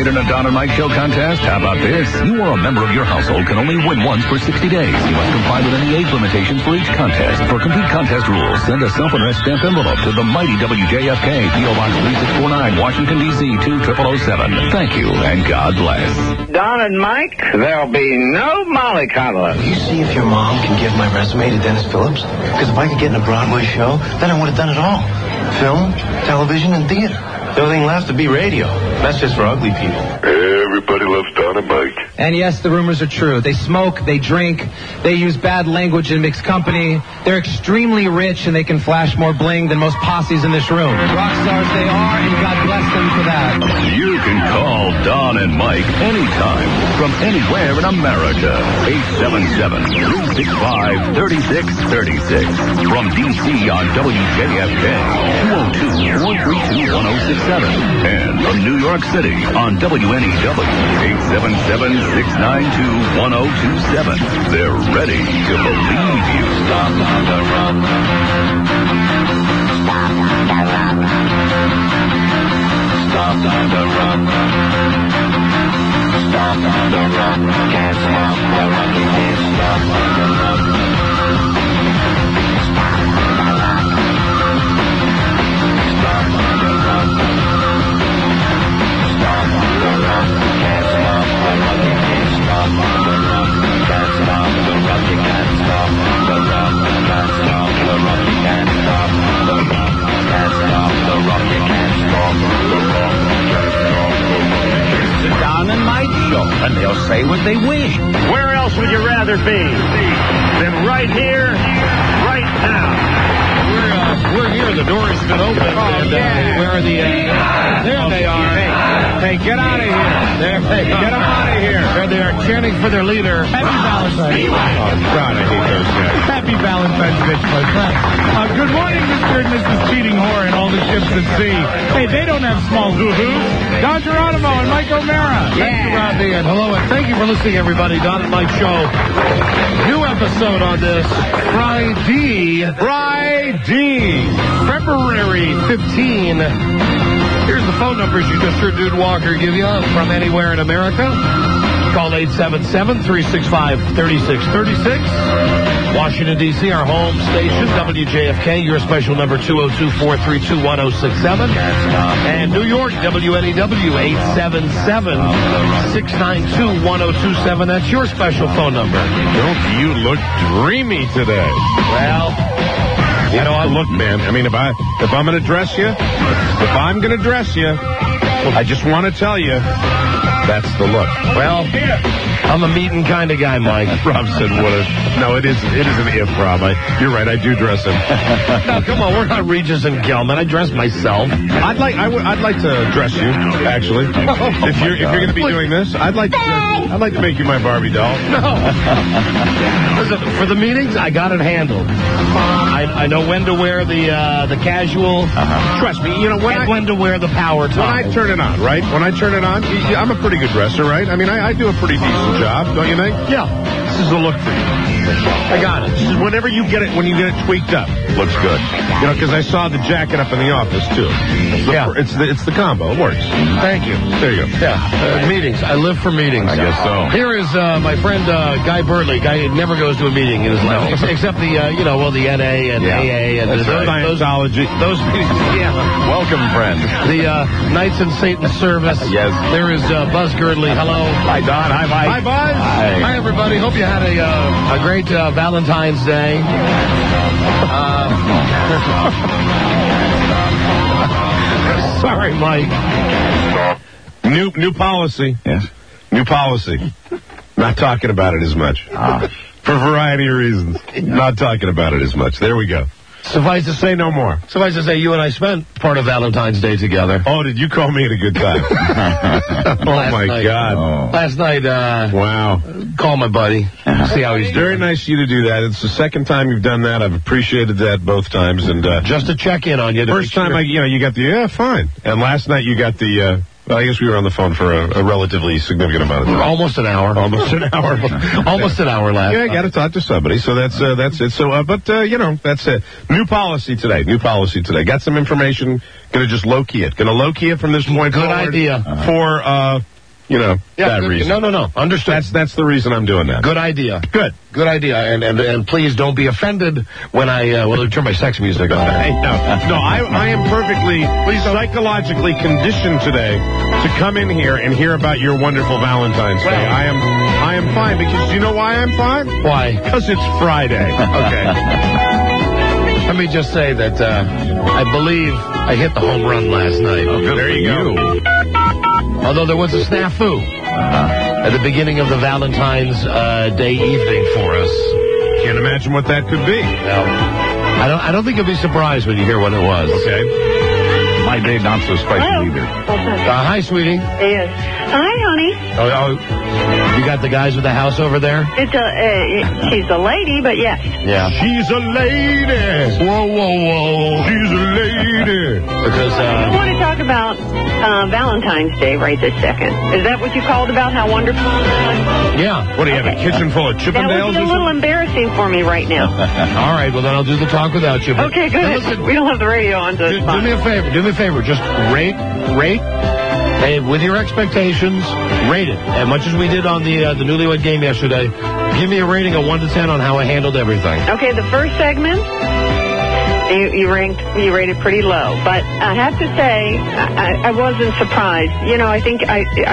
In a Don and Mike Show contest, how about this? You or a member of your household can only win once for 60 days. You must comply with any age limitations for each contest. For complete contest rules, send a self-addressed stamped envelope to the mighty WJFK, P.O. Box 3649, Washington, D.C. 20007. Thank you, and God bless. Don and Mike, there'll be no mollycoddler. You see if your mom can give my resume to Dennis Phillips? Because if I could get in a Broadway show, then I would have done it all. Film, television, and theater. The only thing left to be radio. That's just for ugly people. Everybody loves Don and Mike. And yes, the rumors are true. They smoke, they drink, they use bad language in mixed company. They're extremely rich, and they can flash more bling than most posses in this room. Rock stars they are, and God bless them for that. You can call Don and Mike anytime from anywhere in America. 877-365-3636. From D.C. on WJFK, 202-432-1067. And from New York City on WNEW, 877-692-1027. They're ready to believe you. Stop on the run. Stop on the run. Stop on the run. Can't stop the run. You can't stop on the run. Stop on the run. Stop on the run. Can't stop the run. You can't stop on the run. Can't stop the run. You can't stop the run. Can't stop the run. You can't stop the run. Can't stop the run. You can't stop the run. It's the Don and Mike Show, and they'll say what they wish. Where else would you rather be than right here, right now? We're here. The door has been open. Where are the... there they are. Hey, get out of here. There they are. Get them out of here. There they are chanting for their leader. Happy Valentine's. Oh, God, I hate those guys. Happy Valentine's, bitch, my friend. Good morning, Mr. and Mrs. Cheating Whore and all the ships at sea. Hey, they don't have small hoo-hoos. Don Geronimo and Mike O'Mara. Thank you, Robbie, and hello, and thank you for listening, everybody. Don and Mike Show. New episode on this Friday, February 15. Here's the phone numbers you just heard Dude Walker give you from anywhere in America. Call 877-365-3636. Washington, D.C., our home station, WJFK, your special number 202-432-1067. And New York, WNEW, 877-692-1027. That's your special phone number. Don't you look dreamy today? Well... You know, I look, man. I mean, if I'm going to dress you, I just want to tell you, that's the look. Well, I'm a meeting kind of guy, Mike. Rob said, no, it is an if, Rob. You're right, I do dress him. No, come on, we're not Regis and Gelman. I dress myself. I'd like to dress you, actually. If you're going to be doing this, I'd like to make you my Barbie doll. No. Listen, for the meetings, I got it handled. I know when to wear the casual. Trust me, you know when to wear the power tie. When I turn it on, right? When I turn it on, I'm a pretty good dresser, right? I mean, I do a pretty decent job, don't you think? Yeah. This is the look for you. I got it. Whenever you get it, when you get it tweaked up, looks good. You know, because I saw the jacket up in the office too. It's the combo. It works. Thank you. There you go. Yeah. Meetings. I live for meetings. I guess so. Here is my friend Guy Birdley. Guy never goes to a meeting in his life, except the the NA and AA and Scientology. Those meetings. Yeah. Welcome, friend. The Knights in Satan's Service. Yes. There is Buzz Girdley. Hello. Hi, Don. Hi, Mike. Hi, Buzz. Hi, everybody. Hope you had a great Valentine's Day. Sorry, Mike. New policy. Yes. New policy. Not talking about it as much. For a variety of reasons. Not talking about it as much. There we go. Suffice to Say no more. Suffice to say, you and I spent part of Valentine's Day together. Oh, did you call me at a good time? Oh, my God. Last night, wow. Call my buddy. See how he's doing. Very nice of you to do that. It's the second time you've done that. I've appreciated that both times. And just to check in on you. First time, you got the, fine. And last night you got the, Well, I guess we were on the phone for a relatively significant amount of time. Almost an hour. Almost an hour. Almost an hour left. Yeah, I got to talk to somebody. So that's it. So, that's it. New policy today. Got some information. Gonna just low-key it. Gonna low-key it from this point forward. Good idea. For, that reason. No. Understood. That's the reason I'm doing that. Good idea. Good idea. And please don't be offended when I turn my sex music on. No, I am perfectly psychologically conditioned today to come in here and hear about your wonderful Valentine's Day. I am fine because you know why I'm fine? Why? Because it's Friday. Okay. Let me just say that I believe I hit the home run last night. Oh, good. There you go. Although there was a snafu at the beginning of the Valentine's Day evening for us. Can't imagine what that could be. No. I don't think you'll be surprised when you hear what it was. Okay. My day not so spicy either. Hi, sweetie. Yes. Hi, honey. Oh, you got the guys with the house over there? She's a lady, but yes. Yeah. She's a lady. Whoa. She's a lady. Because I want to talk about Valentine's Day right this second. Is that what you called about? How wonderful it was? Yeah. What do you have, a kitchen full of Chippendales? That would be a little embarrassing for me right now. All right, well, then I'll do the talk without you. Okay, good. Listen, we don't have the radio on, so it's fine. Do me a favor. Just rate. Hey, with your expectations, rate it. As much as we did on the Newlywed Game yesterday, give me a rating of 1 to 10 on how I handled everything. Okay, the first segment, you rated pretty low. But I have to say, I wasn't surprised. I think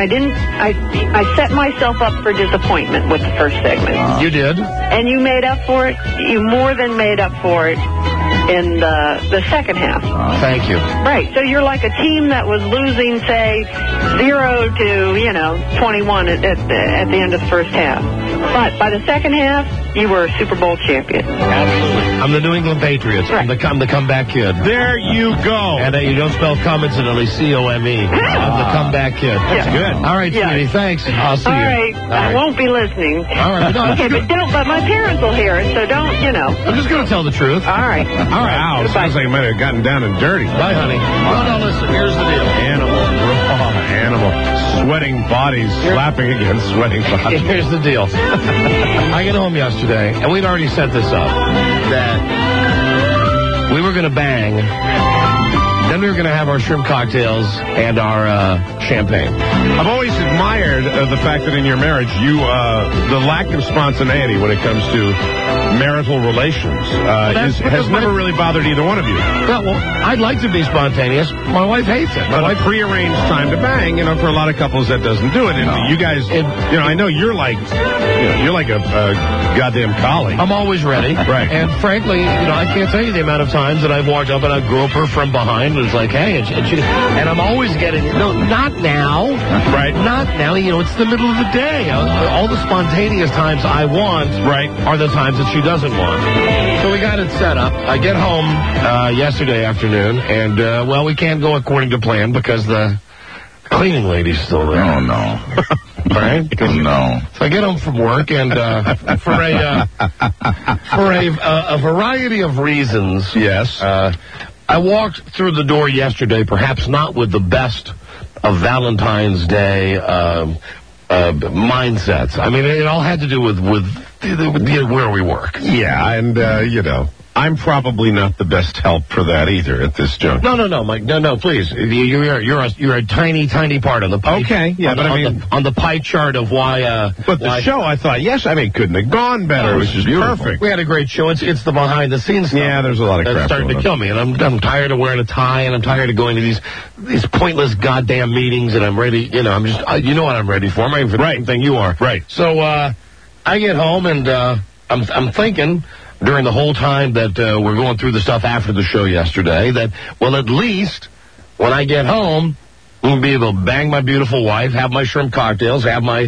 I set myself up for disappointment with the first segment. You did. And you made up for it. You more than made up for it in the second half. Thank you. Right. So you're like a team that was losing, say, 0 to, 21 at the end of the first half. But by the second half, you were a Super Bowl champion. Absolutely. I'm the New England Patriots. Right. I'm the comeback kid. There you go. And you don't spell come incidentally, C-O-M-E. I'm the comeback kid. That's good. All right, sweetie. Thanks. I'll see you. All right. I won't be listening. All right. No, okay, but my parents will hear it, so don't, I'm just going to tell the truth. All right. Wow. Sounds like you might have gotten down and dirty. Bye, honey. No, listen. Here's the deal. Animal. Sweating bodies slapping against sweating bodies. Here's the deal. I got home yesterday, and we'd already set this up, that we were going to bang, then we were going to have our shrimp cocktails and our champagne. I've always admired the fact that in your marriage, the lack of spontaneity when it comes to marital relations has never really bothered either one of you. Well, I'd like to be spontaneous. My wife hates it. But a prearranged time to bang, for a lot of couples that doesn't do it. And you guys, I know you're like a goddamn collie. I'm always ready. Right. And frankly, I can't tell you the amount of times that I've walked up and I've groped her from behind and it's like, hey, and I'm always getting, no, not now. Right. Not now. It's the middle of the day. All the spontaneous times I want are the times that she doesn't want. So we got it set up. I get home yesterday afternoon, and, we can't go according to plan because the cleaning lady's still there. Oh, no. Right? No. So I get home from work, and for a variety of reasons, yes, I walked through the door yesterday, perhaps not with the best of Valentine's Day mindsets. I mean, it all had to do with where we work. Yeah, and, I'm probably not the best help for that either at this juncture. No, Mike. No, please. You're a tiny part on the pie. Okay, yeah, on the pie chart of why. But the show, I thought, couldn't have gone better. It was just perfect. We had a great show. It's the behind the scenes stuff. Yeah, there's a lot of crap that's starting to kill me, and I'm tired of wearing a tie, and I'm tired of going to these pointless goddamn meetings, and I'm ready. I'm just what I'm ready for. I'm ready for the same thing you are. Right. So I get home, and I'm thinking, during the whole time that we're going through the stuff after the show yesterday, that, at least when I get home, we'll be able to bang my beautiful wife, have my shrimp cocktails, have my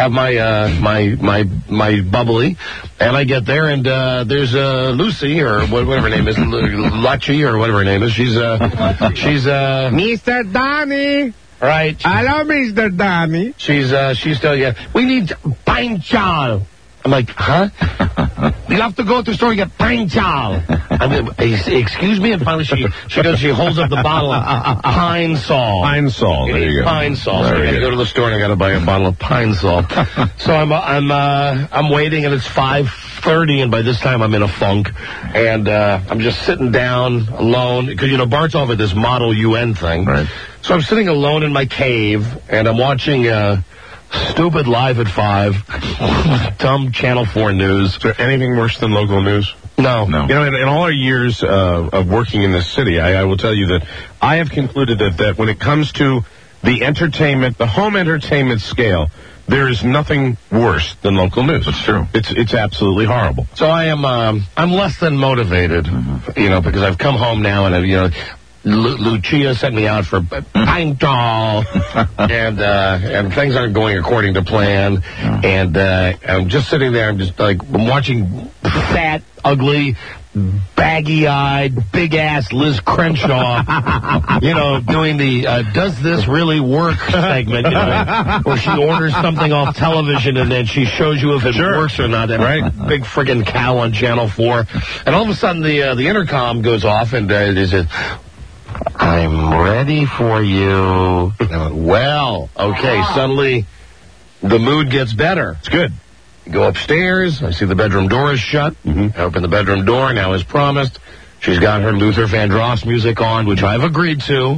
bubbly, and I get there, and there's Lucy, or whatever her name is, Lucky, or whatever her name is. She's Mr. Donnie. Right. Hello, Mr. Donnie. She's still, we need pancho. I'm like, huh? You have to go to the store and get pine Sol. I mean, excuse me? And finally she holds up the bottle of Pine Sol. Pine Sol, there you go. Pine Sol. So I gotta go to the store and I gotta buy a bottle of Pine Sol. So I'm waiting and it's 5:30 and by this time I'm in a funk. And I'm just sitting down alone. Because, Bart's off at this Model UN thing. Right. So I'm sitting alone in my cave and I'm watching stupid Live at 5, dumb Channel 4 news. Is there anything worse than local news? No. In all our years of working in this city, I will tell you that I have concluded that when it comes to the entertainment, the home entertainment scale, there is nothing worse than local news. That's true. It's absolutely horrible. So I'm less than motivated, because I've come home now and Lucia sent me out for Pine Sol, and things aren't going according to plan. And I'm just sitting there. I'm watching fat, ugly, baggy-eyed, big-ass Liz Crenshaw, doing the "Does this really work?" segment, where she orders something off television and then she shows you if it works or not. And big friggin' cow on Channel 4, and all of a sudden the intercom goes off and it says, "I'm ready for you." Well, okay, suddenly the mood gets better. It's good. Go upstairs. I see the bedroom door is shut. I open the bedroom door. Now, as promised, she's got her Luther Vandross music on, which I've agreed to.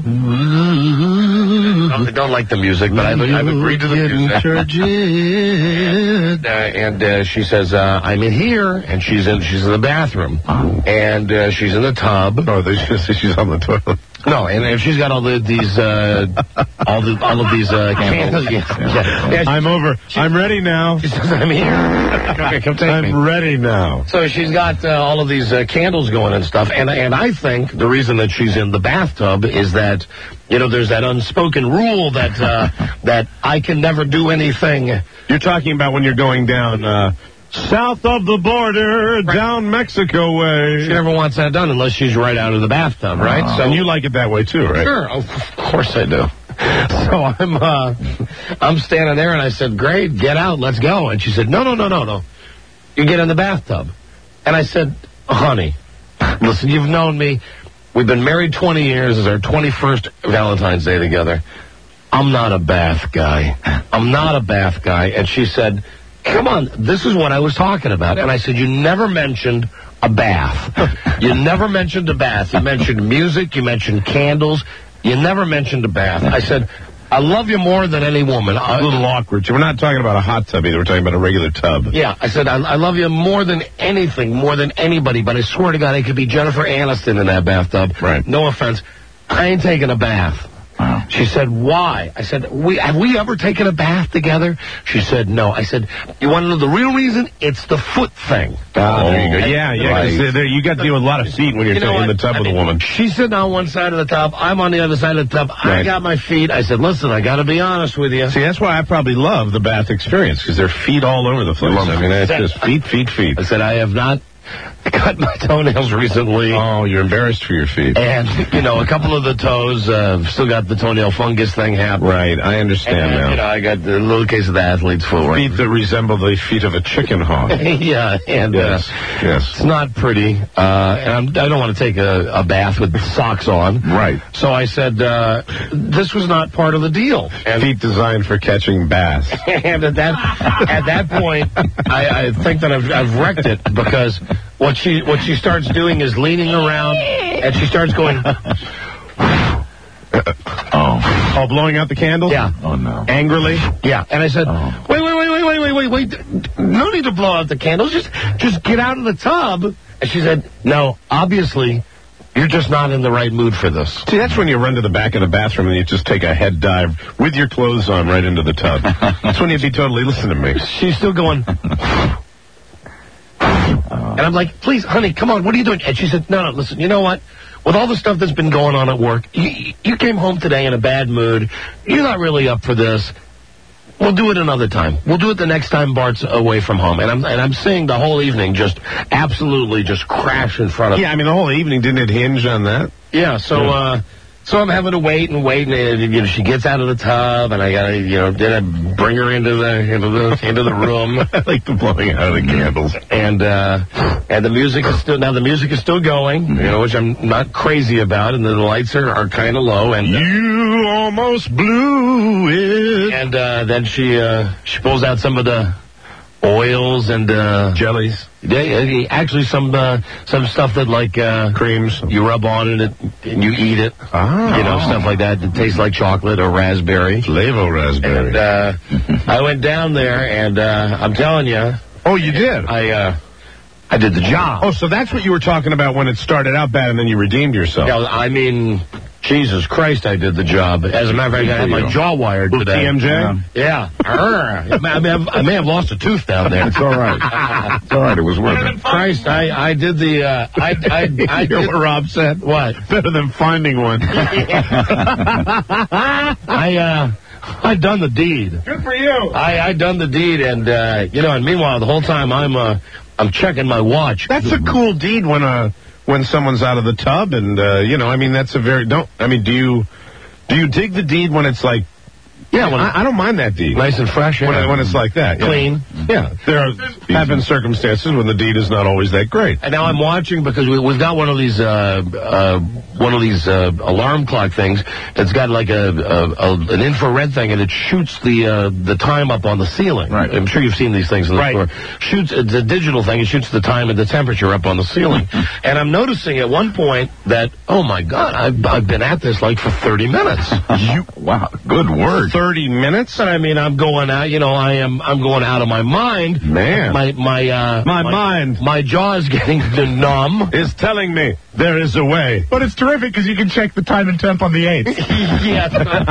I don't like the music, but I've agreed to the music. And she says, "I'm in here," and she's in the bathroom, and she's in the tub. Oh, she's on the toilet. No, and she's got all of these candles. Yeah. I'm over. I'm ready now. She says, "I'm here." Okay, come take me. I'm ready now. So she's got all of these candles going and stuff, and I think the reason that she's in the bathtub is that, there's that unspoken rule that that I can never do anything. You're talking about when you're going down south of the border, down Mexico way. She never wants that done unless she's right out of the bathtub, right? So you like it that way too, right? Sure, of course I do. So I'm standing there and I said, "Great, get out, let's go." And she said, No. You get in the bathtub. And I said, "Honey, listen, you've known me. We've been married 20 years. It's our 21st Valentine's Day together. I'm not a bath guy. I'm not a bath guy." And she said, "Come on, this is what I was talking about." And I said, "You never mentioned a bath. You never mentioned a bath. You mentioned music. You mentioned candles. You never mentioned a bath." I said, "I love you more than any woman." A little awkward. We're not talking about a hot tub either. We're talking about a regular tub. Yeah, I said, I love you more than anything, more than anybody, but I swear to God, I could be Jennifer Aniston in that bathtub. Right. No offense. I ain't taking a bath. Wow. She said, "Why?" I said, have we ever taken a bath together?" She said, "No." I said, "You want to know the real reason? It's the foot thing." There you go. Yeah, because you got to deal with a lot of feet when you're in the tub with a woman. She's sitting on one side of the tub. I'm on the other side of the tub. Right. I got my feet. I said, "Listen, I got to be honest with you." See, that's why I probably love the bath experience, because they're feet all over the place. I mean, it's just feet. I said, "I have not cut my toenails recently." Oh, you're embarrassed for your feet. And, a couple of the toes, still got the toenail fungus thing happening. Right, I understand now. I got a little case of the athlete's foot. Right? Feet that resemble the feet of a chicken hawk. Yeah, and yes. It's not pretty. And I don't want to take a bath with socks on. Right. So I said, this was not part of the deal. And feet designed for catching bass. And at that point, I think that I've wrecked it, because what she starts doing is leaning around, and she starts going. Oh, blowing out the candle? Yeah. Oh, no. Angrily? Yeah. And I said, wait. No need to blow out the candles. Just get out of the tub. And she said, "No, obviously, you're just not in the right mood for this." See, that's when you run to the back of the bathroom and you just take a head dive with your clothes on right into the tub. That's when you'd be totally listening to me. She's still going. And I'm like, "Please, honey, come on, what are you doing?" And she said, no, listen, you know what? With all the stuff that's been going on at work, you came home today in a bad mood. You're not really up for this. We'll do it another time. We'll do it the next time Bart's away from home. And I'm seeing the whole evening just absolutely just crash in front of me. Yeah, I mean, the whole evening, didn't it hinge on that? Yeah, so So I'm having to wait, and she gets out of the tub, and I gotta, then I bring her into the room. I like the blowing out of the candles. And the music is still going, which I'm not crazy about, and the lights are kind of low, and you almost blew it. And then she pulls out some of the oils and jellies. Yeah, actually some stuff that like creams you rub on it and you eat it. Oh. Stuff like that tastes like chocolate or raspberry. Flavo raspberry. And I went down there and I'm telling you. Oh, you did? I did the job. Oh, so that's what you were talking about when it started out bad and then you redeemed yourself. Yeah, I mean, Jesus Christ, I did the job. As a matter of fact, I had my jaw wired today. TMJ? Yeah. I may have lost a tooth down there. It's all right. It's all right. It was worth it. Christ, I did the, I hear what Rob said. What? Better than finding one. I done the deed. Good for you. I done the deed, and and meanwhile, the whole time I'm checking my watch. That's a cool deed when someone's out of the tub, and that's a very do you dig the deed when it's like? Yeah, I don't mind that deed. Nice and fresh. When it's like that. Clean. Yeah. There have been circumstances when the deed is not always that great. And now I'm watching because we've got one of these alarm clock things that's got like an infrared thing, and it shoots the time up on the ceiling. Right. I'm sure you've seen these things in the store. It's a digital thing. It shoots the time and the temperature up on the ceiling. And I'm noticing at one point that, oh my God, I've been at this like for 30 minutes. Wow, good word. 30 minutes? But I mean, I'm going out, I'm going out of my mind. Man. My mind. My jaw is getting numb. Is telling me there is a way. But it's terrific because you can check the time and temp on the 8th. Yes.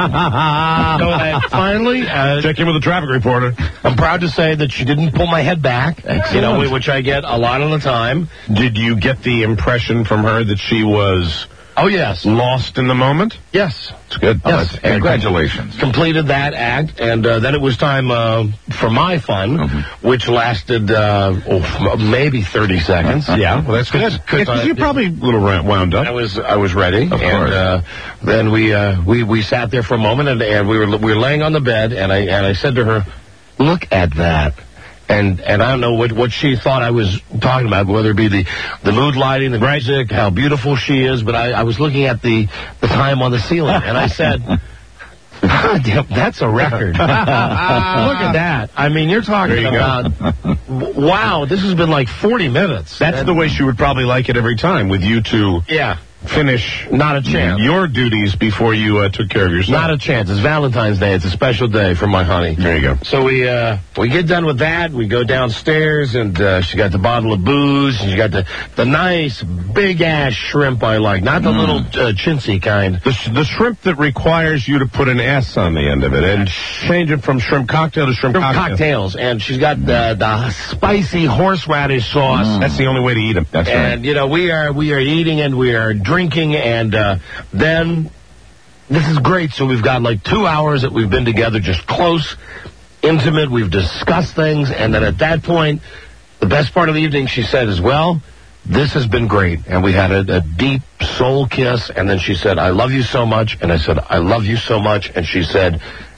So finally, check in with the traffic reporter. I'm proud to say that she didn't pull my head back, which I get a lot of the time. Did you get the impression from her that she was... Oh, yes. Lost in the moment? Yes. It's good. Yes. Congratulations. Completed that act, and then it was time for my fun, which lasted maybe 30 seconds. Yeah, well, that's good. Because you're probably a little wound up. I was ready. Of course. Then we sat there for a moment, and we were laying on the bed, and I said to her, "Look at that." And I don't know what she thought I was talking about, whether it be the mood lighting, the music, how beautiful she is. But I was looking at the time on the ceiling, and I said, God damn, that's a record. Look at that. I mean, you're talking about, wow, this has been like 40 minutes. That's the way she would probably like it every time, with you two. Yeah. Finish not a chance your duties before you took care of yourself. Not a chance. It's Valentine's Day. It's a special day for my honey. There you go. So we get done with that. We go downstairs, and she got the bottle of booze. And she got the nice big ass shrimp I like, not the little chintzy kind. The shrimp that requires you to put an S on the end of it and change it from shrimp cocktail to shrimp cocktails. And she's got the spicy horseradish sauce. That's the only way to eat them. That's right. And we are eating and we are drinking, and then this is great. So we've got like 2 hours that we've been together, just close, intimate. We've discussed things, and then at that point, the best part of the evening, she said as well, this has been great. And we had a deep soul kiss, and then she said, I love you so much. And I said, I love you so much. And she said,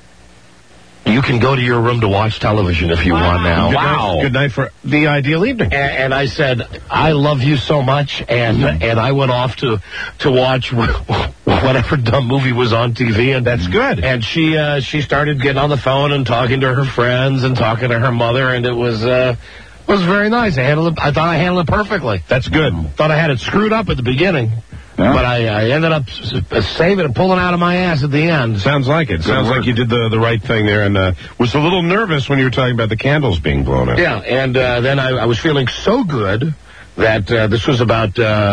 you can go to your room to watch television if you want now. Wow. Good night for the ideal evening. And I said, I love you so much. And I went off to watch whatever dumb movie was on TV. And that's good. And she started getting on the phone and talking to her friends and talking to her mother. And it was very nice. I thought I handled it perfectly. That's good. Thought I had it screwed up at the beginning. Yeah. But I ended up saving and pulling out of my ass at the end. Sounds like it. Sounds like you did the right thing there, and was a little nervous when you were talking about the candles being blown out. Yeah, and then I was feeling so good that this was about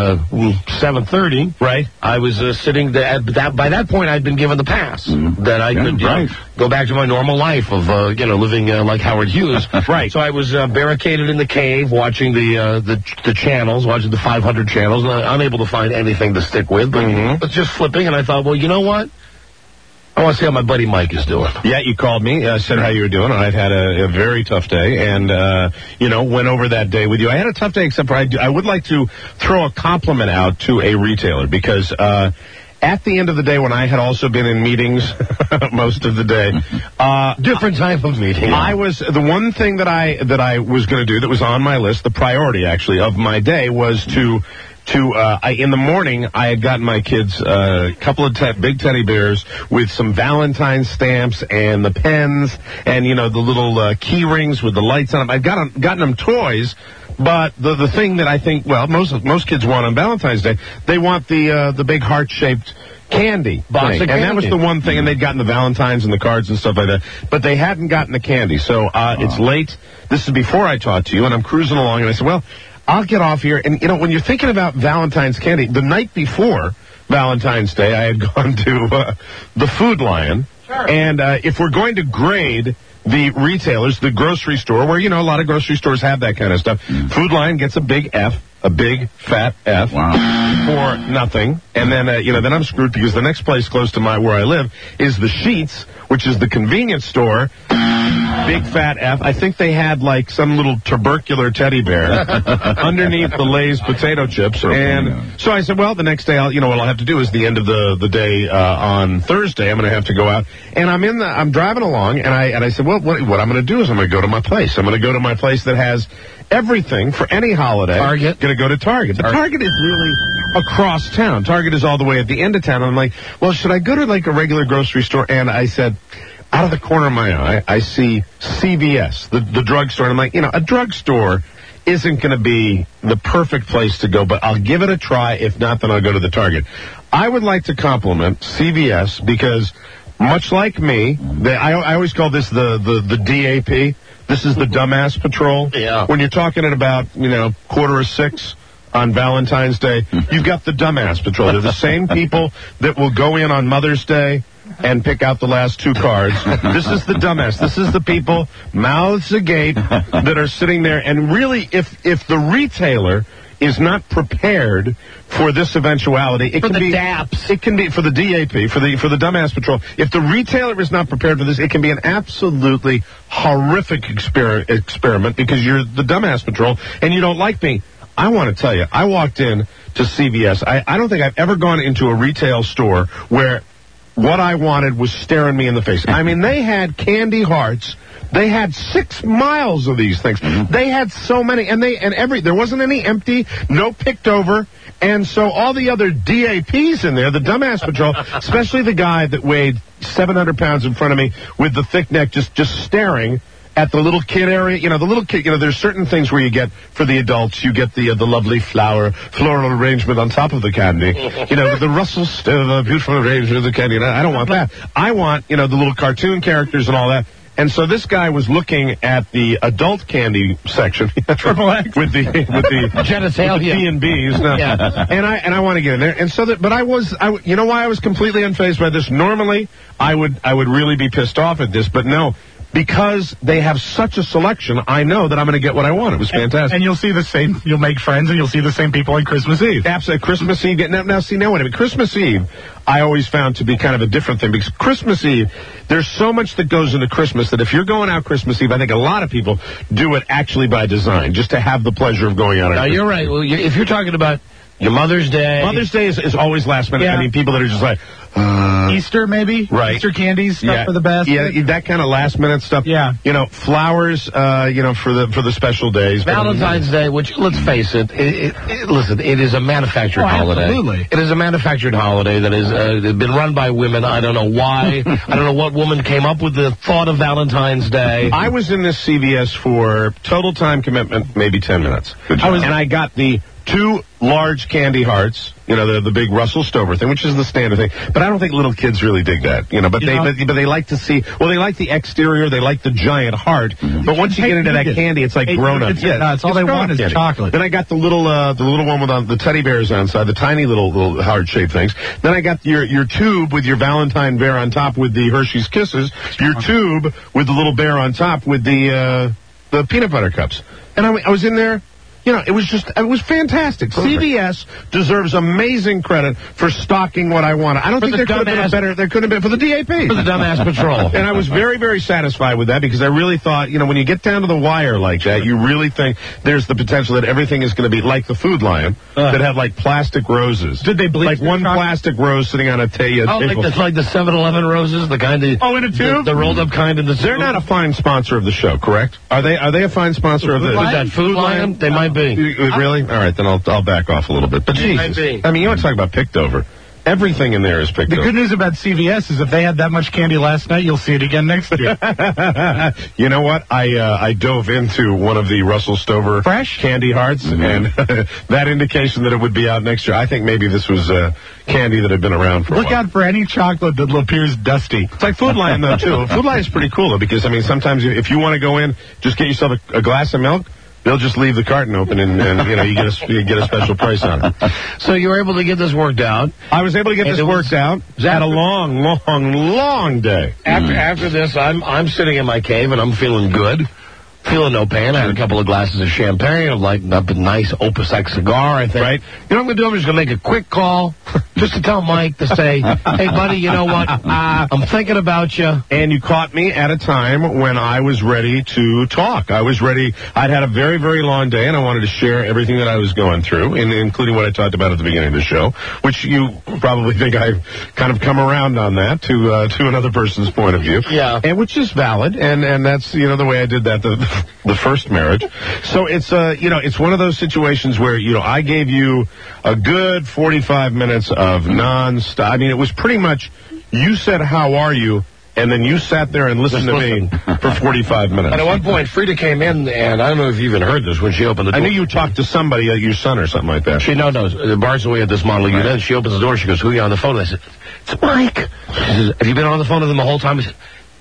7:30. Right. I was sitting there. By that point, I'd been given the pass that I could go back to my normal life of living like Howard Hughes. Right. So I was barricaded in the cave, watching the channels, watching the 500 channels, unable to find anything to stick with, but just flipping. And I thought, well, you know what? I want to see how my buddy Mike is doing. Yeah, you called me, said how you were doing. I'd had a very tough day, and, went over that day with you. I had a tough day, except for I would like to throw a compliment out to a retailer, because at the end of the day, when I had also been in meetings most of the day, different type of meeting. I was the one thing that I was going to do that was on my list, the priority actually of my day was to in the morning, I had gotten my kids a couple of big teddy bears with some Valentine's stamps and the pens and, the little key rings with the lights on them. I'd gotten them toys, but the thing that I think, well, most kids want on Valentine's Day, they want the big heart-shaped candy box thing. And that was the one thing, and they'd gotten the Valentines and the cards and stuff like that, but they hadn't gotten the candy. So it's late. This is before I talked to you, and I'm cruising along, and I said, well, I'll get off here. And, when you're thinking about Valentine's candy, the night before Valentine's Day, I had gone to the Food Lion. Sure. And if we're going to grade the retailers, the grocery store, where, a lot of grocery stores have that kind of stuff, Food Lion gets a big F, a big fat F for nothing. And then, then I'm screwed because the next place close to where I live is the Sheetz, which is the convenience store. Big fat F. I think they had like some little tubercular teddy bear underneath the Lay's potato chips. And so I said, well, the next day, what I'll have to do is the end of the day on Thursday, I'm going to have to go out. And I'm driving along, and I said, well, what I'm going to do is I'm going to go to my place. I'm going to go to my place that has everything for any holiday. Target. Going to go to Target. But Target is really across town. Target is all the way at the end of town. And I'm like, well, should I go to like a regular grocery store? And I said, out of the corner of my eye, I see CVS, the drugstore. And I'm like, a drugstore isn't going to be the perfect place to go, but I'll give it a try. If not, then I'll go to the Target. I would like to compliment CVS because, much like me, I always call this the DAP. This is the Dumbass Patrol. Yeah. When you're talking at about, 5:45 on Valentine's Day, you've got the Dumbass Patrol. They're the same people that will go in on Mother's Day and pick out the last two cards. This is the dumbass. This is the people, mouths agape, that are sitting there. And really, if the retailer is not prepared for this eventuality, it can be DAPs. It can be for the DAP, for the Dumbass Patrol. If the retailer is not prepared for this, it can be an absolutely horrific experiment because you're the Dumbass Patrol and you don't like me. I want to tell you, I walked in to CVS. I don't think I've ever gone into a retail store where what I wanted was staring me in the face. I mean, they had candy hearts. They had 6 miles of these things. They had so many, and there wasn't any empty, no picked over, and so all the other DAPs in there, the Dumbass Patrol, especially the guy that weighed 700 pounds in front of me with the thick neck, just staring at the little kid area. The little kid, there's certain things where you get, for the adults, you get the lovely floral arrangement on top of the candy. The Russell Stover, beautiful arrangement of the candy. I don't want that. I want, the little cartoon characters and all that. And so this guy was looking at the adult candy section, Triple X, with the genitalia, B&Bs, and I want to get in there. And so but you know why I was completely unfazed by this? Normally, I would really be pissed off at this, but no. Because they have such a selection, I know that I'm going to get what I want. It was fantastic. And you'll see you'll make friends, and you'll see the same people on Christmas Eve. Absolutely. Christmas Eve. Now wait a minute. Christmas Eve, I always found to be kind of a different thing, because Christmas Eve, there's so much that goes into Christmas that if you're going out Christmas Eve, I think a lot of people do it actually by design, just to have the pleasure of going out. Now, you're right. Well, if you're talking about your Mother's Day. Mother's Day is always last minute. Yeah. I mean, people that are just like... Easter, maybe? Right. Easter candies, stuff for the basket? Yeah, that kind of last minute stuff. Yeah. Flowers, for the special days. Valentine's Day, which, let's face it, listen, it is a manufactured holiday. Absolutely. It is a manufactured holiday that has been run by women. I don't know why. I don't know what woman came up with the thought of Valentine's Day. I was in this CVS for total time commitment, maybe 10 minutes. And I got the 2 large candy hearts, the big Russell Stover thing, which is the standard thing. But I don't think little kids really dig that, but they like to see, they like the exterior, they like the giant heart. Mm-hmm. But once you get into that candy, it's like grown up. It's all they want is chocolate. Then I got the little one with the teddy bears on side, the tiny little heart-shaped things. Then I got your tube with your Valentine bear on top with the Hershey's Kisses, your tube with the little bear on top with the peanut butter cups. And I was in there it was fantastic. CBS deserves amazing credit for stocking what I wanted. I don't think there could have been for the DAP. For the Dumbass Patrol. And I was very, very satisfied with that because I really thought, when you get down to the wire like that, you really think there's the potential that everything is going to be like the Food Lion that had like plastic roses. Did they bleach like one plastic rose sitting on a table? Oh, like the 7-Eleven roses, the kind of in a tube, the rolled up kind in the. They're not a fine sponsor of the show, correct? Are they a fine sponsor of the? With that Food Lion? They might be. Really? All right, then I'll back off a little bit. But Jesus, I mean, you want to talk about picked over? Everything in there is picked over. The good news about CVS is if they had that much candy last night, you'll see it again next year. You know what? I dove into one of the Russell Stover Fresh candy hearts, and that indication that it would be out next year. I think maybe this was candy that had been around for a while. Look out for any chocolate that appears dusty. It's like Food Lion, though, too. Food Lion is pretty cool, though, because, I mean, sometimes if you want to go in, just get yourself a glass of milk. They'll just leave the carton open, and you get a special price on it. So you were able to get this worked out. I was able to get this worked out. Had a long day. After this, I'm sitting in my cave and I'm feeling good, feeling no pain. I had a couple of glasses of champagne. I'm lighting up a nice Opus X cigar. I think. Right. You know what I'm going to do? I'm just going to make a quick call just to tell Mike to say, "Hey, buddy, you know what? I'm thinking about you." And you caught me at a time when I was ready to talk. I was ready. I'd had a very, very long day, and I wanted to share everything that I was going through, including what I talked about at the beginning of the show, which you probably think I've kind of come around on that to another person's point of view. Yeah. And which is valid, and that's, the way I did that the first marriage. So it's, it's one of those situations where, I gave you a good 45 minutes of non-stop. I mean, it was pretty much, you said, how are you? And then you sat there and listened to me for 45 minutes. And at one point, Frida came in, and I don't know if you even heard this when she opened the door. I knew you talked to somebody, your son or something like that. She knows. Bar's away at this model unit, and she opens the door. She goes, "Who are you on the phone?" I said, "It's Mike." She says, "Have you been on the phone with him the whole time?" I said,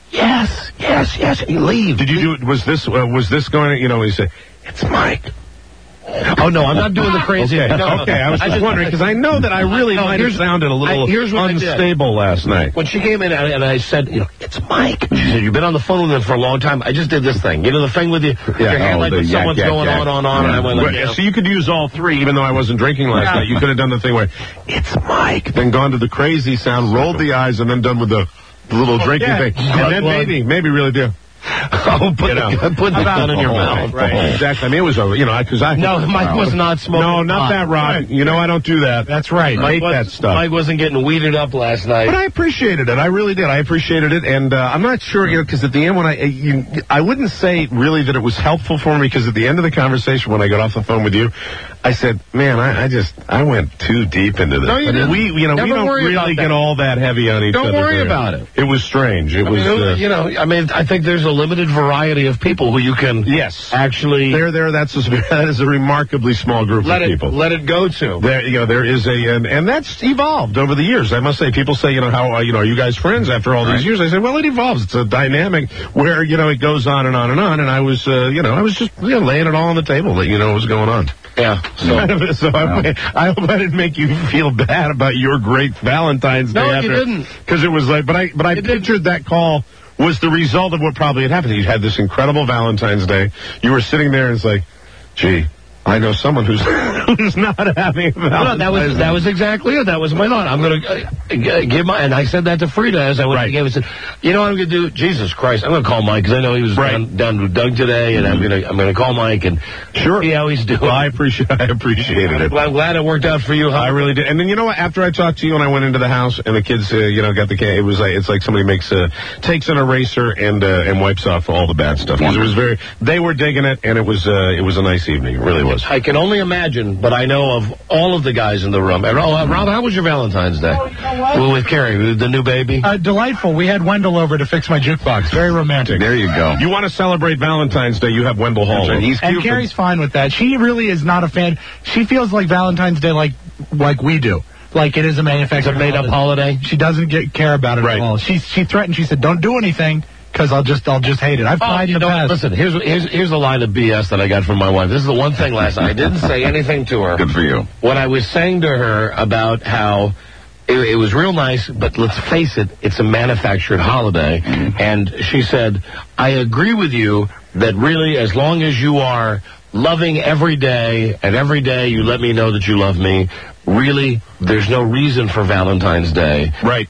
Yes. And you leave. Did you do? Was this going? He said, "It's Mike." Oh no, I'm not doing the crazy. Okay, no. Okay. I was just wondering because I know that I really might have sounded a little unstable last night. When she came in and I said, "It's Mike," she said, "You've been on the phone with him for a long time." I just did this thing, the thing with your hand like when someone's going on, and I went like, So you could use all three, even though I wasn't drinking last night. You could have done the thing where it's Mike, then gone to the crazy sound, rolled the eyes, and then done with the little drinking thing, and then maybe really do. Put the gun in your mouth. Right. Exactly. I mean, it was over, because No, Mike was not smoking. No, not that, Rob. Right. I don't do that. That's right. I hate that stuff. Mike wasn't getting weeded up last night. But I appreciated it. I really did. I appreciated it. And I'm not sure, because at the end when I wouldn't say really that it was helpful for me, because at the end of the conversation when I got off the phone with you, I said, man, I went too deep into this. No, you didn't. We don't really get all that heavy on each other. Don't worry about it. It was strange. I think there's a limited variety of people who you can actually that is a remarkably small group of people. Let it go to. There is and that's evolved over the years. I must say, people say, how are you guys friends after all these years? I said, well, it evolves. It's a dynamic where it goes on and on and on. And I was I was just laying it all on the table that what was going on. Yeah. So I hope I didn't make you feel bad about your great Valentine's Day. No, you didn't. Because it was like, but I pictured that call was the result of what probably had happened. You had this incredible Valentine's Day. You were sitting there and it's like, gee, I know someone who's not having a Valentine's Day. That was exactly it. That was my thought. I'm going to give and I said that to Frida as I went to the game. I said, what I'm going to do? Jesus Christ, I'm going to call Mike because I know he was down with Doug today, and I'm going to call Mike and see how he's doing. Well, I appreciated it. I'm glad it worked out for you. I really did. And then what? After I talked to you and I went into the house and the kids, got the cake. It was like it's like somebody takes an eraser and wipes off all the bad stuff. Because it was they were digging it, and it was a nice evening. It really was. I can only imagine, but I know of all of the guys in the room. Rob, how was your Valentine's Day? Well, with Carrie, the new baby? Delightful. We had Wendell over to fix my jukebox. Very romantic. There you go. You want to celebrate Valentine's Day, you have Wendell Hall. Right. And Carrie's fine with that. She really is not a fan. She feels like Valentine's Day like we do. Like it is a manufactured made-up holiday. She doesn't care about it at all. She threatened. She said, "Don't do anything." Because I'll just hate it. I've tried in the past. Listen, here's a line of BS that I got from my wife. This is the one thing last night. I didn't say anything to her. Good for you. What I was saying to her about how it was real nice, but let's face it, it's a manufactured holiday. And she said, I agree with you that really, as long as you are loving every day, and every day you let me know that you love me, really, there's no reason for Valentine's Day. Right.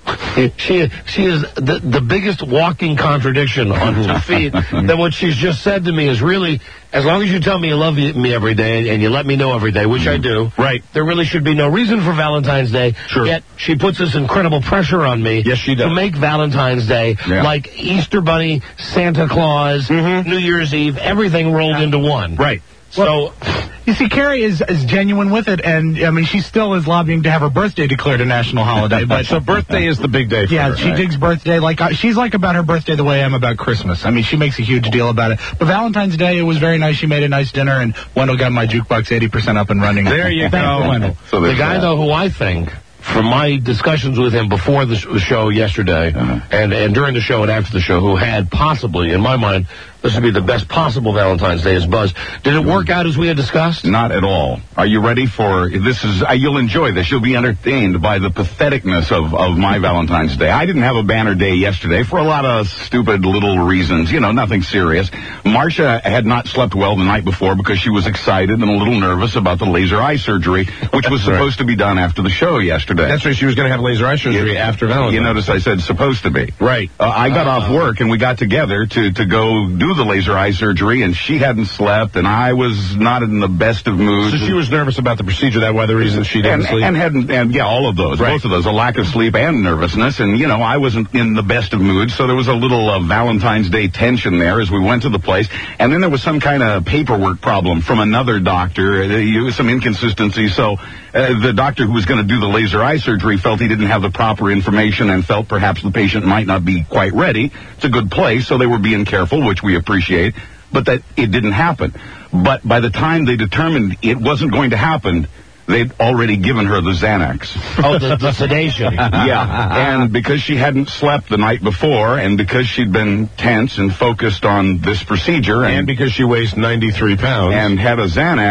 She is the biggest walking contradiction on 2 feet. That what she's just said to me is really, as long as you tell me you love me every day and you let me know every day, which I do, right, there really should be no reason for Valentine's Day. Sure. Yet she puts this incredible pressure on me. Yes, she does. To make Valentine's Day like Easter Bunny, Santa Claus, New Year's Eve, everything rolled into one. Right. So, you see, Carrie is genuine with it, and I mean, she still is lobbying to have her birthday declared a national holiday. But so birthday is the big day for her. She digs birthday. She's like about her birthday the way I am about Christmas. I mean, she makes a huge deal about it. But Valentine's Day, it was very nice. She made a nice dinner, and Wendell got my jukebox 80% up and running. There you go. Wendell. So the guy, though, who I think, from my discussions with him before the show yesterday, and during the show and after the show, who had possibly, in my mind, this would be the best possible Valentine's Day, is Buzz. Did it work out as we had discussed? Not at all. Are you ready for this? You'll enjoy this. You'll be entertained by the patheticness of my Valentine's Day. I didn't have a banner day yesterday for a lot of stupid little reasons. Nothing serious. Marcia had not slept well the night before because she was excited and a little nervous about the laser eye surgery, which was supposed to be done after the show yesterday. That's right. She was going to have laser eye surgery after Valentine's. You notice I said supposed to be. Right. I got off work and we got together to go do the laser eye surgery, and she hadn't slept, and I was not in the best of moods. So she was nervous about the procedure. That why the reason she didn't sleep. And all of those, both of those, a lack of sleep and nervousness, and I wasn't in the best of moods, so there was a little Valentine's Day tension there as we went to the place, and then there was some kind of paperwork problem from another doctor, some inconsistency. So the doctor who was going to do the laser eye surgery felt he didn't have the proper information and felt perhaps the patient might not be quite ready. It's a good place, so they were being careful, which we appreciate, but that it didn't happen. But by the time they determined it wasn't going to happen, they'd already given her the Xanax. Oh, the sedation. Yeah, and because she hadn't slept the night before, and because she'd been tense and focused on this procedure, and because she weighs 93 pounds, and had a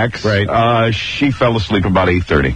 Xanax, she fell asleep about 8:30.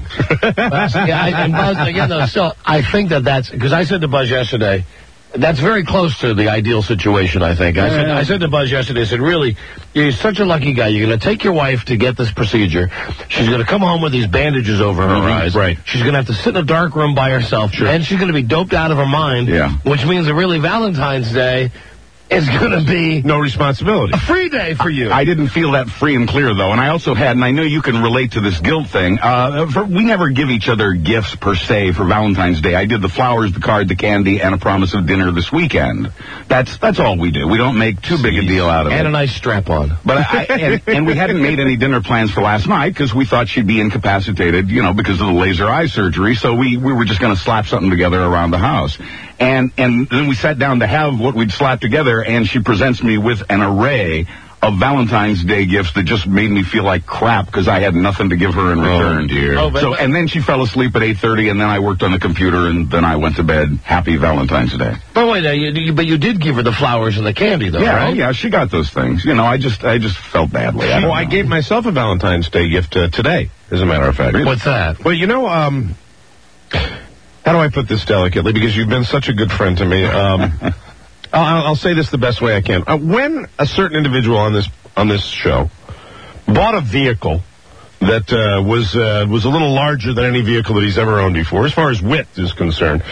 And Buzz, again, though, still, I think that's, because I said to Buzz yesterday, that's very close to the ideal situation, I think. I said to Buzz yesterday, I said, really, you're such a lucky guy. You're going to take your wife to get this procedure. She's going to come home with these bandages over her eyes. Right. She's going to have to sit in a dark room by herself. Sure. And she's going to be doped out of her mind. Yeah. Which means that really Valentine's Day is going to be no responsibility. A free day for you. I didn't feel that free and clear, though. And I also had, and I know you can relate to this guilt thing, we never give each other gifts per se for Valentine's Day. I did the flowers, the card, the candy, and a promise of dinner this weekend. That's all we do. We don't make too big a deal out of it. And a nice strap-on. But and we hadn't made any dinner plans for last night because we thought she'd be incapacitated, because of the laser eye surgery. So we were just going to slap something together around the house. And then we sat down to have what we'd slapped together, and she presents me with an array of Valentine's Day gifts that just made me feel like crap because I had nothing to give her in return. Oh, dear. And then she fell asleep at 8:30, and then I worked on the computer, and then I went to bed. Happy Valentine's Day. But wait, but you did give her the flowers and the candy, though, yeah, right? Yeah, she got those things. I just felt badly. I gave myself a Valentine's Day gift today, as a matter of fact. What's that? Well, how do I put this delicately? Because you've been such a good friend to me. I'll say this the best way I can. When a certain individual on this show bought a vehicle that was a little larger than any vehicle that he's ever owned before, as far as width is concerned,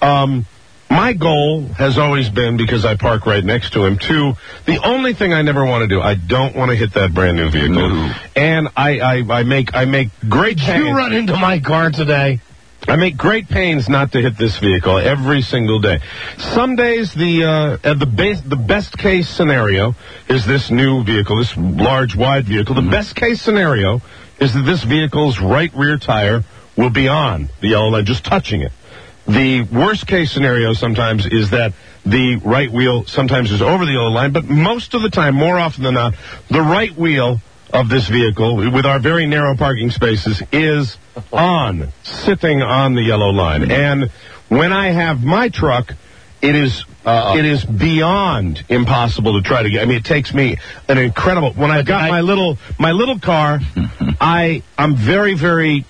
my goal has always been, because I park right next to him, the only thing I never want to do, I don't want to hit that brand new vehicle. No. And I make great pains. Did you run into my car today? I make great pains not to hit this vehicle every single day. Some days the best case scenario is this new vehicle, this large, wide vehicle. The best case scenario is that this vehicle's right rear tire will be on the yellow line, just touching it. The worst case scenario sometimes is that the right wheel sometimes is over the yellow line, but most of the time, more often than not, the right wheel of this vehicle, with our very narrow parking spaces, is sitting on the yellow line. And when I have my truck, it is beyond impossible to try to get. I mean, it takes me an incredible. When I've got my little car, I'm very, very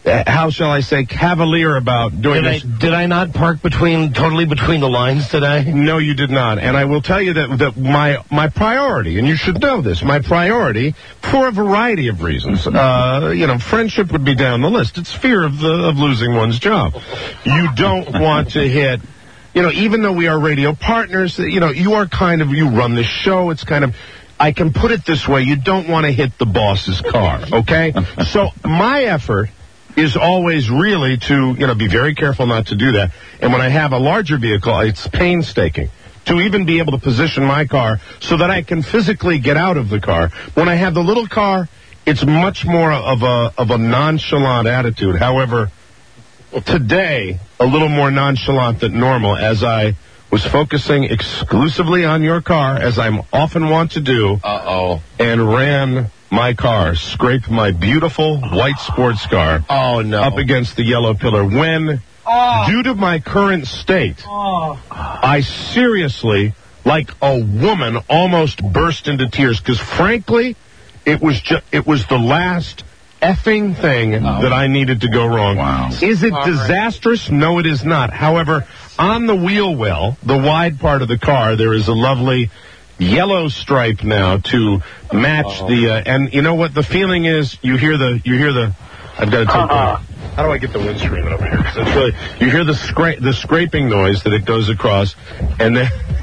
how shall I say, cavalier about doing this. Did I not park totally between the lines today? No, you did not. And I will tell you that my priority, and you should know this, my priority, for a variety of reasons, friendship would be down the list. It's fear of losing one's job. You don't want to hit, even though we are radio partners, you run the show. It's kind of, I can put it this way, you don't want to hit the boss's car, okay? So my effort is always really to, be very careful not to do that. And when I have a larger vehicle, it's painstaking to even be able to position my car so that I can physically get out of the car. When I have the little car, it's much more of a nonchalant attitude. However, today, a little more nonchalant than normal, as I was focusing exclusively on your car, as I often want to do, and ran my car, scraped my beautiful white sports car up against the yellow pillar. When, due to my current state, I seriously, like a woman, almost burst into tears, because frankly, it was the last effing thing that I needed to go wrong. Wow. Is it disastrous? No, it is not. However, on the wheel well, the wide part of the car, there is a lovely yellow stripe now to match and you know what the feeling is? You hear the I've got to take how do I get the windscreen over here? 'Cause it's really, you hear the scraping noise that it goes across, and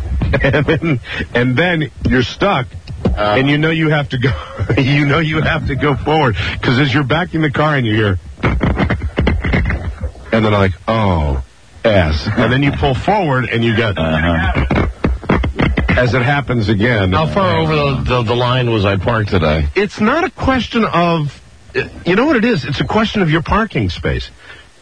then you're stuck. And you have to go. You have to go forward, because as you're backing the car and you hear, and then I'm like, and then you pull forward and you get, as it happens again. How far over the line was I parked today? It's not a question of, you know what it is? It's a question of your parking space.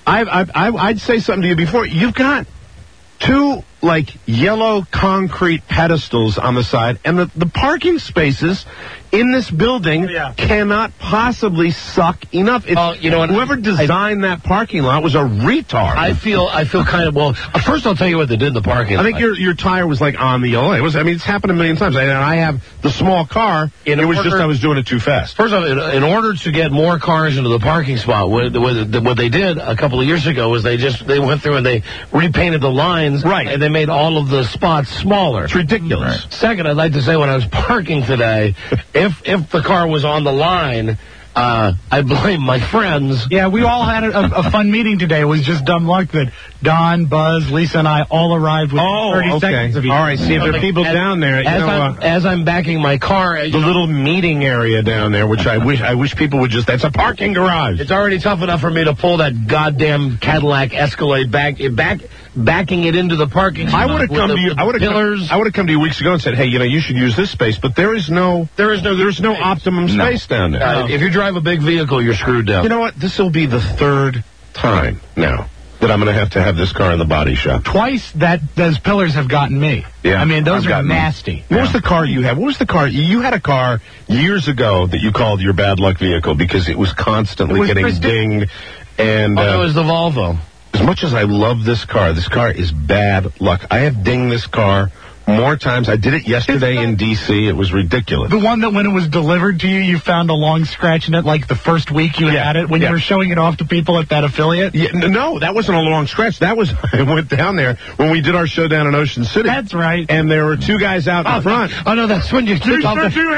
I'd say something to you before. You've got two yellow concrete pedestals on the side, and the parking spaces in this building cannot possibly suck enough. Whoever designed that parking lot was a retard. I feel kind of, first I'll tell you what they did in the parking lot. I think your tire was on the yellow. It's happened a million times. And I have the small car. I was doing it too fast. First off, in order to get more cars into the parking spot, what they did a couple of years ago was they went through and they repainted the lines. Right. And they made all of the spots smaller. It's ridiculous. Right. Second, I'd like to say when I was parking today, if the car was on the line, I blame my friends. Yeah, we all had a fun meeting today. It was just dumb luck that Don, Buzz, Lisa, and I all arrived within 30 seconds of each other. All right, see if there are people down there. As I'm backing my car, the little meeting area down there, which I wish people would that's a parking garage. It's already tough enough for me to pull that goddamn Cadillac Escalade backing it into the parking spot. I would have come to you. I would have come to you weeks ago and said, "Hey, you should use this space," but there's no optimum space down there. If you drive a big vehicle, you're screwed down. You know what? This will be the third time now that I'm going to have this car in the body shop. Twice those pillars have gotten me. Yeah, I mean, those are nasty. What was the car you had? What was the car? You had a car years ago that you called your bad luck vehicle because it was constantly getting dinged. And it was the Volvo. As much as I love this car is bad luck. I have dinged this car more times. I did it yesterday in D.C. It was ridiculous. The one that when it was delivered to you, you found a long scratch in it the first week you had it when you were showing it off to people at that affiliate? Yeah, no, that wasn't a long scratch. That was, I went down there when we did our show down in Ocean City. That's right. And there were two guys out in front. Oh, no, that's when you took off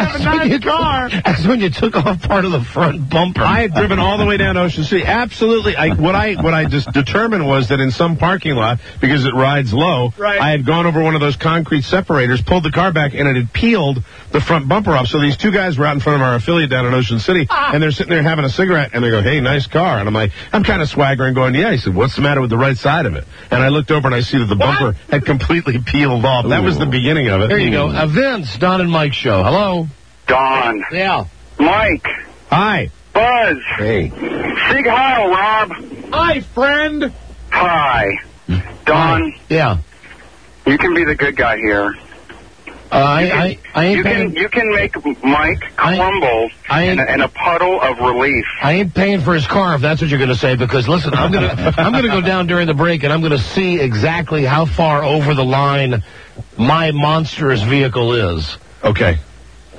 That's when you took off part of the front bumper. I had driven all the way down Ocean City. Absolutely. What I just determined was that in some parking lot, because it rides low, I had gone over one of those concrete separators, pulled the car back, and it had peeled the front bumper off. So these two guys were out in front of our affiliate down in Ocean City, and they're sitting there having a cigarette, and they go, "Hey, nice car." And I'm kind of swaggering, going, "Yeah." He said, "What's the matter with the right side of it?" And I looked over, and I see that the bumper had completely peeled off. That was the beginning of it. There you go. Vince, Don and Mike show. Hello. Don. Yeah. Mike. Hi. Buzz. Hey. Sig Heil, Rob. Hi, friend. Hi. Don. Yeah. You can be the good guy here. You can make Mike crumble in a puddle of relief. I ain't paying for his car if that's what you're going to say, because listen, I'm gonna go down during the break and I'm going to see exactly how far over the line my monstrous vehicle is. Okay.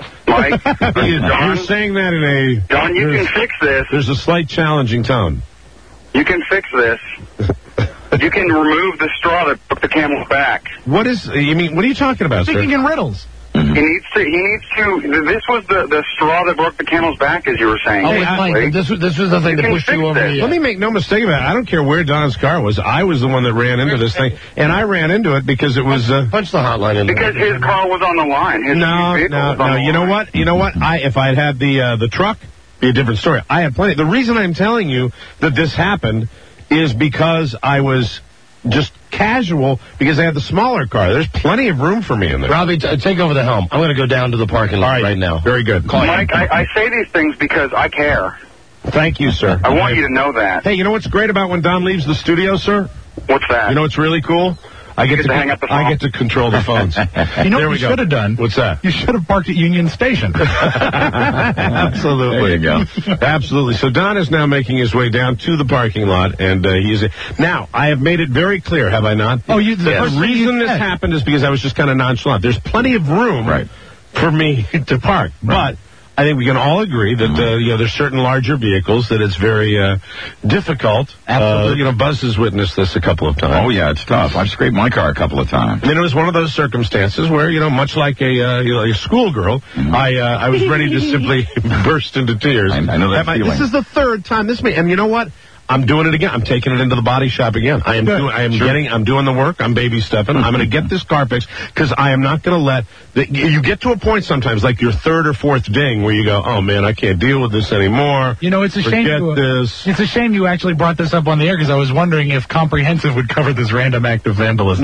Mike, you're saying that in Don, you can fix this. There's a slight challenging tone. You can fix this. You can remove the straw that broke the camel's back. What are you talking about, sir? Speaking in riddles. He needs to, this was the straw that broke the camel's back, as you were saying. Oh, Mike, this was the thing that pushed you over the edge. Let me make no mistake about it. I don't care where Don's car was. I was the one that ran into this thing, and I ran into it because it was... Punch the hotline in there. Because his car was on the line. No. You know what? If I'd had the truck, it'd be a different story. I had plenty. The reason I'm telling you that this happened is because I was just casual, because I had the smaller car. There's plenty of room for me in there. Robbie, take over the helm. I'm going to go down to the parking lot right now. Very good. Mike, I say these things because I care. Thank you, sir. I want you to know that. Hey, you know what's great about when Don leaves the studio, sir? What's that? You know what's really cool? I get to hang up the phone. I get to control the phones. You know what you should have done? What's that? You should have parked at Union Station. Absolutely. There you go. Absolutely. So Don is now making his way down to the parking lot, and now I have made it very clear, have I not? Oh, the reason this happened is because I was just kind of nonchalant. There's plenty of room for me to park, but I think we can all agree that there's certain larger vehicles that it's very difficult. Absolutely. Buzz has witnessed this a couple of times. Oh yeah, it's tough. I've scraped my car a couple of times. And it was one of those circumstances where, much like a schoolgirl, I was ready to simply burst into tears. I know that feeling. This is the third time and you know what? I'm doing it again. I'm taking it into the body shop again. I'm doing the work. I'm baby stepping. I'm going to get this car fixed because I am not going to let you get to a point sometimes, like your third or fourth ding, where you go, oh man, I can't deal with this anymore. It's a shame. It's a shame you actually brought this up on the air because I was wondering if Comprehensive would cover this random act of vandalism.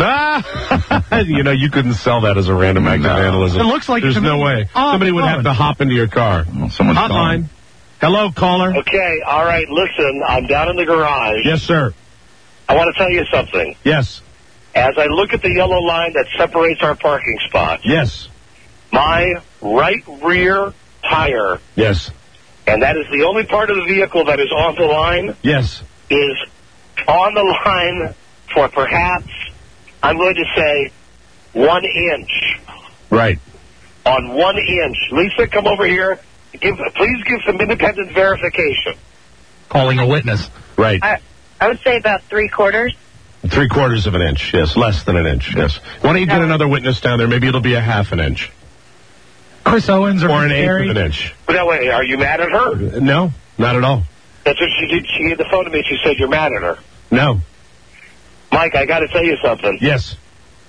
You couldn't sell that as a random act of vandalism. It looks like there's no way. Somebody would have to hop into your car. Well, someone's hotline. Calling. Hello, caller. Okay, all right, listen, I'm down in the garage. Yes, sir. I want to tell you something. Yes. As I look at the yellow line that separates our parking spots. Yes. My right rear tire. Yes. And that is the only part of the vehicle that is on the line. Yes. Is on the line for perhaps, I'm going to say, 1 inch. Right. On 1 inch. Lisa, come over here. Please give some independent verification. Calling a witness. Right. I would say about 3/4. 3/4 of an inch, yes. Less than an inch, yes. Why don't you get another witness down there? Maybe it'll be a half an inch. Chris Owens or an eighth of an inch. But wait, are you mad at her? No, not at all. That's what she did. She gave the phone to me. She said you're mad at her. No. Mike, I got to tell you something. Yes.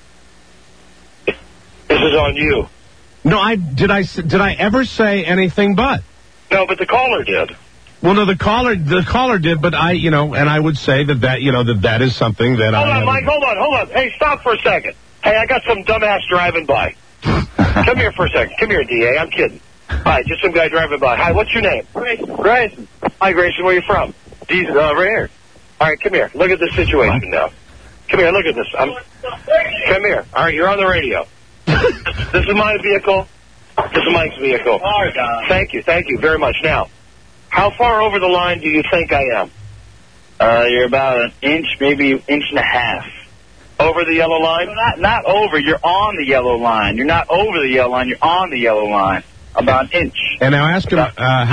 This is on you. No, did I ever say anything but? No, but the caller did. Well, no, the caller did, but and I would say that is something that Hold on, Mike, hold on. Hey, stop for a second. Hey, I got some dumbass driving by. Come here for a second. Come here, DA. I'm kidding. Hi, just some guy driving by. Hi, what's your name? Grayson. Hi, Grayson. Where you from? Right here. All right, come here. Look at this situation now. Come here. Look at this. Come here. All right, you're on the radio. This is my vehicle. This is Mike's vehicle. Thank you very much. Now, how far over the line do you think I am? You're about an inch, maybe an inch and a half. Over the yellow line? Not over. You're on the yellow line. You're not over the yellow line. You're on the yellow line. About an inch. And now ask him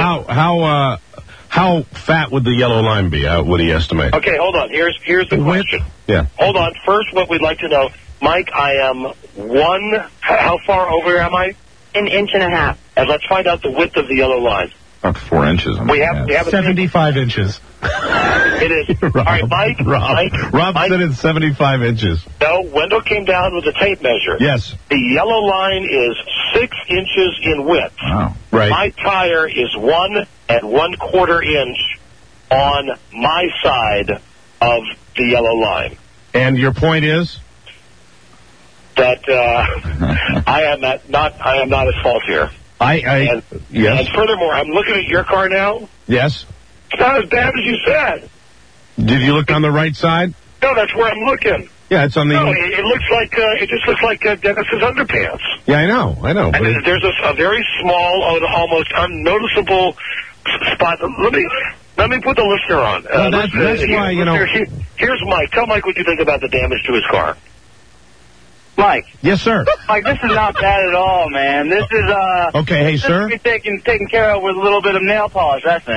how fat would the yellow line be? Would he estimate? Okay, hold on. Here's the question. Yeah. Hold on. First, what we'd like to know, Mike, I am how far over am I? An inch and a half. And let's find out the width of the yellow line. About 4 inches. We have 75 inches. It is. All right, Mike. Rob said it's 75 inches. No, Wendell came down with a tape measure. Yes. The yellow line is 6 inches in width. Wow. Right. My tire is 1 1/4 inch on my side of the yellow line. And your point is? That I am not at fault here. Yes. And furthermore, I'm looking at your car now. Yes. It's not as bad as you said. Did you look on the right side? No, that's where I'm looking. Yeah, it's on the. No, it looks like it just looks like Dennis's underpants. Yeah, I know. And there's a very small, almost unnoticeable spot. Let me put the listener on. That's why Here's Mike. Tell Mike what you think about the damage to his car. Mike. Yes, sir. Mike, this is not bad at all, man. This is okay, hey, sir. This could be taken care of with a little bit of nail polish, I think. How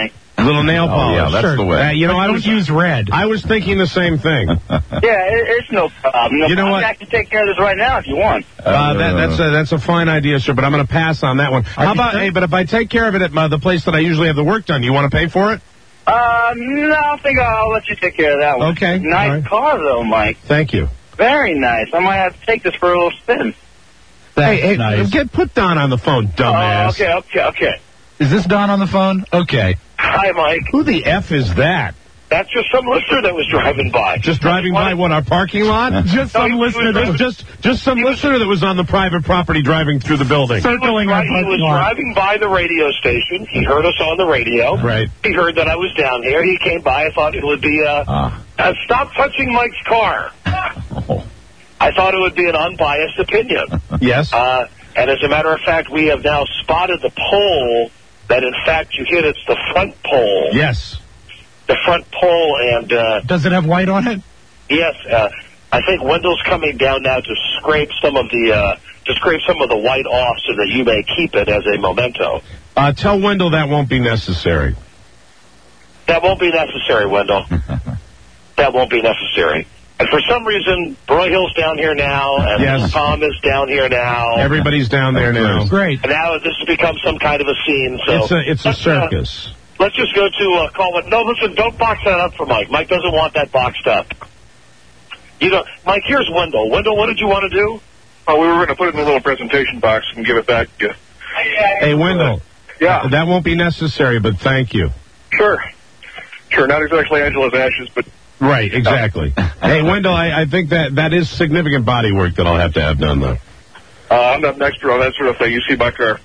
Little nail polish. Yeah, that's the way. You know, I don't use red. I was thinking the same thing. It's no problem. You know what? I can take care of this right now if you want. That's a fine idea, sir, but I'm going to pass on that one. How about, but if I take care of it at the place that I usually have the work done, you want to pay for it? No, I think I'll let you take care of that one. Okay. Nice car, though, Mike. Thank you. Very nice. I might have to take this for a little spin. Hey, put Don on the phone, dumbass. Okay. Is this Don on the phone? Okay. Hi, Mike. Who the F is that? That's just some listener that was driving by. Just driving by what, our parking lot? Just some listener that was just some listener that was on the private property driving through the building. Circling our parking lot. He was driving by the radio station. He heard us on the radio. Right. He heard that I was down here. He came by. I thought it would be stop touching Mike's car. I thought it would be an unbiased opinion. Yes. And as a matter of fact, we have now spotted the pole that, in fact, you hit. It's the front pole. Yes. The front pole, and does it have white on it? Yes, I think Wendell's coming down now to scrape some of the white off so that you may keep it as a memento. Tell Wendell that won't be necessary. That won't be necessary, Wendell. That won't be necessary. And for some reason, Broy Hill's down here now, and Tom is down here now. Everybody's down there now. Great. And now this has become some kind of a scene. So it's a circus. Let's just go to call it. No, listen, don't box that up for Mike. Mike doesn't want that boxed up. You know, Mike, here's Wendell. Wendell, what did you want to do? Oh, we were going to put it in a little presentation box and give it back to you. Hey, Wendell. Yeah. That won't be necessary, but thank you. Sure. Not exactly Angela's ashes, but... Right, exactly. Hey, Wendell, I think that is significant body work that I'll have to have done, though. I'm not an expert on that sort of thing. You see my car.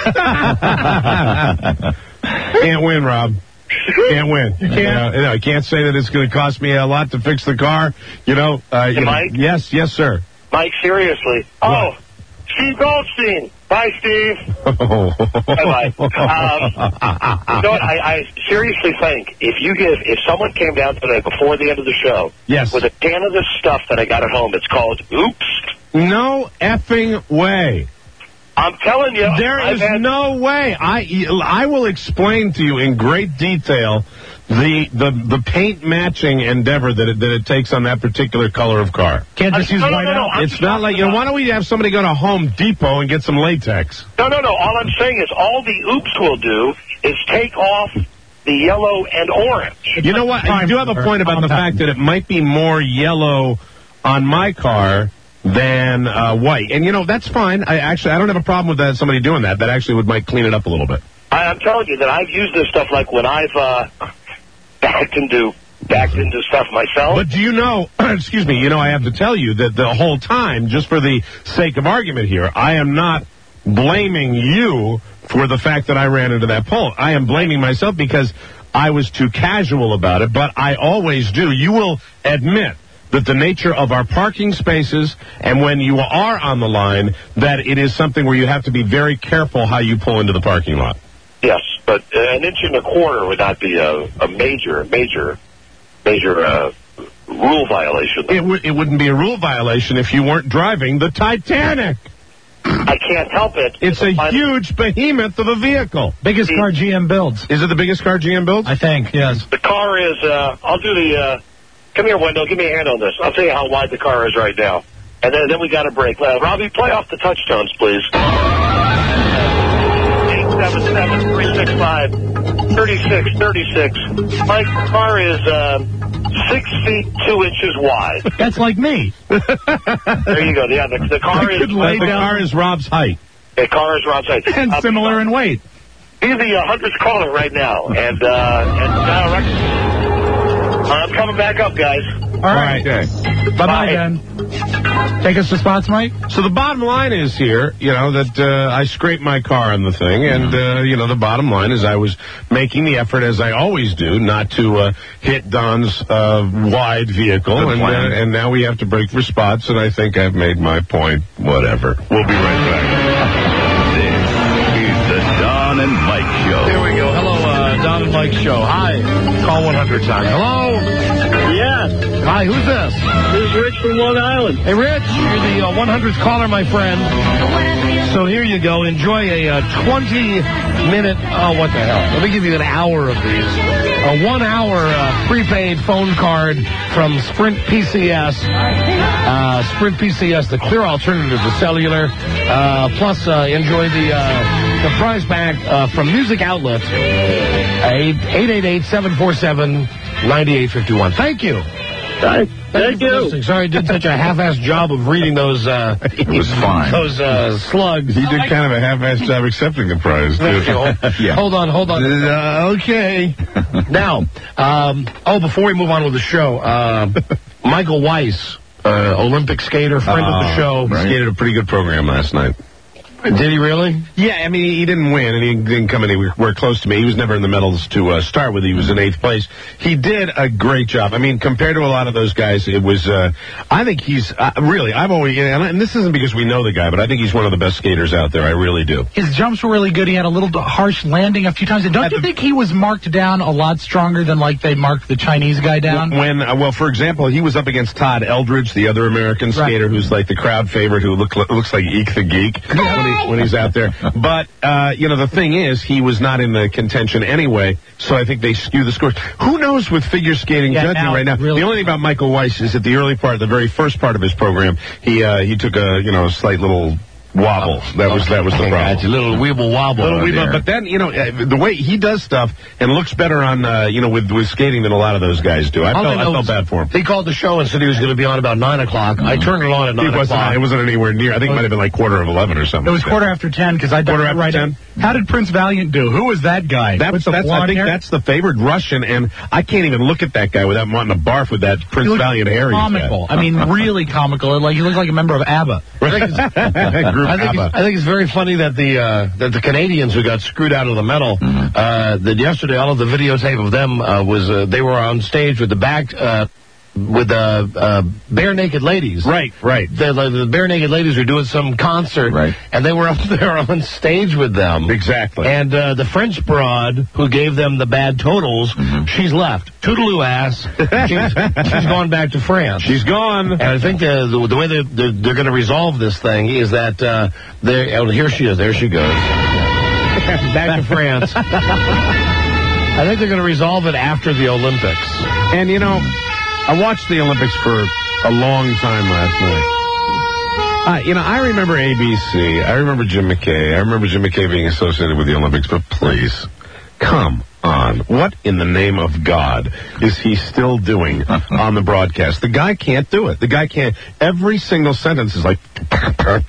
Can't win, Rob. Can't win. You can't. I can't say that it's going to cost me a lot to fix the car. Mike? Yes, sir. Mike, seriously. What? Oh, Steve Goldstein. Bye, Steve. Bye-bye. I seriously think if someone came down today before the end of the show with a can of this stuff that I got at home, it's called Oops. No effing way. I'm telling you. There is no way. I will explain to you in great detail the paint matching endeavor that it takes on that particular color of car. Can't just use white out. It's not like, why don't we have somebody go to Home Depot and get some latex? No. All I'm saying is all the Oops will do is take off the yellow and orange. You know what? I do have a point about the fact that it might be more yellow on my car than white. And, that's fine. I don't have a problem with that. Somebody doing that. That actually might clean it up a little bit. I'm telling you that I've used this stuff like when I've backed into stuff myself. But do you know, excuse me, I have to tell you that the whole time, just for the sake of argument here, I am not blaming you for the fact that I ran into that pole. I am blaming myself because I was too casual about it, but I always do. You will admit that the nature of our parking spaces, and when you are on the line, that it is something where you have to be very careful how you pull into the parking lot. Yes, but an inch and a quarter would not be a major rule violation. It wouldn't be a rule violation if you weren't driving the Titanic. I can't help it. It's a huge behemoth of a vehicle. Biggest car GM builds. Is it the biggest car GM builds? I think, yes. The car is, I'll do the, come here, Wendell, give me a hand on this. I'll tell you how wide the car is right now. And then we got a break. Robbie, play off the touchstones, please. 877-365-3636. Mike, the car is 6 feet 2 inches wide. That's like me. There you go. Yeah, the car is... The car is Rob's height. The car is Rob's height. And similar in weight. Be the 100th caller right now. And I'm coming back up, guys. All right. Okay. Bye-bye, then. Take us to spots, Mike. So the bottom line is here, that I scraped my car on the thing, and, the bottom line is I was making the effort, as I always do, not to hit Don's wide vehicle, and now we have to break for spots, and I think I've made my point. Whatever. We'll be right back. This is the Don and Mike Show. Here we go. Hello, Don and Mike Show. Hi. Call 100 times. Hello? Yes. Hi, who's this? This is Rich from Long Island. Hey, Rich, you're the 100th caller, my friend. So here you go. Enjoy a 20-minute, what the hell? Let me give you an hour of these. A 1-hour prepaid phone card from Sprint PCS. Sprint PCS, the clear alternative to cellular. Plus, enjoy the prize pack from Music Outlet. 888-747-9851. Thank you. Thank you. Sorry, I did such a half-assed job of reading those. It was fine. Those slugs. He did kind of a half-assed job accepting the prize, too. Yeah. Hold on. Okay. Now, before we move on with the show, Michael Weiss, Olympic skater, friend of the show. Skated a pretty good program last night. Did he really? Yeah, I mean, he didn't win, and he didn't come anywhere close to me. He was never in the medals to start with. He was in 8th place. He did a great job. I mean, compared to a lot of those guys, it was, I think he's, really, I've always, and this isn't because we know the guy, but I think he's one of the best skaters out there. I really do. His jumps were really good. He had a little harsh landing a few times. And don't you think he was marked down a lot stronger than, like, they marked the Chinese guy down? Well, for example, he was up against Todd Eldridge, the other American skater who's like the crowd favorite who looks like Eek the Geek. When he's out there. But, the thing is, he was not in the contention anyway, so I think they skew the scores. Who knows with figure skating judging right now? Really, the only thing about Michael Weiss is that the very first part of his program, he took a slight little wobble. That was the problem. That's a little weeble wobble. But then, the way he does stuff and looks better on, with skating than a lot of those guys do. I felt bad for him. He called the show and said he was going to be on about 9 o'clock. I turned it on at 9 o'clock. It wasn't anywhere near. I think it might have been like 11:15 or something. It was 10:15 because I done it right. 10? How did Prince Valiant do? Who was that guy? I think that's the favored Russian, and I can't even look at that guy without wanting to barf with that Prince Valiant hair. Comical. I mean, really comical. Like he looks like a member of ABBA. I think it's very funny that the Canadians who got screwed out of the medal, that yesterday all of the videotape of them they were on stage with the back with the bare naked ladies. Right. The bare naked ladies were doing some concert, and they were up there on stage with them. Exactly. And the French broad who gave them the bad totals, she's left. Toodaloo ass. She's gone back to France. She's gone. And I think the way they're going to resolve this thing is that here she is. There she goes. Back to France. I think they're going to resolve it after the Olympics. And, I watched the Olympics for a long time last night. I remember ABC. I remember Jim McKay. I remember Jim McKay being associated with the Olympics. But please, come on. What in the name of God is he still doing on the broadcast? The guy can't do it. The guy can't. Every single sentence is like... I'm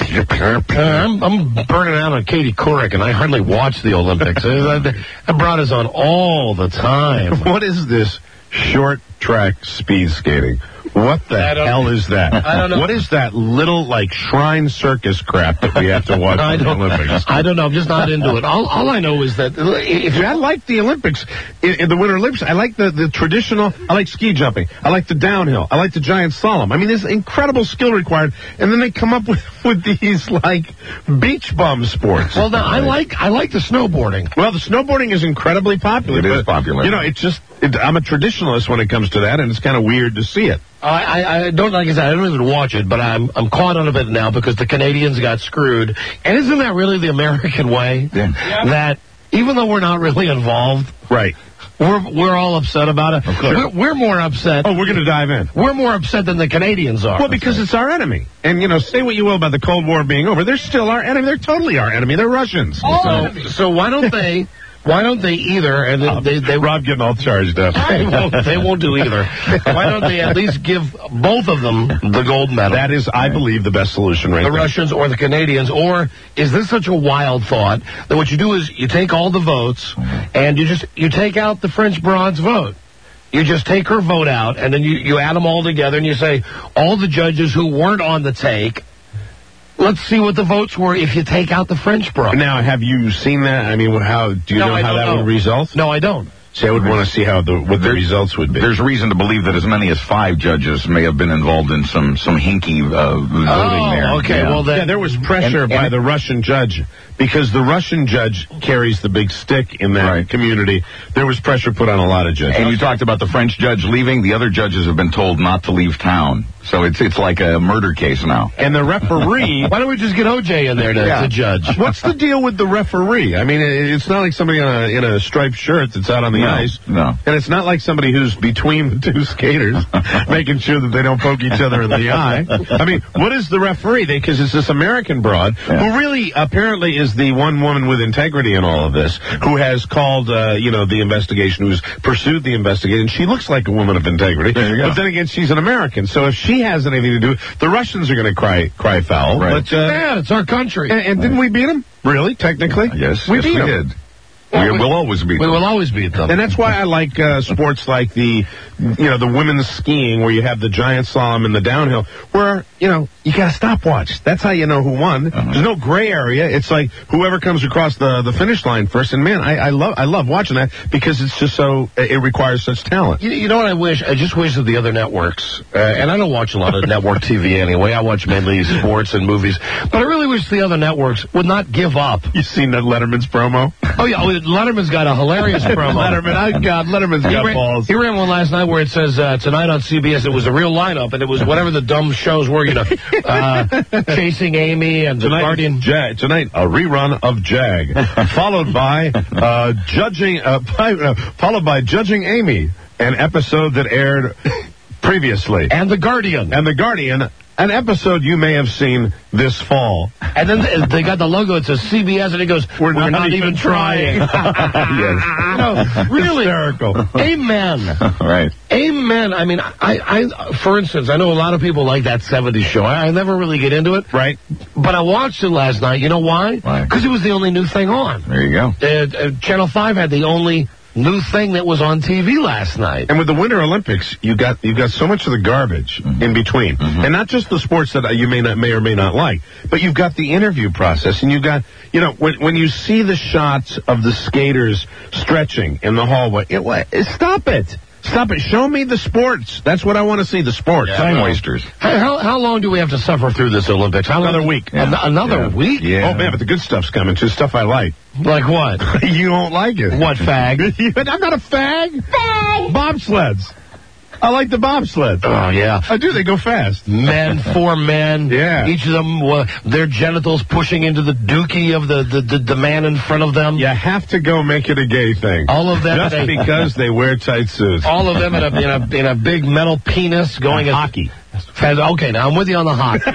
burning out on Katie Couric, and I hardly watch the Olympics. That broad is on all the time. What is this short track speed skating? What the hell is that? I don't know. What is that little, shrine circus crap that we have to watch in the Olympics? I don't know. I'm just not into it. All I know is that... I like the Olympics. In the Winter Olympics, I like the traditional... I like ski jumping. I like the downhill. I like the giant slalom. I mean, there's incredible skill required, and then they come up with these, beach bum sports. Well, now, I like the snowboarding. Well, the snowboarding is incredibly popular. It is popular. It's just... I'm a traditionalist when it comes to that, and it's kind of weird to see it. I don't, like I said, I don't even watch it, but I'm caught on a bit now because the Canadians got screwed. And isn't that really the American way? Yeah. That even though we're not really involved, right? We're all upset about it. We're more upset. Oh, we're going to dive in. We're more upset than the Canadians are. Well, because it's our enemy. And, say what you will about the Cold War being over. They're still our enemy. They're totally our enemy. They're Russians. So why don't they... Why don't they either, and they Rob getting all charged up. They won't do either. Why don't they at least give both of them the gold medal? That is, I believe, the best solution right now. The there. Russians or the Canadians, or is this such a wild thought that what you do is you take all the votes and you take out the French broad's vote. You just take her vote out, and then you add them all together, and you say all the judges who weren't on the take. Let's see what the votes were if you take out the French broad. Now, have you seen that? I mean, do you know how that would result? No, I don't. See, I would want to see what the results would be. There's reason to believe that as many as 5 judges may have been involved in some hinky voting there. Okay. Yeah. Well, there was pressure by the Russian judge because the Russian judge carries the big stick in that community. There was pressure put on a lot of judges. And you talked about the French judge leaving. The other judges have been told not to leave town. So it's like a murder case now. And the referee... Why don't we just get O.J. in there to judge? What's the deal with the referee? I mean, it's not like somebody in a striped shirt that's out on the ice. No. And it's not like somebody who's between the two skaters, making sure that they don't poke each other in the eye. I mean, what is the referee? Because it's this American broad who really apparently is the one woman with integrity in all of this, who has called, the investigation, who's pursued the investigation. She looks like a woman of integrity. There you go. But then again, she's an American. So if she has anything to do, the Russians are going to cry foul. Right. But, yeah, it's our country. And didn't we beat them? Really? Technically? Yes, we beat them. did. We'll always beat them. We will always beat them. And that's why I like sports like the women's skiing, where you have the giant slalom and the downhill, where, you got a stopwatch. That's how you know who won. There's no gray area. It's like whoever comes across the finish line first. And man, I love watching that, because it's just it requires such talent. You know what I wish? I just wish that the other networks, and I don't watch a lot of network TV anyway. I watch mainly sports and movies. But I really wish the other networks would not give up. You seen that Letterman's promo? Oh, yeah. Letterman's got a hilarious promo. Letterman's got balls. He ran one last night where it says, tonight on CBS, it was a real lineup, and it was whatever the dumb shows were, Chasing Amy and The Guardian. Tonight, a rerun of Jag, followed by Judging Amy, an episode that aired previously. And The Guardian. An episode you may have seen this fall. And then they got the logo. It says CBS, and it goes, we're not even trying. Yes. Really. Hysterical. Amen. Right. Amen. I mean, I for instance, I know a lot of people like that 70s show. I never really get into it. Right. But I watched it last night. You know why? Why? Because it was the only new thing on. There you go. Channel 5 had the only new thing that was on TV last night. And with the Winter Olympics, you got so much of the garbage in between, and not just the sports that you may or may not like, but you've got the interview process, and you've got when you see the shots of the skaters stretching in the hallway, stop it. Stop it. Show me the sports. That's what I want to see, the sports. Time wasters. How long do we have to suffer through this Olympics? Another week. Another week? Yeah. Oh, man, but the good stuff's coming, too. Stuff I like. Like what? You won't like it. What, fag? I'm not a fag. Fag! Bobsleds. I like the bobsleds. Oh, yeah. I do. They go fast. Men, 4 men. Yeah. Each of them, their genitals pushing into the dookie of the man in front of them. You have to go make it a gay thing. All of them. Just because they wear tight suits. All of them in a big metal penis going at hockey. Okay, now I'm with you on the hockey.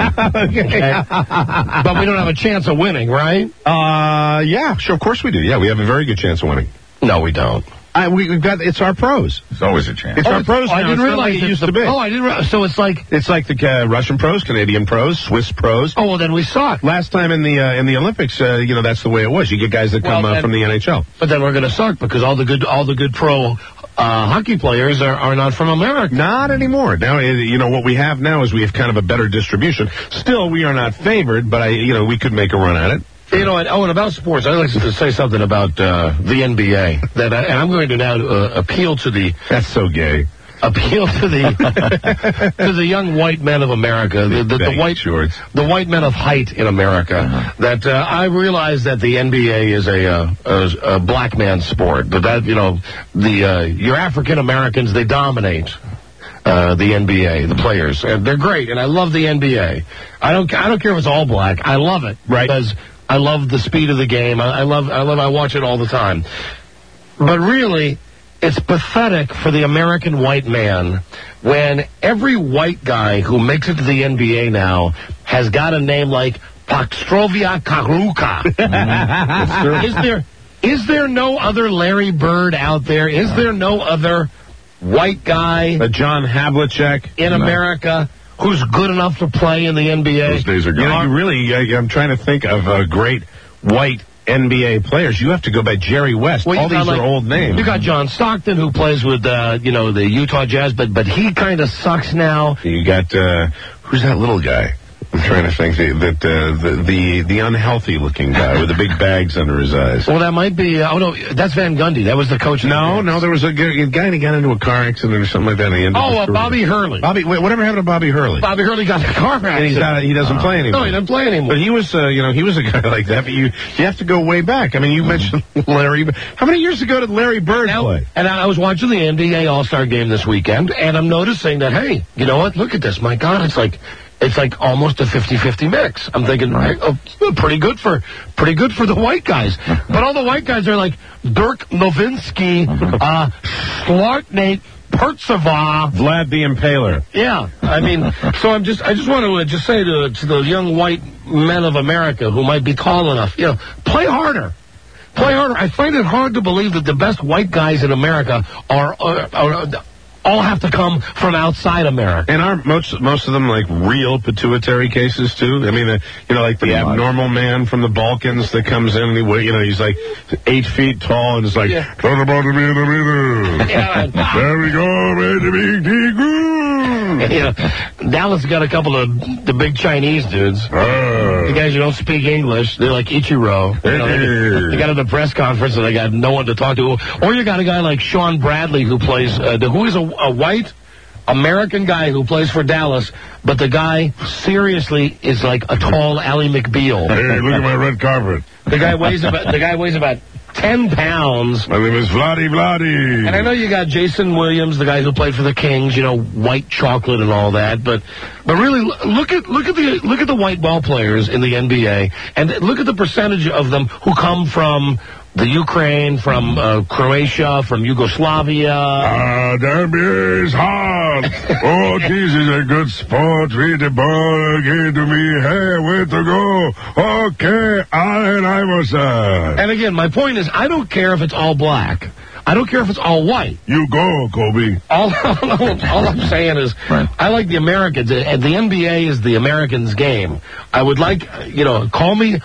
Okay. But we don't have a chance of winning, right? Yeah, sure. Of course we do. Yeah, we have a very good chance of winning. No, we don't. We've got. It's our pros. It's always a chance. It's our pros. I didn't realize it used to be. Oh, I didn't realize. So it's like the Russian pros, Canadian pros, Swiss pros. Oh, well, then we suck. Last time in the Olympics, that's the way it was. You get guys that come from the NHL. But then we're going to suck because all the good pro hockey players are not from America. Not anymore. Now, what we have now is we have kind of a better distribution. Still, we are not favored, but we could make a run at it. And about sports, I'd like to say something about the NBA. And I'm going to now appeal to the... That's so gay. Appeal to the young white men of America, the white men of height in America. That I realize that the NBA is a black man's sport, but that your African Americans, they dominate. The NBA, the players, and they're great, and I love the NBA. I don't care if it's all black. I love it, right? Because I love the speed of the game. I watch it all the time. But really, it's pathetic for the American white man when every white guy who makes it to the NBA now has got a name like Pakstrovia Karuka. Is there no other Larry Bird out there? Is there no other white guy, a John Havlicek in America who's good enough to play in the NBA? Those days are gone. I'm trying to think of great white NBA players. You have to go by Jerry West. All these are old names. You got John Stockton, who plays with the Utah Jazz, but he kind of sucks now. You got who's that little guy? I'm trying to think the unhealthy looking guy with the big bags under his eyes. Well, that might be. That's Van Gundy. That was the coach. No, there was a guy that got into a car accident or something like that. And he ended Bobby Hurley. Whatever happened to Bobby Hurley? Bobby Hurley got in a car accident. And he doesn't play anymore. No, he doesn't play anymore. But he was, he was a guy like that. But you have to go way back. I mean, you mentioned Larry. How many years ago did Larry Bird play? And I was watching the NBA All-Star game this weekend, and I'm noticing that, hey, you know what? Look at this. My God, it's like almost a 50-50 mix. I'm thinking, pretty good for the white guys. But all the white guys are like Dirk Nowitzki, Slartnate, Percival, Vlad the Impaler. Yeah, I mean, so I just want to say to the young white men of America who might be tall enough, play harder. Play harder. I find it hard to believe that the best white guys in America are all have to come from outside America. And aren't most of them like real pituitary cases too? I mean, like the abnormal man from the Balkans that comes in and he's like 8 feet tall and is like, throw the ball to me in the middle. There we go, Dallas got a couple of the big Chinese dudes. The guys who don't speak English. They're like Ichiro. They got at the press conference and they got no one to talk to. Or you got a guy like Sean Bradley who plays, who is a white American guy who plays for Dallas, but the guy seriously is like a tall Ally McBeal. Hey, look at my red carpet. The guy weighs about 10 pounds. My name is Vladdy. And I know you got Jason Williams, the guy who played for the Kings, white chocolate and all that, but really look at the white ball players in the NBA and look at the percentage of them who come from the Ukraine, from Croatia, from Yugoslavia. The NBA is hard. Oh, this is a good sport. Read the ball again to me. Hey, where to go? Okay, Allen Iverson. And again, my point is, I don't care if it's all black. I don't care if it's all white. You go, Kobe. All I'm saying is, I like the Americans. The NBA is the Americans' game. I would like, color me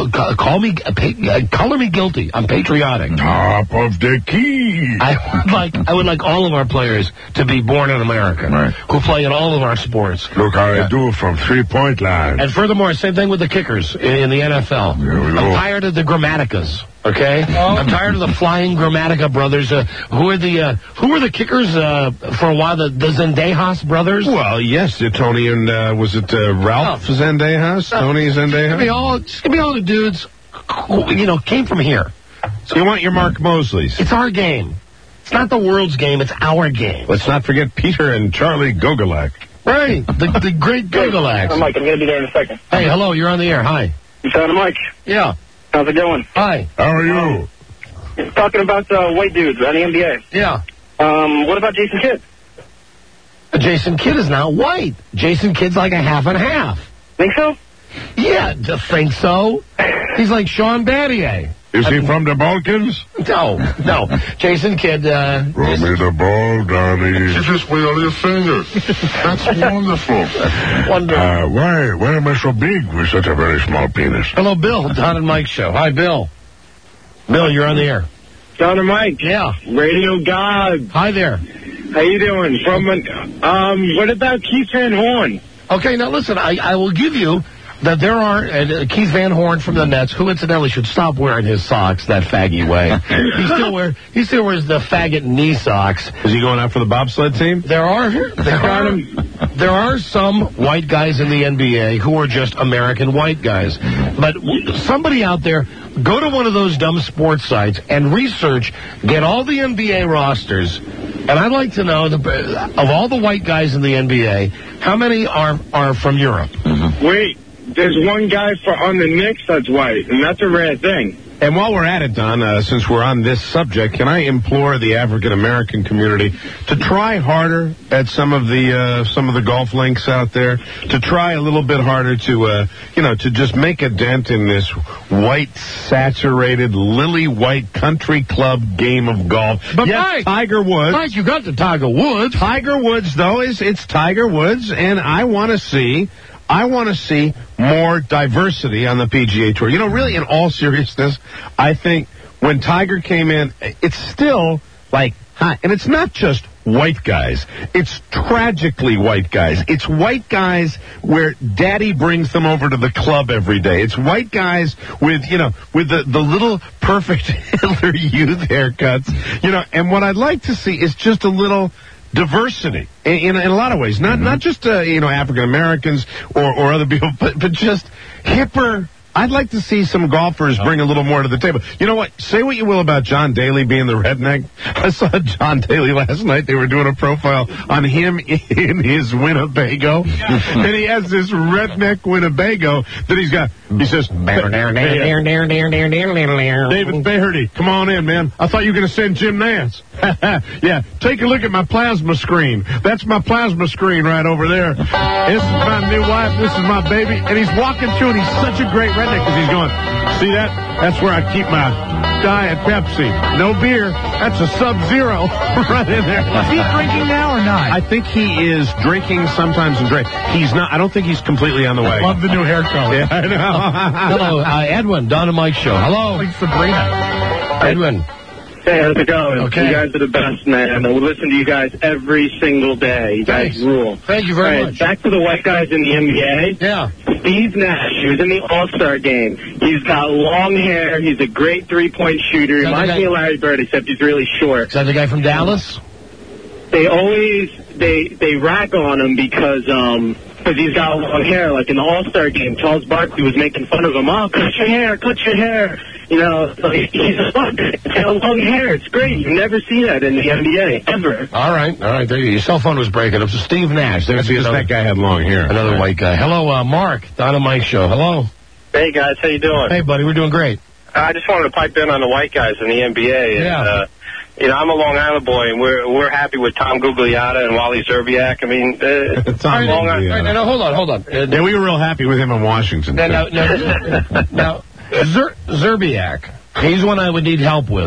guilty. I'm patriotic. Top of the key. I would like all of our players to be born in America, who play in all of our sports. Look how I do from 3-point line. And furthermore, same thing with the kickers in the NFL. I'm tired of the Grammaticas. Okay, I'm tired of the flying Grammatica brothers. Who were the kickers for a while? The Zendejas brothers. Well, yes, Tony and was it Ralph Zendejas? Tony Zendejas. Just give me all the dudes who came from here. So you want your Mark Mosleys? It's our game. It's not the world's game. It's our game. Let's not forget Peter and Charlie Gogolak. Right, the great Gogolaks. I'm Mike. I'm going to be there in a second. Hey, hello. You're on the air. Hi. You sound Mike. Yeah. How's it going? Hi. How are you? Talking about white dudes on the NBA. Yeah. What about Jason Kidd? Jason Kidd is not white. Jason Kidd's like a half and half. Think so? Yeah, think so. He's like Sean Battier. Is he from the Balkans? No. Jason Kidd, Throw me the ball, Donnie. You just wiggle your finger. That's wonderful. Wonderful. Why am I so big with such a very small penis? Hello, Bill. Don and Mike show. Hi, Bill. Bill, you're on the air. Don and Mike. Yeah. Radio God. Hi there. How you doing? What about Keith Van Horn? Okay, now listen, I will give you that there are Keith Van Horn from the Nets, who incidentally should stop wearing his socks that faggy way. He still wears the faggot knee socks. Is he going out for the bobsled team? There are some white guys in the NBA who are just American white guys. But somebody out there, go to one of those dumb sports sites and research, get all the NBA rosters, and I'd like to know, of all the white guys in the NBA, how many are from Europe? Mm-hmm. Wait. There's one guy on the Knicks that's white, and that's a rare thing. And while we're at it, Don, since we're on this subject, can I implore the African-American community to try harder at some of the golf links out there, to try a little bit harder to just make a dent in this white, saturated, lily white country club game of golf. But yes, Mike, Tiger Woods. Mike, you got the Tiger Woods. Tiger Woods, though, it's Tiger Woods, and I want to see more diversity on the PGA Tour. Really, in all seriousness, I think when Tiger came in, it's still like hot. And it's not just white guys. It's tragically white guys. It's white guys where daddy brings them over to the club every day. It's white guys with the little perfect Hitler Youth haircuts. And what I'd like to see is just a little diversity in a lot of ways. Not just African Americans or other people, but just hipper. I'd like to see some golfers bring a little more to the table. You know what? Say what you will about John Daly being the redneck. I saw John Daly last night. They were doing a profile on him in his Winnebago. And he has this redneck Winnebago that he's got. He says, David Behardy, come on in, man. I thought you were going to send Jim Nance. Yeah, take a look at my plasma screen. That's my plasma screen right over there. This is my new wife. This is my baby. And he's walking through, and he's such a great redneck because he's going, see that? That's where I keep my Diet Pepsi. No beer. That's a Sub-Zero right in there. Is he drinking now or not? I think he is drinking sometimes and drinking. He's not. I don't think he's completely on the way. Love the new hair color. Yeah, I know. Hello, Edwin, Don and Mike show. Hello. Like Sabrina. Edwin. Hey, how's it going? Okay. You guys are the best, man. We listen to you guys every single day. You guys rule. Thank you very much. Back to the white guys in the NBA. Yeah. Steve Nash, he was in the All-Star game. He's got long hair. He's a great three-point shooter. He reminds me of Larry Bird, except he's really short. Is that the guy from Dallas? They always, they rack on him because he's got long hair. Like in the All-Star game, Charles Barkley was making fun of him. Oh, cut your hair, cut your hair. He's a fucker. He's got long hair. It's great. You never see that in the NBA, ever. All right. There you go. Your cell phone was breaking up. So Steve Nash. That's because that guy had long hair. Another white guy. Hello, Mark. Don and Mike show. Hello. Hey, guys. How you doing? Hey, buddy. We're doing great. I just wanted to pipe in on the white guys in the NBA. And, I'm a Long Island boy, and we're happy with Tom Gugliotta and Wally Zerbiak. I mean, Tom Long Island. No, hold on. Yeah, we were real happy with him in Washington. Now, Zerbiak. He's one I would need help with. He's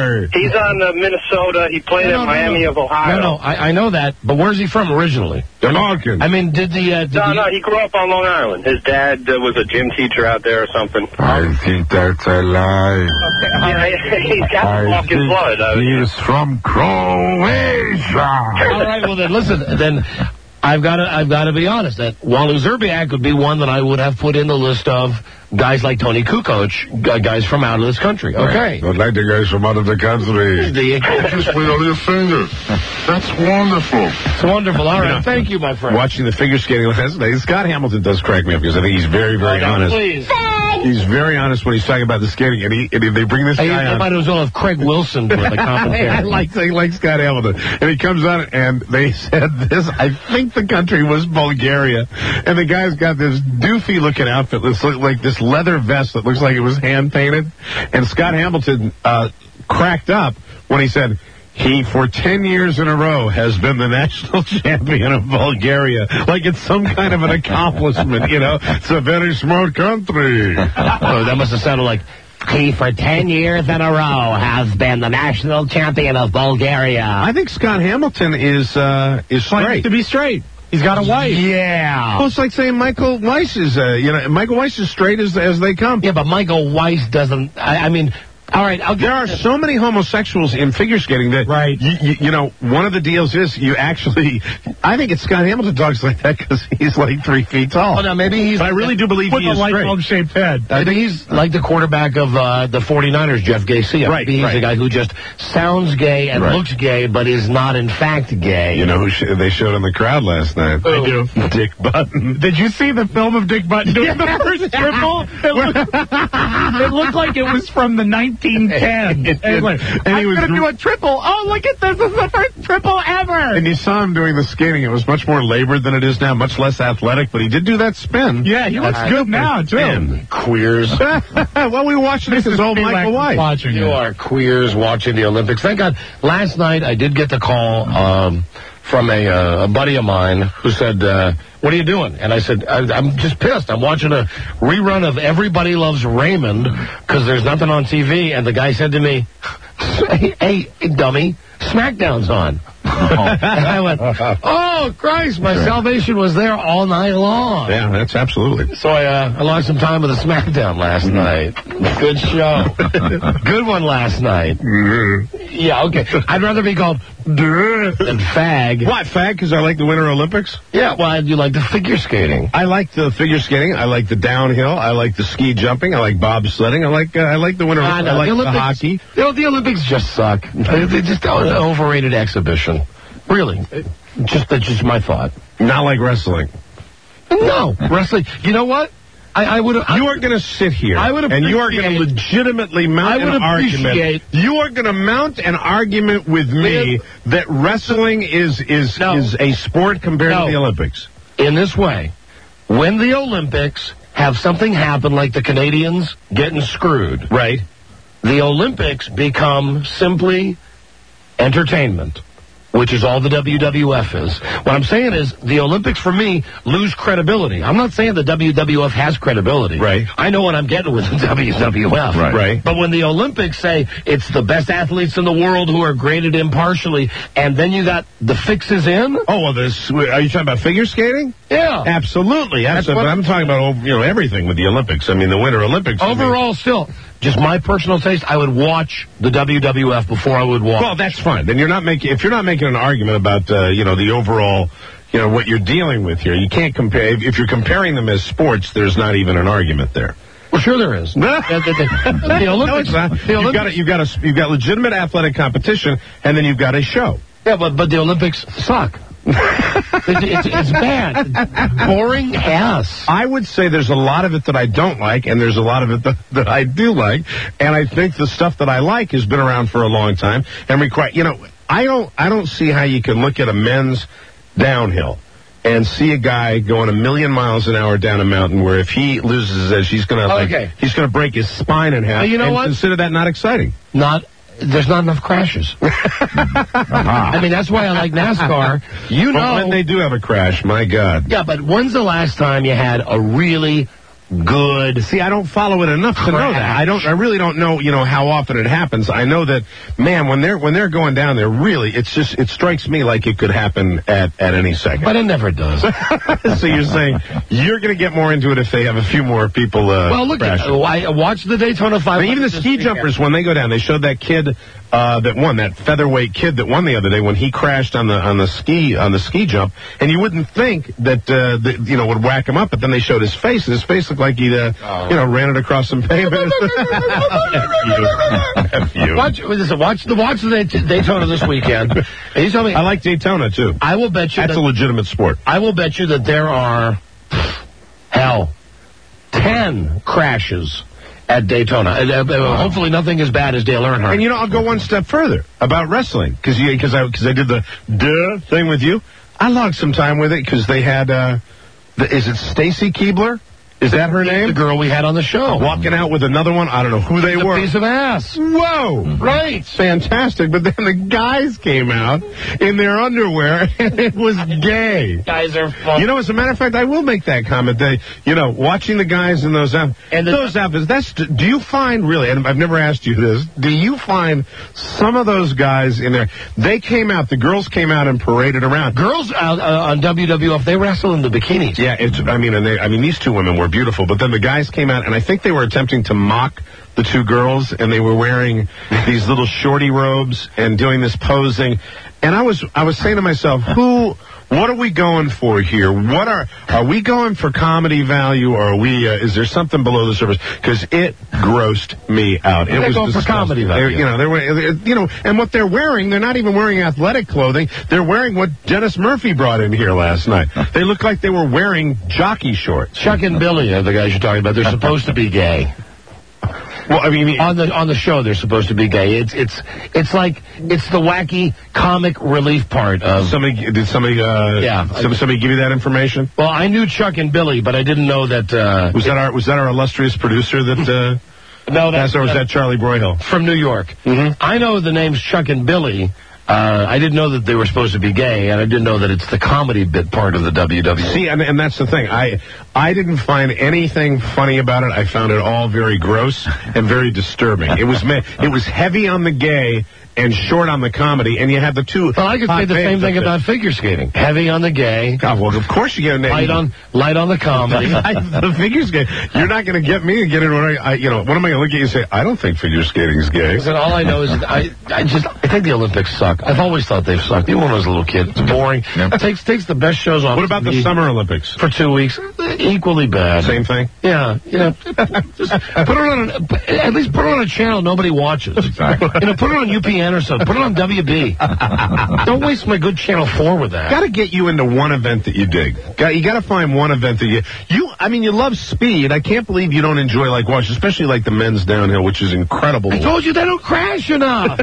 on Minnesota. He played at Miami of Ohio. No, I know that, but where's he from originally? Demarkin. I mean, did No, he grew up on Long Island. His dad was a gym teacher out there or something. I think that's a lie. Yeah, he's got the walk in blood. He's from Croatia. All right, well then, listen, I've got to be honest. That Wally Zerbiak would be one that I would have put in the list of guys like Tony Kukoc, guys from out of this country. Okay. Not like the guys from out of the country. Just with all your fingers. That's wonderful. It's wonderful. All right. Thank you, my friend. Watching the figure skating last night, Scott Hamilton does crack me up because I think he's very, very honest. Please. He's very honest when he's talking about the skating, and they bring this guy on. I might as well have Craig Wilson for the commentary. I like Scott Hamilton. And he comes on, and they said this, I think the country was Bulgaria, and the guy's got this doofy-looking outfit that's like this leather vest that looks like it was hand-painted, and Scott Hamilton cracked up when he said, he, for 10 years in a row, has been the national champion of Bulgaria. Like it's some kind of an accomplishment, It's a very smart country. Oh, that must have sounded like, he, for 10 years in a row, has been the national champion of Bulgaria. I think Scott Hamilton is straight. To be straight. He's got a wife. Yeah. Well, it's like saying Michael Weiss is, Michael Weiss is straight as they come. Yeah, but Michael Weiss doesn't, I mean... All right, there are so many homosexuals in figure skating that, one of the deals is you actually, I think it's Scott Hamilton talks like that because he's like 3 feet tall. Oh, no, maybe he's... But I really do believe he is straight. With a light bulb-shaped head. I think he's like the quarterback of the 49ers, Jeff Garcia. Right, he's the guy who just sounds gay and looks gay, but is not in fact gay. You know who they showed in the crowd last night? I do. Dick Button. Did you see the film of Dick Button doing the first triple? It looked like it was from the 1910s. And he was going to do a triple. Oh, look at this. This is the first triple ever. And you saw him doing the skating. It was much more labored than it is now, much less athletic, but he did do that spin. Yeah, he looks good now, too. Queers. Well, we watched this as old Michael White. You are queers watching the Olympics. Thank God. Last night, I did get the call from a buddy of mine who said, what are you doing? And I said, I'm just pissed. I'm watching a rerun of Everybody Loves Raymond because there's nothing on TV. And the guy said to me, hey, dummy, SmackDown's on. And I went, oh, Christ, my salvation was there all night long. Yeah, that's absolutely. So I lost some time with the SmackDown last night. Good show. Good one last night. Yeah, okay. I'd rather be called than fag. What, fag? Because I like the Winter Olympics? Yeah, well, you like the figure skating. I like the figure skating. I like the downhill. I like the ski jumping. I like bobsledding. I like the Winter Olympics. I like the hockey. The Olympics just suck. They're just an overrated exhibition. Really. That's just my thought. Not like wrestling. No. Wrestling. You know what? I would. You are going to sit here, and you are going to legitimately mount an argument. You are going to mount an argument with me that wrestling is a sport compared to the Olympics. In this way, when the Olympics have something happen like the Canadians getting screwed, right? The Olympics become simply entertainment, which is all the WWF is. What I'm saying is the Olympics, for me, lose credibility. I'm not saying the WWF has credibility. Right. I know what I'm getting with the WWF. Right. But when the Olympics say it's the best athletes in the world who are graded impartially, and then you got the fixes in. Oh, well, are you talking about figure skating? Yeah. Absolutely. But I'm talking about everything with the Olympics. I mean, the Winter Olympics. Overall, still. Just my personal taste, I would watch the WWF before I would watch. Well, that's fine. Then if you're not making an argument about the overall, what you're dealing with here, you can't compare. If you're comparing them as sports, there's not even an argument there. Well, sure there is. The Olympics. No, it's not. You've got legitimate athletic competition, and then you've got a show. Yeah, but the Olympics suck. It's bad. Boring ass. I would say there's a lot of it that I don't like, and there's a lot of it that I do like. And I think the stuff that I like has been around for a long time and require. I don't see how you can look at a men's downhill and see a guy going 1,000,000 miles an hour down a mountain where if he loses his edge, he's gonna break his spine in half. You know what? Consider that not exciting. There's not enough crashes. I mean, that's why I like NASCAR. But when they do have a crash, my God. Yeah, but when's the last time you had a really good... See, I don't follow it enough to know that. I really don't know, how often it happens. I know that, man, when they're going down there, really, it strikes me like it could happen at any second. But it never does. So you're saying you're going to get more into it if they have a few more people Well, look, watch the Daytona 500. Even the ski jumpers, when they go down, they showed that kid that won, that featherweight kid that won the other day when he crashed on the ski jump, and you wouldn't think that would whack him up, but then they showed his face, and his face looked like he ran it across some pavement. Watch the Daytona this weekend. And you tell me, I like Daytona too. I will bet you that's a legitimate sport. I will bet you that there are 10 crashes at Daytona. Hopefully nothing as bad as Dale Earnhardt. And I'll go one step further about wrestling because I did the thing with you. I logged some time with it because they had is it Stacy Keibler? Is that her name? The girl we had on the show. Walking out with another one. I don't know who they were. A piece of ass. Whoa. Right. Fantastic. But then the guys came out in their underwear, and it was gay. Guys are fun. As a matter of fact, I will make that comment. Watching the guys in those outfits, do you find really, and I've never asked you this, do you find some of those guys in there, they came out, the girls came out and paraded around. Girls out on WWF, they wrestle in the bikinis. Yeah, these two women were beautiful, but then the guys came out, and I think they were attempting to mock the two girls, and they were wearing these little shorty robes and doing this posing, and I was saying to myself, what are we going for here? Are we going for comedy value, or are we? Is there something below the surface? Because it grossed me out. It was going for comedy value. And what they're wearing, they're not even wearing athletic clothing. They're wearing what Dennis Murphy brought in here last night. They look like they were wearing jockey shorts. Chuck and Billy are the guys you're talking about. They're supposed to be gay. Well, on the show they're supposed to be gay. It's the wacky comic relief part of somebody give you that information? Well, I knew Chuck and Billy, but I didn't know that was that our illustrious producer that no, or was that Charlie Broyhill from New York? Mm-hmm. I know the names Chuck and Billy I didn't know that they were supposed to be gay, and I didn't know that it's the comedy bit part of the WWE. See, and that's the thing. I didn't find anything funny about it. I found it all very gross and very disturbing. It was heavy on the gay and short on the comedy, and you had the two. Well, I could say the same thing about figure skating. Heavy on the gay. God, well, of course you get a name. Light on the comedy. The figure skating. You're not going to get me to get it when what am I going to look at you and say, I don't think figure skating is gay. Listen, all I know is I think the Olympics suck. I've always thought they've sucked. Even when I was a little kid. It's boring. Yeah. It takes the best shows on. What about the Summer Olympics? For 2 weeks. Equally bad. Same thing? Yeah. Just put it on at least put it on a channel nobody watches. Exactly. Put it on UPN or something. Put it on WB. Don't waste my good Channel 4 with that. Got to get you into one event that you dig. You got to find one event that you love speed. I can't believe you don't enjoy watch, especially like the men's downhill, which is incredible. I told you they don't crash enough.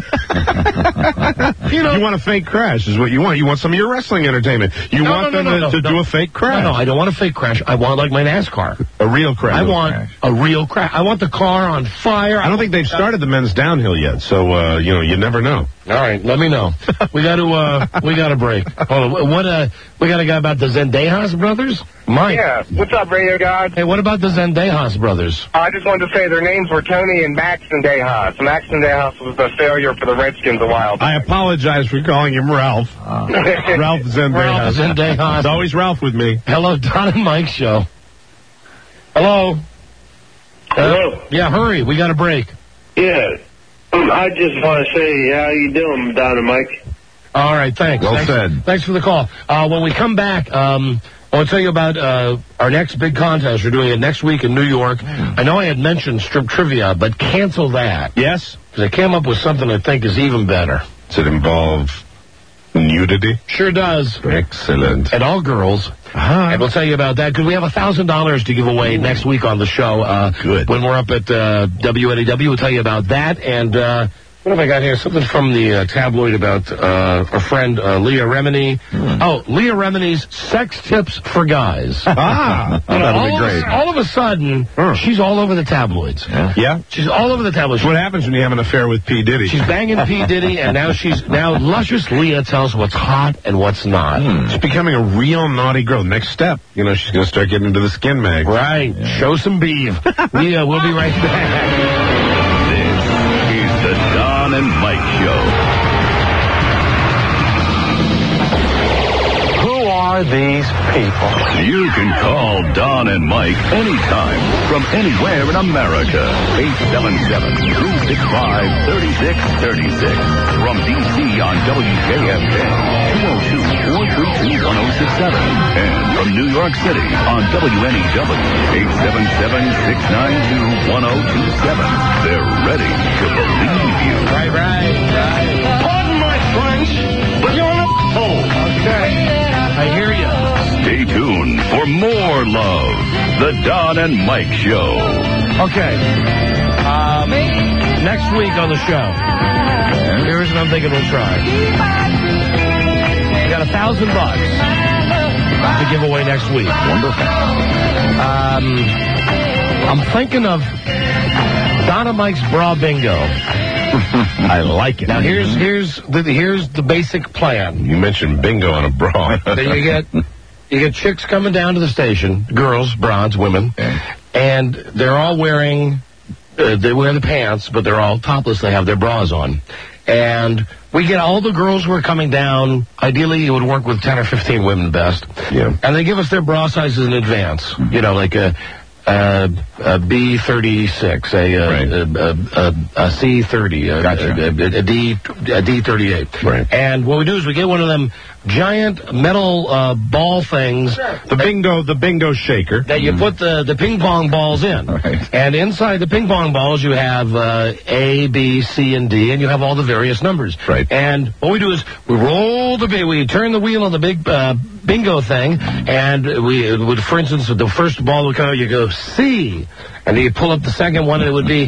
You want a fake crash is what you want. You want some of your wrestling entertainment. You want them to do a fake crash. No, I don't want a fake crash. I want like my NASCAR. A real crash. I want a real crash. I want the car on fire. I don't think they've started the men's downhill yet, so you never know. All right, let me know. We got to break. Hold on. We got a guy about the Zendejas brothers? Mike. Yeah. What's up, Radio God? Hey, what about the Zendejas brothers? I just wanted to say their names were Tony and Max Zendejas. Max Zendejas was a failure for the Redskins a while back. I apologize for calling him Ralph. Ralph Zendejas. Ralph Zendejas. It's always Ralph with me. Hello, Don and Mike show. Hello. Hello. Yeah, hurry. We got a break. Yeah. I just want to say, how you doing, Don and Mike? All right, thanks. Well said. Thanks for the call. When we come back, I want to tell you about our next big contest. We're doing it next week in New York. I know I had mentioned strip trivia, but cancel that. Yes? Because I came up with something I think is even better. Does it involve nudity? Sure does. Excellent. And all girls. And we'll tell you about that because we have $1,000 to give away next week on the show. Good. When we're up at WNEW, we'll tell you about that. And what have I got here? Something from the tabloid about our friend Leah Remini. Oh, Leah Remini's sex tips for guys. That'll be great. All of a sudden, she's all over the tabloids. Yeah? She's all over the tabloids. What happens when you have an affair with P. Diddy? She's banging P. Diddy, and now luscious Leah tells what's hot and what's not. She's becoming a real naughty girl. Next step, she's going to start getting into the skin mag. Right. Yeah. Show some beef. Leah, we'll be right back. The Don and Mike Show. Who are these people? You can call Don and Mike anytime from anywhere in America. 877-265-3636. From D.C. on WJFK, 202-432-1067. And from New York City on WNEW, 877-692-1027. They're ready to believe you. Right. Pardon my French, but you're an asshole. Okay. I hear you. Stay tuned for more love. The Don and Mike Show. Okay. Next week on the show, here's what I'm thinking we'll try. We got $1,000 to give away next week. Wonderful. I'm thinking of Don and Mike's bra bingo. I like it. Now here's the basic plan. You mentioned bingo on a bra. Then you get chicks coming down to the station, girls, bras, women, and they're all wearing. They wear the pants, but they're all topless. They have their bras on, and we get all the girls who are coming down. Ideally, it would work with 10 or 15 women best. Yeah, and they give us their bra sizes in advance. Like a B36, a C30, a D38. Right. And what we do is we get one of them giant metal ball things. The bingo shaker. That you put the ping pong balls in. Right. And inside the ping pong balls you have A, B, C, and D, and you have all the various numbers. Right. And what we do is we we turn the wheel on the big bingo thing, and we would, for instance, the first ball would come out, you go C, and then you pull up the second one, and it would be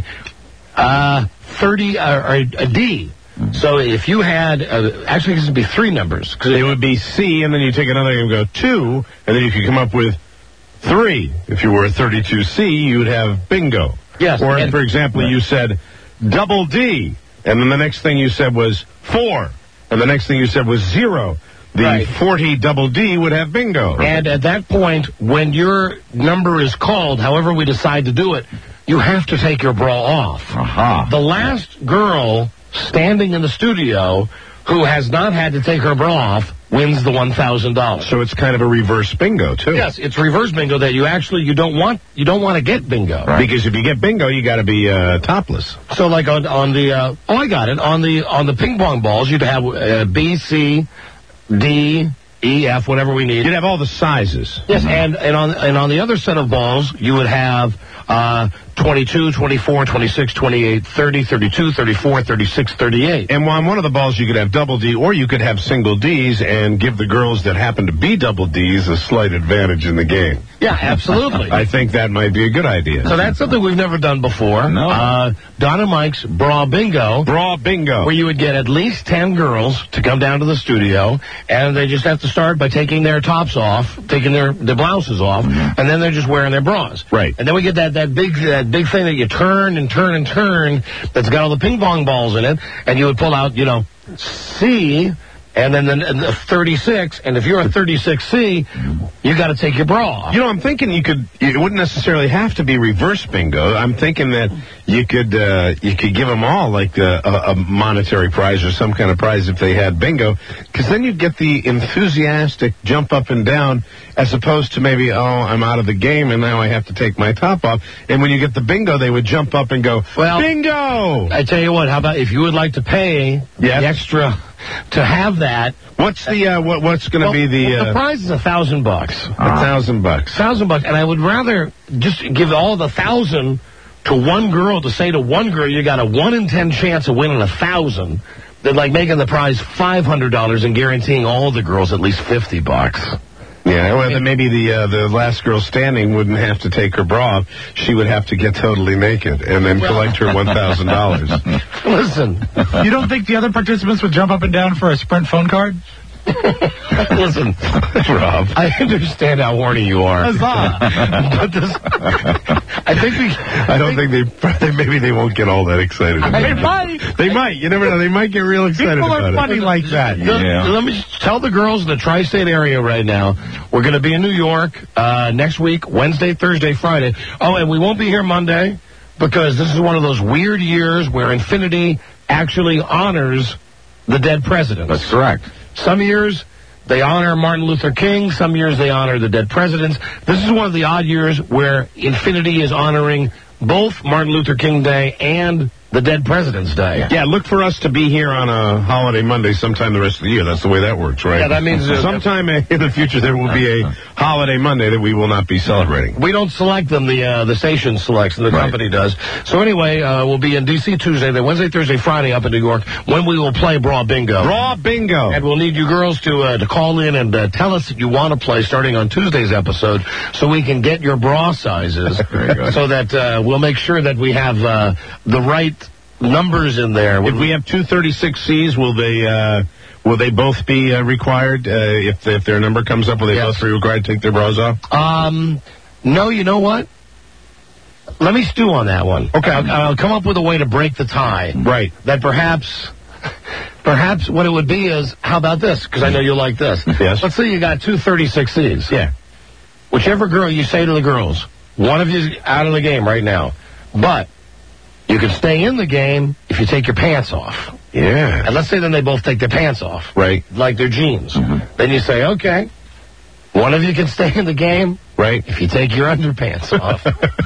30 or a D. So if you had, actually this would be 3 numbers. It would be C, and then you take another and go 2, and then you could come up with 3. If you were a 32C, you would have bingo. Yes. Or, for example, you said double D, and then the next thing you said was 4. And the next thing you said was 0. The 40 double D would have bingo. And at that point, when your number is called, however we decide to do it, you have to take your bra off. The last girl standing in the studio who has not had to take her bra off wins the $1,000. So it's kind of a reverse bingo, too. Yes, it's reverse bingo that you don't want to get bingo. Right. Because if you get bingo, you got to be topless. So like on the I got it. On the ping pong balls, you'd have B, C, D, E, F, whatever we need. You'd have all the sizes. Yes, and on the other set of balls, you would have 22, 24, 26, 28, 30, 32, 34, 36, 38. And on one of the balls, you could have double D, or you could have single Ds and give the girls that happen to be double Ds a slight advantage in the game. Yeah, absolutely. I think that might be a good idea. So that's something we've never done before. No. Don and Mike's Bra Bingo. Bra Bingo. Where you would get at least 10 girls to come down to the studio, and they just have to start by taking their tops off, taking their blouses off, and then they're just wearing their bras. Right. And then we get that big thing that you turn and turn and turn that's got all the ping pong balls in it, and you would pull out, C, and then the 36, and if you're a 36C, you got to take your bra off. I'm thinking it wouldn't necessarily have to be reverse bingo. I'm thinking that you could give them all like a monetary prize or some kind of prize if they had bingo, because then you'd get the enthusiastic jump up and down as opposed to maybe, I'm out of the game and now I have to take my top off. And when you get the bingo, they would jump up and go, bingo! I tell you what, how about if you would like to pay the extra to have that? What's the what's going to be the prize is $1,000. $1,000. $1,000, and I would rather just give all the 1,000 to one girl, to say to one girl you got a 1 in 10 chance of winning 1,000, than like making the prize $500 and guaranteeing all the girls at least $50. Yeah, well, then maybe the last girl standing wouldn't have to take her bra off. She would have to get totally naked and then collect her $1,000. Listen, you don't think the other participants would jump up and down for a Sprint phone card? Listen, Rob, I understand how horny you are. But this, I don't think maybe they won't get all that excited. They might. They might. You never know. They might get real excited People about are funny like that. Let me just tell the girls in the tri-state area right now, we're going to be in New York next week, Wednesday, Thursday, Friday. Oh, and we won't be here Monday because this is one of those weird years where Infinity actually honors the dead presidents. That's correct. Some years they honor Martin Luther King. Some years they honor the dead presidents. This is one of the odd years where Infinity is honoring both Martin Luther King Day and the Dead President's Day. Yeah, look for us to be here on a holiday Monday sometime the rest of the year. That's the way that works, right? Yeah, that means sometime in the future there will be a holiday Monday that we will not be celebrating. We don't select them. The station selects, the company does. So anyway, we'll be in D.C. Tuesday, then Wednesday, Thursday, Friday up in New York when we will play Bra Bingo. Bra Bingo. And we'll need you girls to call in and tell us that you want to play starting on Tuesday's episode so we can get your bra sizes so that we'll make sure that we have the right numbers in there. If we have two 36Cs, will they both be required? If their number comes up, will they both be required to take their bras off? No, you know what? Let me stew on that one. Okay. I'll come up with a way to break the tie. Right. That perhaps what it would be is, how about this? Because I know you'll like this. Yes. Let's say you got two 36Cs. Yeah. Whichever girl you say to the girls, one of you's out of the game right now. But you can stay in the game if you take your pants off. Yeah. And let's say then they both take their pants off. Right. Like their jeans. Then you say, okay, one of you can stay in the game. Right. If you take your underpants off.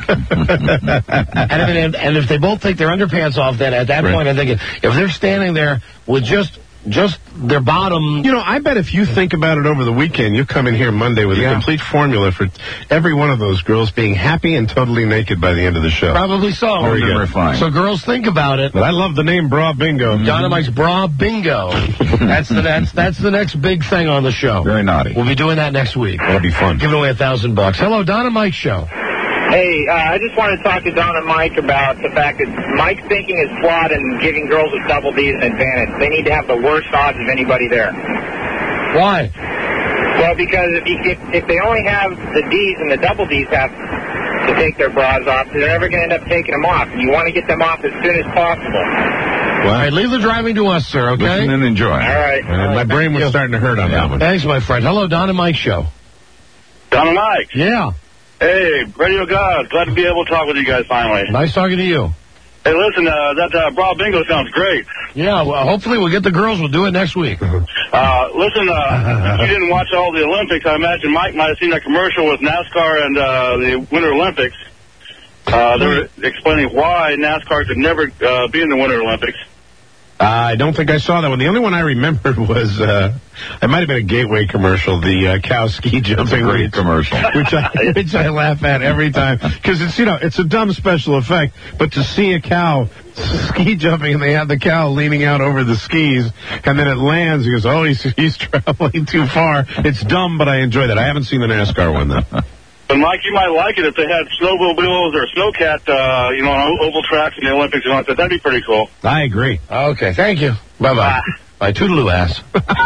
and if they both take their underpants off, then at that point I'm thinking, if they're standing there with just their bottom. I bet if you think about it over the weekend, you'll come in here Monday with a complete formula for every one of those girls being happy and totally naked by the end of the show. Probably so. Very good. So girls, think about it. But I love the name Bra Bingo. Don and Mike's Bra Bingo. That's the next big thing on the show. Very naughty. We'll be doing that next week. That'll be fun. Giving away $1,000. Hello, Don and Mike Show. Hey, I just want to talk to Don and Mike about the fact that Mike's thinking is flawed and giving girls with double D's an advantage. They need to have the worst odds of anybody there. Why? Well, because if they only have the D's and the double D's have to take their bras off, they're never going to end up taking them off. And you want to get them off as soon as possible. All right, leave the driving to us, sir, okay? Listen and enjoy. All right. My brain was starting to hurt on that one. Thanks, my friend. Hello, Don and Mike Show. Don and Mike. Yeah. Hey, Radio God. Glad to be able to talk with you guys finally. Nice talking to you. Hey, listen, that Bra Bingo sounds great. Yeah, well, hopefully we'll get the girls. We'll do it next week. Listen, if you didn't watch all the Olympics, I imagine Mike might have seen that commercial with NASCAR and the Winter Olympics. They were explaining why NASCAR could never be in the Winter Olympics. I don't think I saw that one. The only one I remembered was, it might have been a Gateway commercial, the cow ski jumping. Great commercial. which I laugh at every time. Because it's, it's a dumb special effect, but to see a cow ski jumping and they have the cow leaning out over the skis and then it lands, he goes, oh, he's traveling too far. It's dumb, but I enjoy that. I haven't seen the NASCAR one, though. But, Mike, you might like it if they had snowmobiles or snowcat, on oval tracks in the Olympics and all that. That'd be pretty cool. I agree. Okay, thank you. Bye-bye. Bye, toodaloo ass.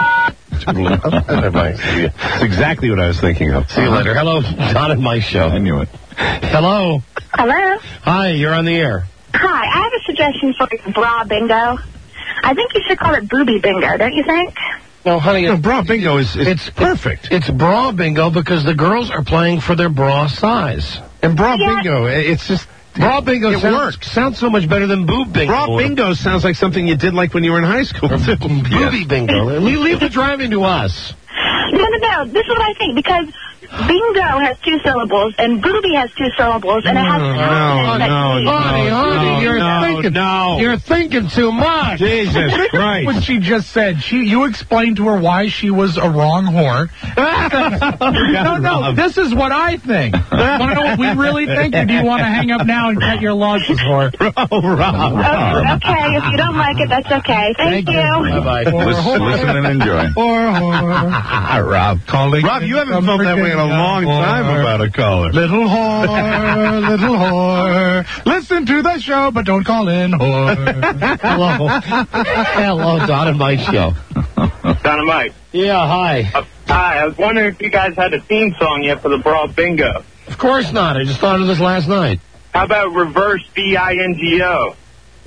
That's exactly what I was thinking of. See you later. Hello, Don and Mike Show. I knew it. Hello. Hello. Hi, you're on the air. Hi, I have a suggestion for Bra Bingo. I think you should call it Booby Bingo, don't you think? No, honey. Bra Bingo it's perfect. It's Bra Bingo because the girls are playing for their bra size. And Bra Bingo, it's just... Bra Bingo works. Sounds so much better than Boob Bingo. Bra Bingo sounds like something you did like when you were in high school. Booby Bingo. Leave the driving to us. No. This is what I think, because Bingo has 2 syllables, and Booby has 2 syllables, and it has... Honey, you're thinking too much. Jesus Christ. What she just said, you explained to her why she was a wrong whore. No, this is what I think. Want to know what we really think, or do you want to hang up now and cut your losses, whore? Rob. Okay, if you don't like it, that's okay. Thank you. Bye-bye. Listen and enjoy. Rob, calling. Rob, you haven't felt that way in a long time about a caller. Little whore. Listen to the show, but don't call in whore. Hello, Don and Mike Show. Don and Mike. Yeah, hi. Hi, I was wondering if you guys had a theme song yet for the Bra Bingo. Of course not. I just thought of this last night. How about reverse BINGO?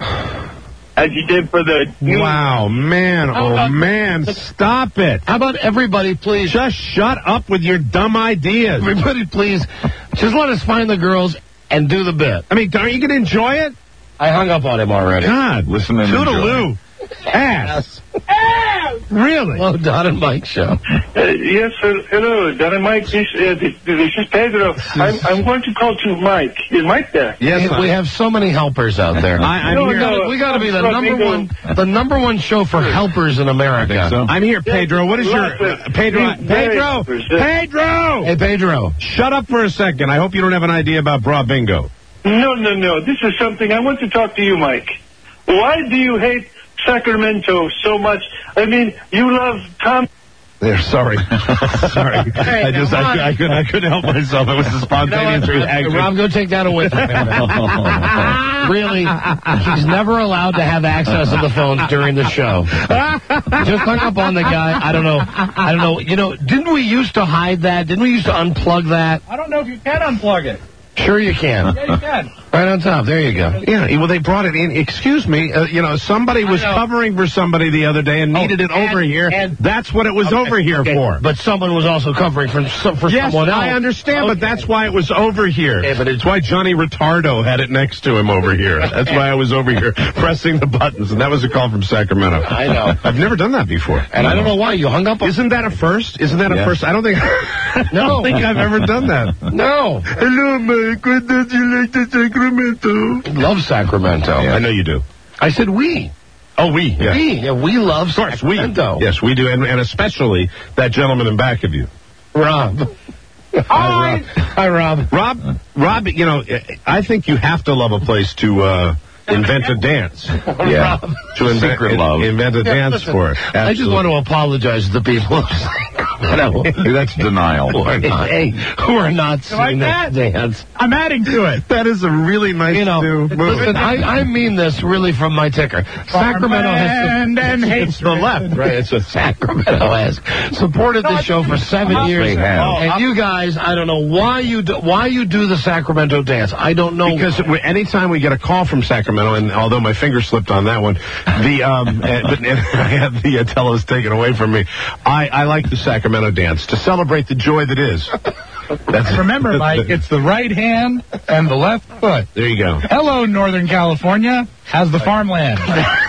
As you did for the... Wow, man, man, stop it. How about everybody, please... Just shut up with your dumb ideas. Everybody, please, just let us find the girls and do the bit. I mean, aren't you going to enjoy it? I hung up on him already. God, listen and toodaloo. Ass. Really? Hello, Don and Mike Show. Yes, hello, Don and Mike. This is Pedro. I'm going to call to Mike. Is Mike there? Yes, we have so many helpers out there. We got to be the number one show for helpers in America. So. I'm here, Pedro. What is your Pedro? Hey, Pedro. Shut up for a second. I hope you don't have an idea about Bra Bingo. No. This is something I want to talk to you, Mike. Why do you hate Sacramento so much? I mean, you love Tom. There, sorry. Hey, I couldn't help myself. It was a spontaneous reaction. Rob, go take that away from him. Really, he's never allowed to have access to the phones during the show. Just hung up on the guy. I don't know. Didn't we used to hide that? Didn't we used to unplug that? I don't know if you can unplug it. Sure you can. Yeah, you can. Right on top. There you go. Yeah, well, they brought it in. Excuse me. Somebody was covering for somebody the other day and needed it over here. And that's what it was over here for. But someone was also covering for someone else. I understand, but that's why it was over here. Yeah, but it's why Johnny Retardo had it next to him over here. That's why I was over here pressing the buttons, and that was a call from Sacramento. I know. I've never done that before. And I don't know why. You hung up on... Isn't that a first? Isn't that a first? I don't think I've ever done that. No. Hello, Mike. What did you like to Sacramento? Love Sacramento. Yeah. I know you do. I said we. Oh, we. Yeah. We love Sacramento. Yes, we do, and especially that gentleman in back of you. Rob. Hi, Rob. Rob, I think you have to love a place to invent a dance. Yeah. To invent a dance for it. Absolutely. I just want to apologize to the people of Sacramento. That's denial. Who are not seeing that dance. I'm adding to it. That is a really nice new move. Listen, I mean this really from my ticker. Sacramento has it's the left, right? It's a Sacramento has supported this show for 7 years, and you guys, I don't know why you do the Sacramento dance. I don't know because anytime we get a call from Sacramento, and although my finger slipped on that one, but I had the telos taken away from me. I like the Sacramento dance to celebrate the joy that is. Remember, Mike, it's the right hand and the left foot. There you go. Hello, Northern California. How's the farmland?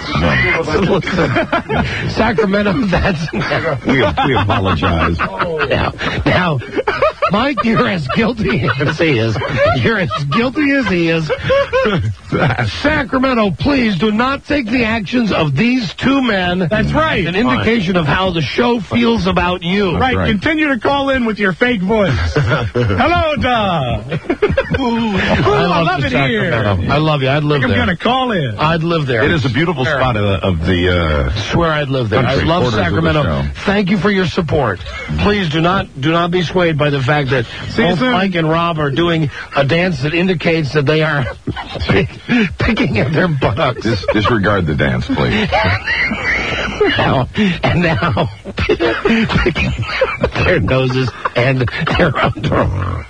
Sacramento, that's... We apologize. Now, Mike, you're as guilty as he is. You're as guilty as he is. Sacramento, please do not take the actions of these two men. That's right. An indication of how the show feels about you. Right. Continue to call in with your fake voice. Hello, Doug. I love it here. I love you. I'd live there. I'm going to call in. I'd live there. It is a beautiful spot of the. Swear I'd live there. I love Sacramento. Thank you for your support. Please do not be swayed by the fact that both Mike and Rob are doing a dance that indicates that they are picking at their buttocks. Disregard the dance, please. now picking their noses and their underarms.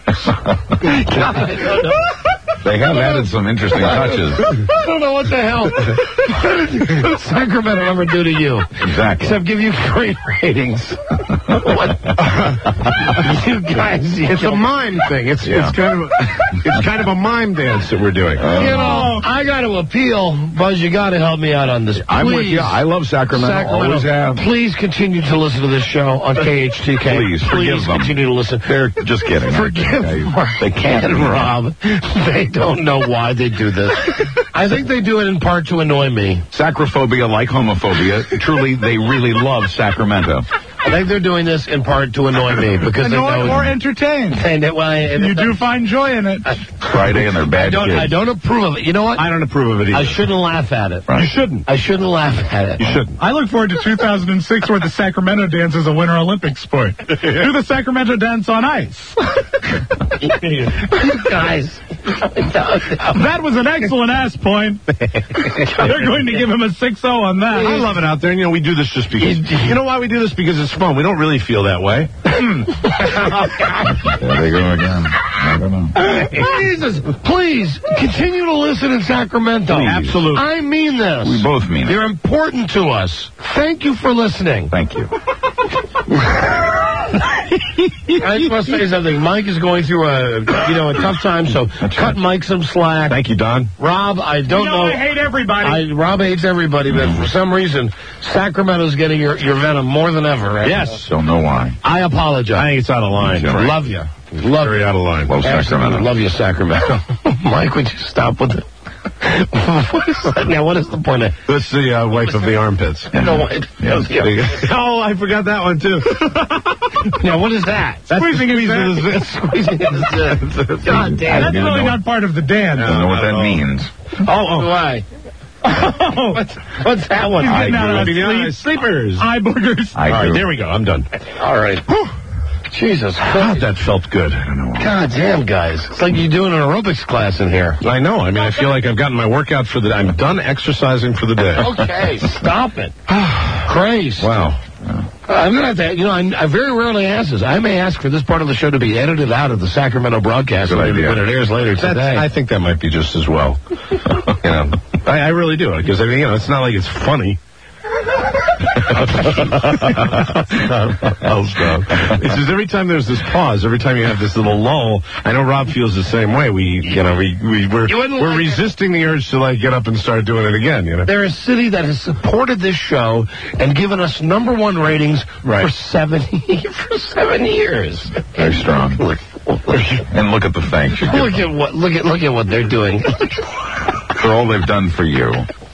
They have added some interesting touches. I don't know what the hell Sacramento ever do to you. Exactly. Except give you great ratings. What? You guys, it's a mime thing. It's kind of a mime dance that we're doing. I got to appeal, Buzz. You got to help me out on this. I'm with you. I love Sacramento. Always have. Please continue to listen to this show on KHTK. Please continue to listen. They're just kidding. Forgive They can't, Rob. They don't know why they do this. I think they do it in part to annoy me. Sacrophobia, like homophobia, truly, they really love Sacramento. I think they're doing this in part to annoy me because they know or entertain. You do find joy in it. Friday and their bad kids. I don't approve of it. You know what? I don't approve of it either. I shouldn't laugh at it. Right. You shouldn't. I shouldn't laugh at it. You shouldn't. I look forward to 2006 where the Sacramento dance is a Winter Olympics sport. Do the Sacramento dance on ice. You guys. That was an excellent ass point. They're going to give him a 6-0 on that. I love it out there. And, we do this just because. You know why we do this? Because it's fun. We don't really feel that way. There they go again. I don't know. Jesus, please continue to listen in Sacramento. Please. Absolutely. I mean this. We both mean it. You're important to us. Thank you for listening. Thank you. I just want to say something. Mike is going through a tough time, so cut Mike some slack. Thank you, Don. Rob, I don't know. I hate everybody. Rob hates everybody, but for some reason, Sacramento's getting your venom more than ever. Right? Yes. Don't know why. I apologize. I think it's out of line. Love you. Very out of line. Love Sacramento. Love you, Sacramento. Mike, would you stop with it? What is the point of That's the wife of the armpits. No, Oh, I forgot that one, too. Now, what is that? Squeezing his Squeezing his God damn. That's really not part of the dance. I don't know what that means. Why? What's that one? Sleepers. Eye boogers. All right, there we go. I'm done. All right. Jesus. God, that felt good. I don't know. God damn, guys. It's like you're doing an aerobics class in here. I know. I mean, I feel like I've gotten my workout for the day. I'm done exercising for the day. Okay, stop it. Christ. Wow. I'm going to have to, I very rarely ask this. I may ask for this part of the show to be edited out of the Sacramento broadcast when it airs later today. I think that might be just as well. I really do. Because, it's not like it's funny. I'll stop. It's just every time there's this pause, every time you have this little lull, I know Rob feels the same way. We're resisting the urge to get up and start doing it again. They're a city that has supported this show and given us #1 ratings for 7 years. Very strong. And look at the thanks. Look at what they're doing. For all they've done for you.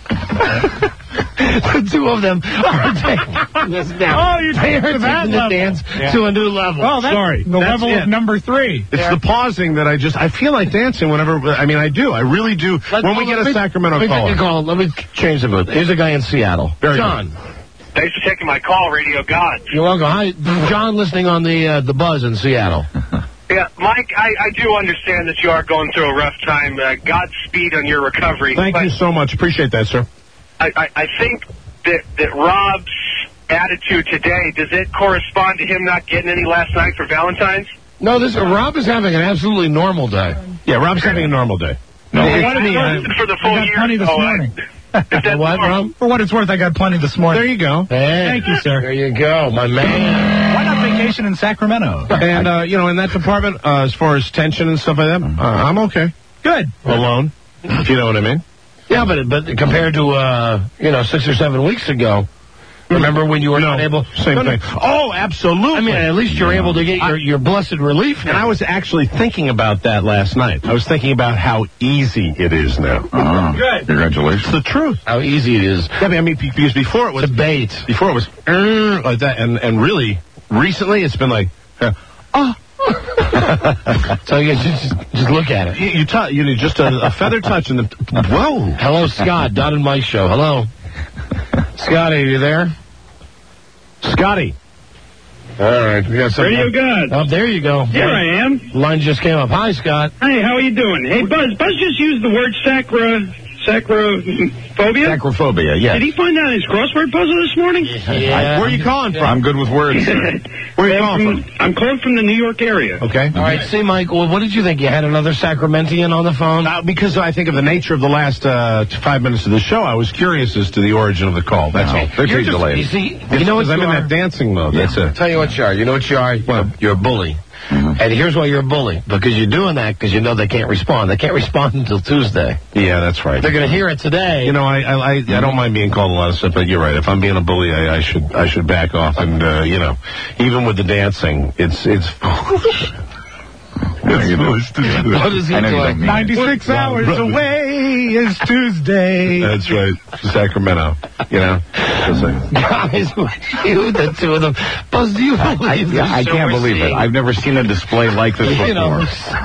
The two of them are taking this down. Oh, you're taking the dance to a new level. Oh, that's the level of number 3. It's the pausing that I feel like dancing whenever, I do. I really do. When we get a Sacramento call. Let me change the mood. Here's a guy in Seattle. Very John. Good. Thanks for taking my call, Radio God. You're welcome. Hi, John, listening on the Buzz in Seattle. Yeah, Mike, I do understand that you are going through a rough time. Godspeed on your recovery. Thank you so much. Appreciate that, sir. I think that Rob's attitude today, does it correspond to him not getting any last night for Valentine's? No, Rob is having an absolutely normal day. Yeah, Rob's having a normal day. No, for the full year. Plenty this morning. What, Rob? For what it's worth, I got plenty this morning. There you go. Hey, thank you, sir. There you go, my man. Why not vacation in Sacramento? And, in that department, as far as tension and stuff like that, I'm okay. Good. Alone, if you know what I mean. Yeah, but compared to, 6 or 7 weeks ago, remember when you were not able... Same thing. Oh, absolutely. I mean, at least you're able to get your blessed relief now. And I was actually thinking about that last night. I was thinking about how easy it is now. Good. Congratulations. It's the truth. How easy it is. Yeah, I mean, because before it was... debate. Before it was... like that. And really, recently, it's been like... So you just look at it. You just a feather touch in the... Whoa. Hello, Scott. Don and Mike show. Hello. Scotty, are you there? Scotty. All right. We got some Radio God. Oh, there you go. Here I am. Line just came up. Hi, Scott. Hey, how are you doing? Hey, Buzz just used the word sacrophobia? Sacrophobia, yes. Did he find out his crossword puzzle this morning? Yeah. Where are you calling from? I'm good with words. Where are you calling from? I'm calling from the New York area. Okay. All right. See, Mike, well, what did you think? You had another Sacramentian on the phone? Because I think of the nature of the last 5 minutes of the show, I was curious as to the origin of the call. That's all. They're too delayed. You see, You know what? I'm in that dancing mode. Yeah. That's it. Tell you what you are. You know what you are? You're a bully. Mm-hmm. And here's why you're a bully. Because you're doing that because you know they can't respond. They can't respond until Tuesday. Yeah, that's right. They're going to hear it today. You know, I don't mind being called a lot of stuff, but you're right. If I'm being a bully, I should back off. And even with the dancing, it's what is he doing? 96 hours away is Tuesday. That's right. Sacramento. Guys, you, the two of them. Buzz, do you believe this? I can't believe it. I've never seen a display like this before.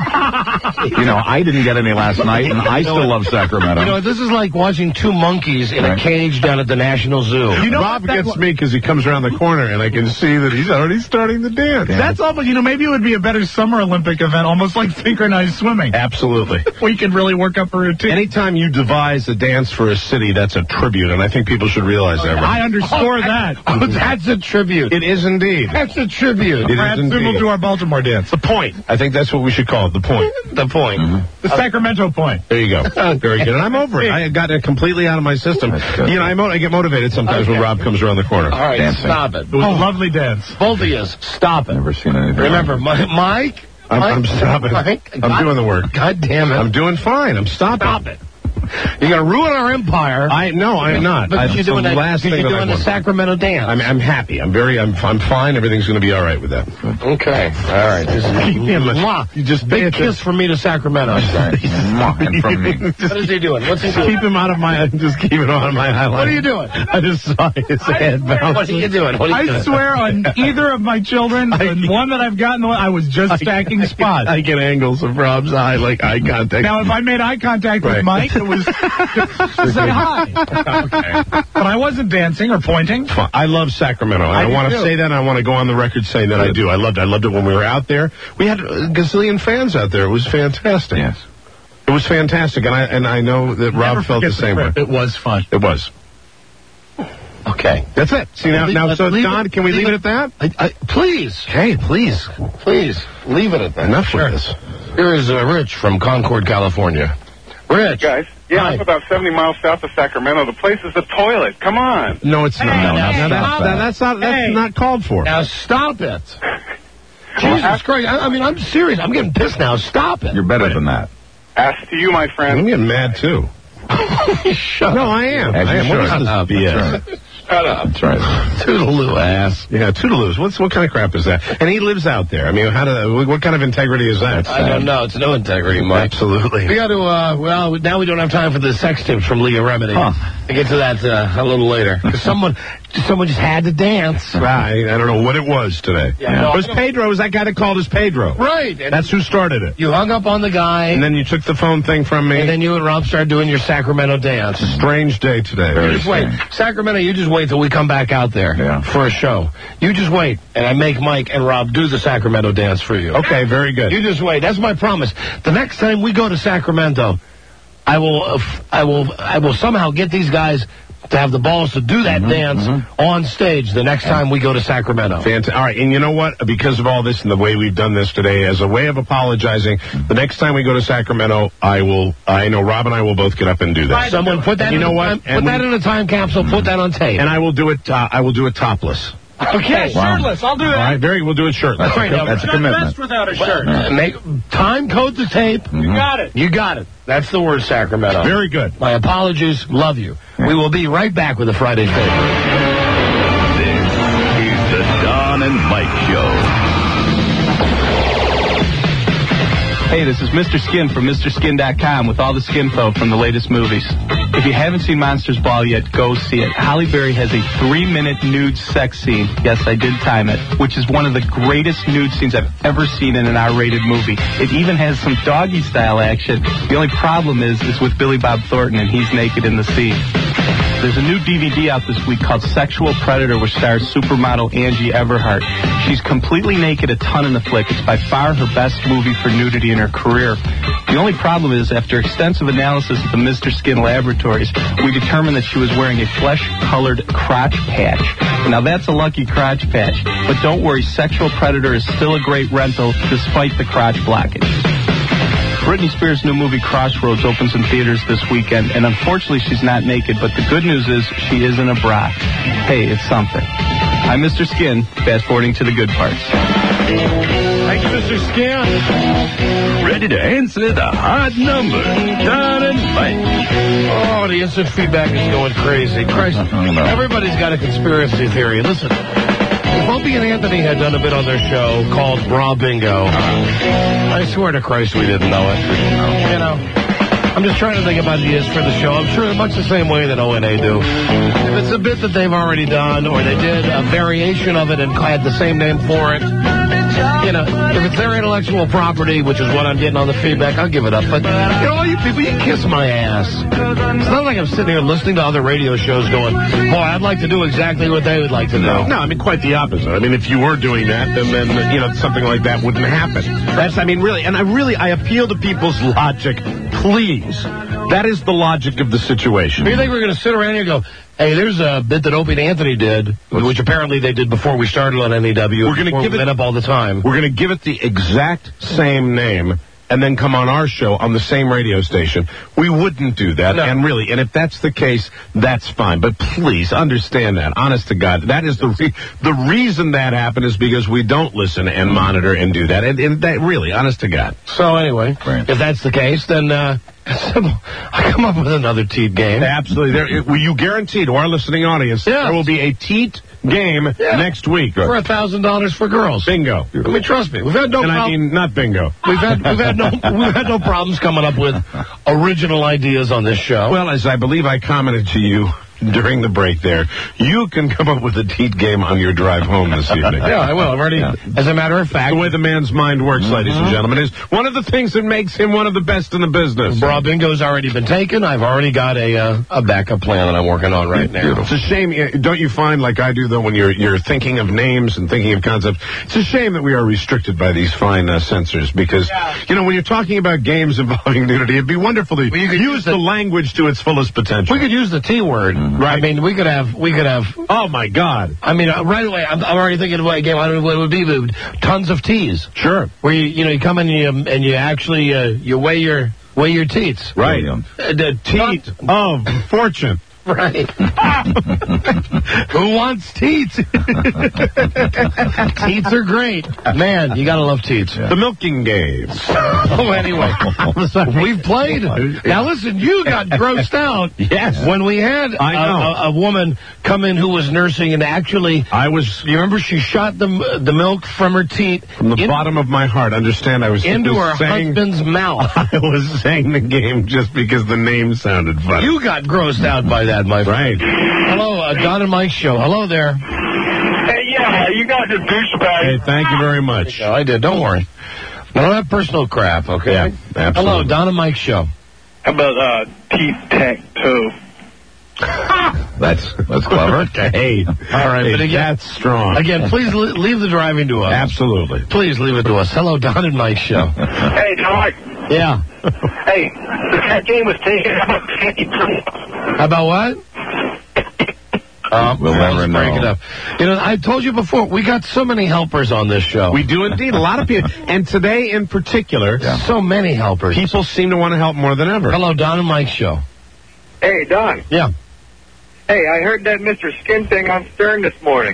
I didn't get any last night, and I still love Sacramento. This is like watching two monkeys in a cage down at the National Zoo. Rob gets me because he comes around the corner, and I can see that he's already starting the dance. That's almost, maybe it would be a better Summer Olympic event, almost like synchronized swimming. Absolutely. We could really work up a routine. Anytime you devise a dance for a city, that's a tribute, and I think people should realize that. Right? I underscore that. Oh, that's a tribute. It is indeed. That's a tribute. It is indeed. We'll do our Baltimore dance. The point. I think that's what we should call it. The point. The point. Mm-hmm. The Sacramento point. There you go. Very good. And I'm over it. I got it completely out of my system. I get motivated sometimes when Rob comes around the corner. All right, dancing. Stop it. It was a lovely dance. Both of you, stop it. Never seen anything. Remember, Mike? I'm stopping. Mike, I'm doing the work. God damn it. I'm doing fine. I'm stopping. Stop it. You're going to ruin our empire. No, I'm not. But you're doing the Sacramento dance. I'm happy. I'm fine. Everything's going to be all right with that. Okay. All right. This is you just big kiss from me to Sacramento. And from me. What is he doing? What's he doing? Keep him out of my. Just keep it on my highlight. What are you doing? I just saw his head bounce. What are you doing? I swear on either of my children, the one that I've gotten, I was just stacking spots. I get angles of Rob's eye, like eye contact. Now, if I made eye contact with Mike, it was say hi. Okay. But I wasn't dancing or pointing. I love Sacramento. I want to say that. I want to go on the record saying that I do. I loved it when we were out there. We had a gazillion fans out there. It was fantastic. Yes. It was fantastic, and I know that Rob felt the same way. It was fun. It was. Okay. That's it. See, now, so, Don, can we leave it at that? Please. Hey, please. Please, leave it at that. Enough with this. Here is Rich from Concord, California. Rich. Guys, I'm about 70 miles south of Sacramento. The place is a toilet. Come on. No, it's not. That's not called for. Now stop it. Jesus Christ. I'm serious. I'm getting pissed now. Stop it. You're better than that. As to you, my friend. I'm getting mad, too. Shut no, up. I am. What is this BS? Shut up. That's right. Toodaloo ass. Yeah, toodaloos. What kind of crap is that? And he lives out there. I mean, what kind of integrity is that? I don't know. It's no integrity, Mike. Absolutely. We got to, now we don't have time for the sex tips from Leah Remedy. I'll get to that a little later. Because someone just had to dance. I don't know what it was today. Yeah. It was Pedro. It was that guy that called us Pedro. Right. That's who started it. You hung up on the guy. And then you took the phone thing from me. And then you and Rob started doing your Sacramento dance. Strange day today. Wait. Sacramento, you just wait wait till we come back out there for a show. You just wait, and I make Mike and Rob do the Sacramento dance for you. Okay, very good. You just wait. That's my promise. The next time we go to Sacramento, I will somehow get these guys to have the balls to do that dance on stage the next time we go to Sacramento. Fantastic. All right, and you know what? Because of all this and the way we've done this today, as a way of apologizing, the next time we go to Sacramento, I know Rob and I will both get up and do that. Someone put that. Put that in a time capsule. Put that on tape. And I will do it. I will do it topless. Okay, shirtless. I'll do that. All right, we'll do it shirtless. That's a commitment. Best without a shirt. Time code the tape. You got it. You got it. That's the word, Sacramento. Very good. My apologies. Love you. We will be right back with the Friday favorite. This is the Don and Mike Show. Hey, this is Mr. Skin from MrSkin.com with all the skinfo from the latest movies. If you haven't seen Monsters Ball yet, go see it. Halle Berry has a 3-minute nude sex scene. Yes, I did time it, which is one of the greatest nude scenes I've ever seen in an R-rated movie. It even has some doggy-style action. The only problem is with Billy Bob Thornton, and he's naked in the scene. There's a new DVD out this week called Sexual Predator, which stars supermodel Angie Everhart. She's completely naked a ton in the flick. It's by far her best movie for nudity in her career. The only problem is, after extensive analysis at the Mr. Skin laboratories, we determined that she was wearing a flesh-colored crotch patch. Now, that's a lucky crotch patch. But don't worry, Sexual Predator is still a great rental despite the crotch blockage. Britney Spears' new movie Crossroads opens in theaters this weekend, and unfortunately she's not naked, but the good news is she is in a bra. Hey, it's something. I'm Mr. Skin, fast-forwarding to the good parts. Thank you, Mr. Skin. Ready to answer the hard number. Don and Mike. Oh, the instant feedback is going crazy. Christ, everybody's got a conspiracy theory. Listen. If Opie and Anthony had done a bit on their show called Bra Bingo, I swear to Christ we didn't know it. You know, I'm just trying to think of ideas for the show. I'm sure much the same way that O&A do. If it's a bit that they've already done, or they did a variation of it and had the same name for it, you know, if it's their intellectual property, which is what I'm getting on the feedback, I'll give it up. But, you know, all you people, you kiss my ass. It's not like I'm sitting here listening to other radio shows going, boy, I'd like to do exactly what they would like to do. No, I mean, quite the opposite. I mean, if you were doing that, then you know, something like that wouldn't happen. I appeal to people's logic. Please. That is the logic of the situation. Do you think we're going to sit around here and go, hey, there's a bit that Opie and Anthony did, which apparently they did before we started on NEW. We're going to give it up all the time. We're going to give it the exact same name and then come on our show on the same radio station. We wouldn't do that. No. And if that's the case, that's fine. But please understand that, honest to God, that is the reason that happened is because we don't listen and monitor and do that. And that really, honest to God. So anyway, if that's the case, then I come up with another teat game. Absolutely. You guarantee to our listening audience there will be a teat game next week. For $1,000 for girls. Bingo. I mean, trust me, we've had no I mean, not bingo. We've had no problems coming up with original ideas on this show. Well, as I believe I commented to you during the break there, you can come up with a teat game on your drive home this evening. Yeah, I will. I've already, as a matter of fact. The way the man's mind works, ladies and gentlemen, is one of the things that makes him one of the best in the business. Bra Bingo's already been taken. I've already got a backup plan that I'm working on right now. It's a shame, don't you find, like I do, though, when you're thinking of names and thinking of concepts, it's a shame that we are restricted by these fine censors, because, you know, when you're talking about games involving nudity, it'd be wonderful to use the language to its fullest potential. We could use the T word. Right. I mean, we could have. Oh my God! I mean, right away, I'm already thinking of a game. I don't know what it would be. Tons of T's. Sure. Where you come in and you actually you weigh your teats. Right. The teat of fortune. Right. Who wants teats? Teats are great. Man, you gotta love teats. The milking games. Oh, anyway. We've played. Now listen, you got grossed out. Yes. When we had a woman come in who was nursing and actually... You remember she shot the milk from her teat... From the bottom of my heart. Understand, I was into her husband's mouth. I was saying the game just because the name sounded funny. You got grossed out by that, my friend. Hello, Don and Mike show. Hello there. Hey, yeah, you guys are douchebags. Hey, thank you very much. I did. Don't worry. I don't have personal crap, okay? Yeah, absolutely. Hello, Don and Mike show. How about teeth tech toe? That's clever. Hey, all right, hey, but again, that's strong. Again, please leave the driving to us. Absolutely. Please leave it to us. Hello, Don and Mike show. Hey, Don. Yeah. Hey, that game was taken out. How about what? We'll never know. Break it up. You know, I told you before, we got so many helpers on this show. We do indeed. A lot of people. And today in particular, so many helpers. People seem to want to help more than ever. Hello, Don and Mike show. Hey, Don. Yeah. Hey, I heard that Mr. Skin thing on Stern this morning.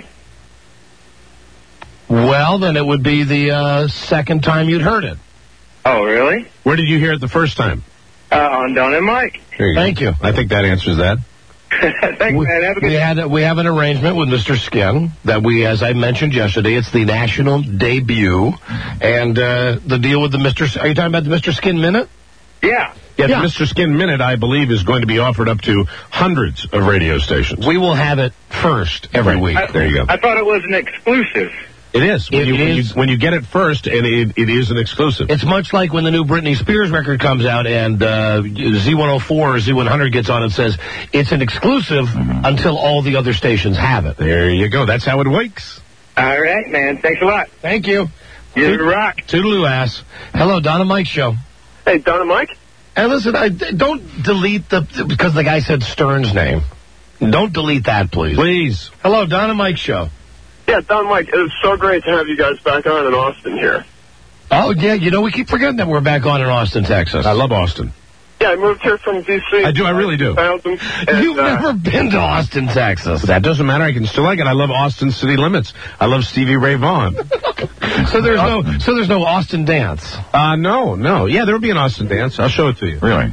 Well, then it would be the second time you'd heard it. Oh, really? Where did you hear it the first time? On Don and Mike. Thank you. I think that answers that. Thanks, man. Have a good We have an arrangement with Mr. Skin that we, as I mentioned yesterday, it's the national debut, and the deal with the Mr. Are you talking about the Mr. Skin Minute? Yeah. Yeah, the Mr. Skin Minute, I believe, is going to be offered up to hundreds of radio stations. We will have it first every week. There you go. I thought it was an exclusive. It is. When you get it first, and it is an exclusive. It's much like when the new Britney Spears record comes out and Z104 or Z100 gets on and says, it's an exclusive until all the other stations have it. There you go. That's how it works. All right, man. Thanks a lot. Thank you. You rock. Toodaloo ass. Hello, Don and Mike show. Hey, Don and Mike? And listen, don't delete because the guy said Stern's name. Don't delete that, please. Please. Hello, Don and Mike show. Yeah, Don and Mike, it was so great to have you guys back on in Austin here. Oh, yeah, you know, we keep forgetting that we're back on in Austin, Texas. I love Austin. Yeah, I moved here from D.C. I do, I really do. You've never been to Austin, Texas. That doesn't matter. I can still like it. I love Austin city limits. I love Stevie Ray Vaughan. So there's no Austin dance. No. Yeah, there will be an Austin dance. I'll show it to you. Really?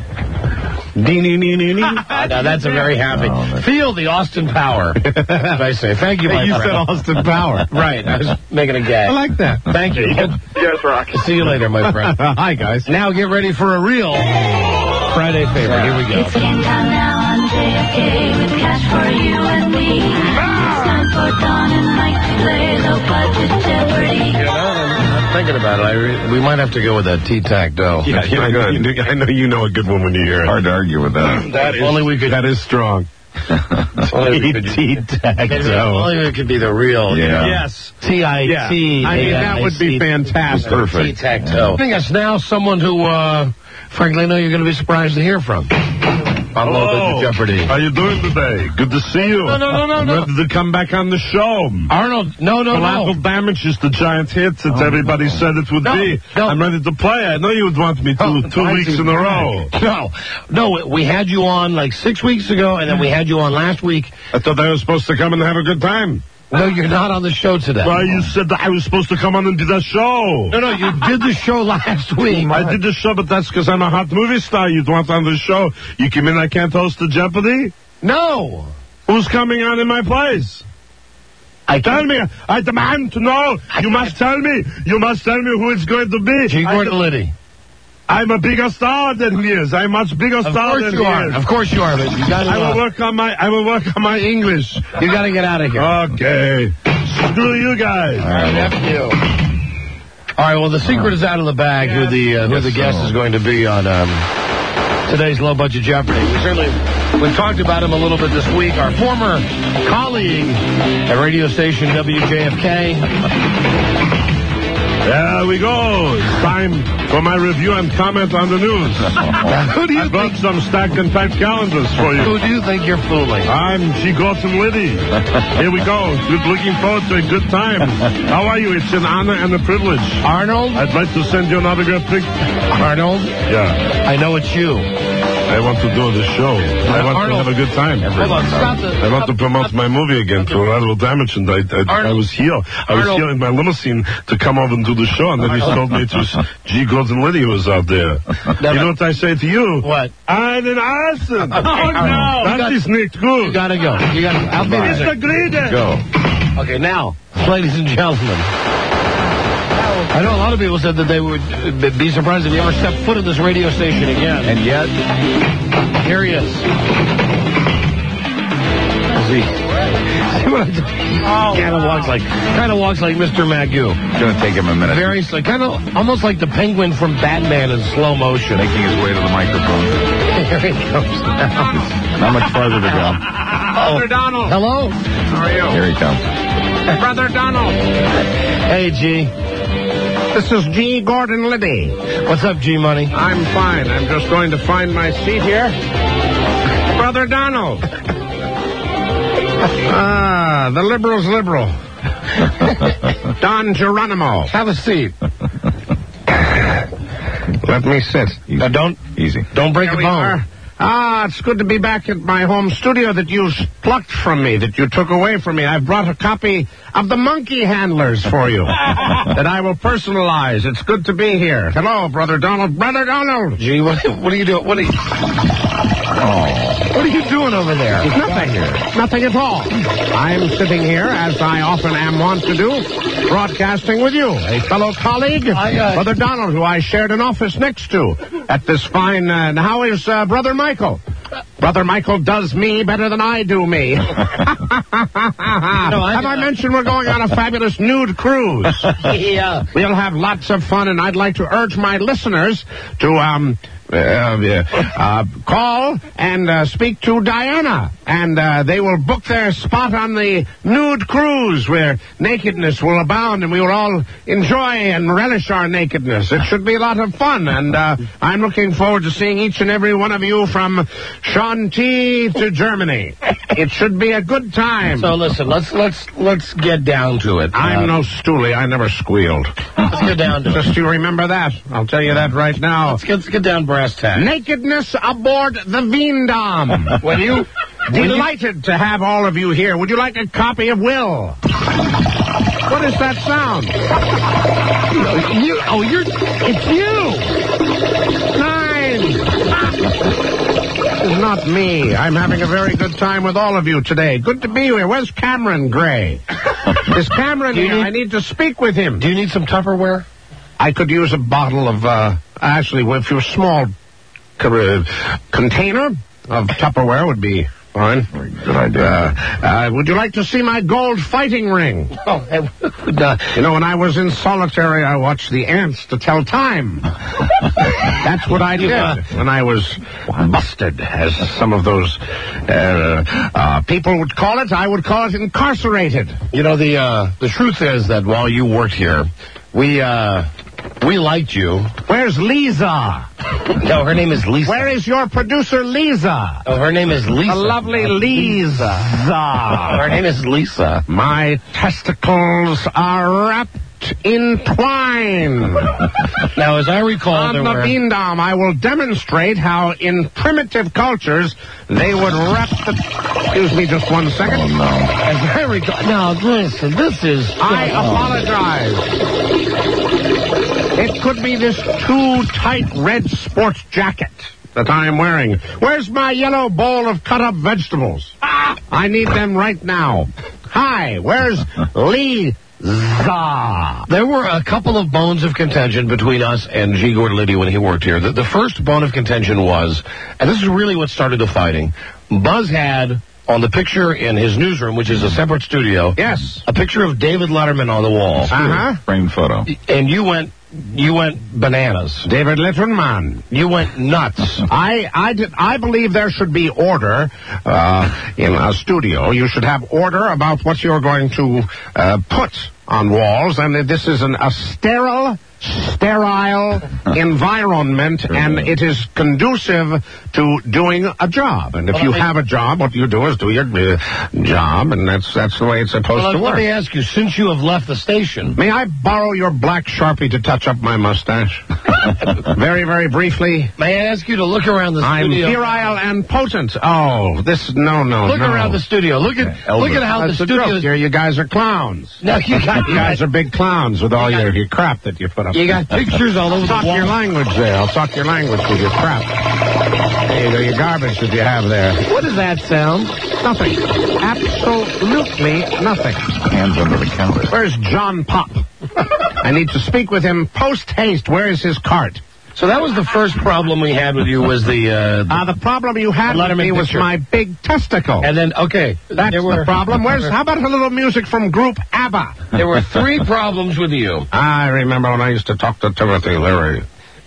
Now that's a very happy. Feel the Austin power. I say thank you, my You friend. said Austin power. Right. I was making a gag. I like that. Thank you. Yes, rock. See you later, my friend. Hi, guys. Now get ready for a real Friday favorite. Here we go. It's game time now on JFK with cash for you and me. It's time for Don and Mike to play low budget Jeopardy. You know, I'm thinking about it. We might have to go with that tic-tac-toe. Yeah, I know you know a good one when you hear it. Hard to argue with that. That is strong. Only it could be the real. Yeah. Yes. T-I-T. Yeah. I mean, that would be fantastic. Perfect. Tic-tac-toe. I think it's now someone who, frankly, I know you're going to be surprised to hear from. On Low Budget Jeopardy. How you doing today? Good to see you. No. I'm ready to come back on the show. Arnold, no. Collateral Damage is the giant hit that everybody said it would be. No. I'm ready to play. I know you would want me to 2 weeks in a row. No, we had you on like 6 weeks ago, and then we had you on last week. I thought I was supposed to come and have a good time. No, you're not on the show today. Why, you said that I was supposed to come on and do that show. No, you did the show last week. I did the show, but that's because I'm a hot movie star. You'd want on the show. You come in, I can't host the Jeopardy? No. Who's coming on in my place? Tell me. I demand to know. You must tell me. You must tell me who it's going to be. G. Gordon Liddy. I'm a bigger star than he is. I'm much bigger star than he is. Of course you are. But you gotta, I will work on my English. You got to get out of here. Okay. Screw you guys. All right, F you. All right. Well, the secret is out of the bag. Who the guest is going to be on today's Low Budget Jeopardy. We've talked about him a little bit this week. Our former colleague at radio station WJFK. There we go. It's time for my review and comment on the news. Who do you I brought some stacked and packed calendars for you. Who do you think you're fooling? I'm G. Gordon Liddy. Here we go. Looking forward to a good time. How are you? It's an honor and a privilege. Arnold? I'd like to send you an autograph pic. Arnold? Yeah. I know it's you. I want to do the show. I want to have a good time. Hold on, I want to promote my movie again, Collateral Damage, and I was here. I was here in my limousine to come over and do the show, and then you told me it was G. Gordon Liddy who was out there. You know what I say to you? What? I'm an arson. Oh, no. That is not good. You gotta go. I'll be there. Mr. Greeden. Go. Okay, now, ladies and gentlemen. I know a lot of people said that they would be surprised if you ever stepped foot in this radio station again. And yet, here he is. Kind of walks like Mr. Magoo. It's going to take him a minute. Very slow, kind of almost like the penguin from Batman in slow motion. Making his way to the microphone. Here he comes now. Not much farther to go. Brother Donald. Hello. How are you? Here he comes. Brother Donald. Hey, G. This is G. Gordon Liddy. What's up, G Money? I'm fine. I'm just going to find my seat here. Brother Donald. The liberal's liberal. Don Geronimo. Have a seat. Let me sit. Now don't break a bone. It's good to be back at my home studio that you plucked from me, that you took away from me. I've brought a copy of The Monkey Handlers for you that I will personalize. It's good to be here. Hello, Brother Donald. Brother Donald. Gee, what are you doing? What are you doing over there? Nothing. Nothing at all. I'm sitting here, as I often am wont to do, broadcasting with you, a fellow colleague, Brother Donald, who I shared an office next to at this fine... how is Brother Michael? Brother Michael does me better than I do me. Have I mentioned we're going on a fabulous nude cruise? Yeah. We'll have lots of fun, and I'd like to urge my listeners to call and speak to Diana, and they will book their spot on the nude cruise where nakedness will abound, and we will all enjoy and relish our nakedness. It should be a lot of fun, and I'm looking forward to seeing each and every one of you from Shanti to Germany. It should be a good time. So listen, let's get down to it. I'm no stoolie. I never squealed. Let's get down to it. Just you remember that. I'll tell you that right now. Let's get down brass tacks. Nakedness aboard the Veendam. Delighted to have all of you here. Would you like a copy of Will? What does that sound? It's you. 9. It's not me. I'm having a very good time with all of you today. Good to be here. Where's Cameron Gray? Is Cameron here? I need to speak with him. Do you need some Tupperware? I could use a bottle of, actually, if you're a small container of Tupperware would be fine. Good idea. Would you like to see my gold fighting ring? You know, when I was in solitary, I watched the ants to tell time. That's what I did when I was busted, as some of those people would call it. I would call it incarcerated. You know, the truth is that while you worked here, we liked you. Where's Lisa? No, her name is Lisa. Where is your producer, Lisa? Oh, her name is Lisa. The lovely Lisa. Her name is Lisa. My testicles are wrapped in twine. Now, as I recall, on the Veendam, I will demonstrate how in primitive cultures they would wrap the... Excuse me just 1 second. Oh, no. As I recall... Now, listen, this is... I apologize. It could be this too tight red sports jacket that I am wearing. Where's my yellow bowl of cut-up vegetables? I need them right now. Hi, where's Lee? There were a couple of bones of contention between us and G. Gordon Liddy when he worked here. The first bone of contention was, and this is really what started the fighting, Buzz had on the picture in his newsroom, which is a separate studio, yes, a picture of David Letterman on the wall. Framed photo. And you went bananas. David Letterman. You went nuts. I believe there should be order in a studio. You should have order about what you're going to put on walls, and this is a sterile environment, and it is conducive to doing a job. And if you have a job, what you do is do your job, and that's the way it's supposed to work. Let me ask you, since you have left the station... May I borrow your black Sharpie to touch up my mustache? Very, very briefly. May I ask you to look around the studio? I'm virile and potent. Oh, this... No. Look around the studio. Look at how the studio... Here, you guys are clowns. No, you guys are big clowns with all your crap that you put up. You got pictures all over the wall. Talk your language there. I'll talk your language with your crap. Hey, your garbage that you have there. What does that sound? Nothing. Absolutely nothing. Hands under the counter. Where's John Pop? I need to speak with him post haste. Where is his cart? So that was the first problem we had with you was the problem you had with me was my big testicle. And then, okay. That's the problem. How about a little music from group ABBA? There were 3 problems with you. I remember when I used to talk to Timothy Leary.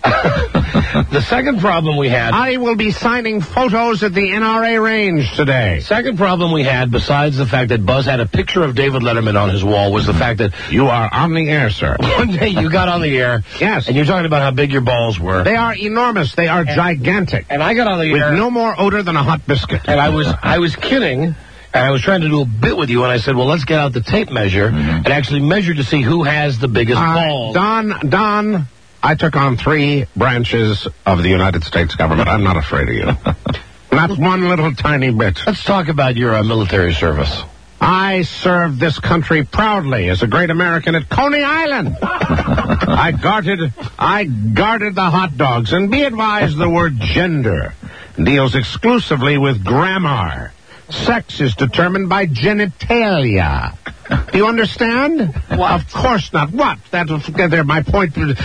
The second problem we had... I will be signing photos at the NRA range today. Second problem we had, besides the fact that Buzz had a picture of David Letterman on his wall, was the fact that... You are on the air, sir. One day you got on the air. Yes. And you're talking about how big your balls were. They are enormous. They are gigantic. And I got on the air... With no more odor than a hot biscuit. And I was kidding... And I was trying to do a bit with you, and I said, well, let's get out the tape measure and actually measure to see who has the biggest balls. Don, I took on 3 branches of the United States government. I'm not afraid of you. Not one little tiny bit. Let's talk about your military service. I served this country proudly as a great American at Coney Island. I guarded the hot dogs, and be advised the word gender deals exclusively with grammar. Sex is determined by genitalia. Do you understand? Well, of course not. What? That'll get there. My point. And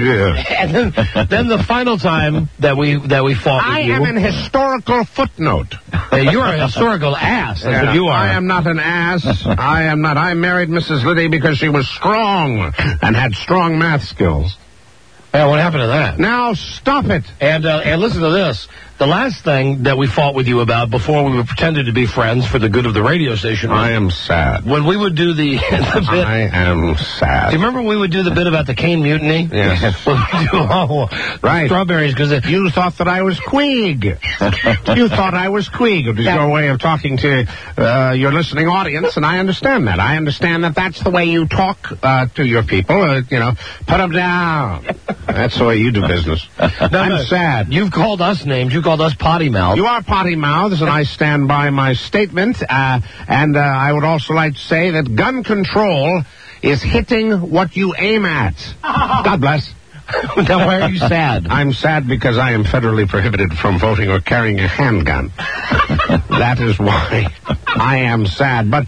then the final time that we fought with you. I am an historical footnote. You're a historical ass. That's what you are. I am not an ass. I am not. I married Mrs. Liddy because she was strong and had strong math skills. Yeah, what happened to that? Now stop it. And listen to this. The last thing that we fought with you about before we pretended to be friends for the good of the radio station. I am sad. When we would do the bit. I am sad. Do you remember when we would do the bit about the cane mutiny? Yes. Right. Strawberries, because you thought that I was Queeg. You thought I was Queeg. It was your way of talking to your listening audience, and I understand that. I understand that that's the way you talk to your people. Put them down. That's the way you do business. I'm sad. You've called us names. You called us potty mouths. You are potty mouths, and I stand by my statement. And I would also like to say that gun control is hitting what you aim at. God bless. Now, why are you sad? I'm sad because I am federally prohibited from voting or carrying a handgun. That is why I am sad. But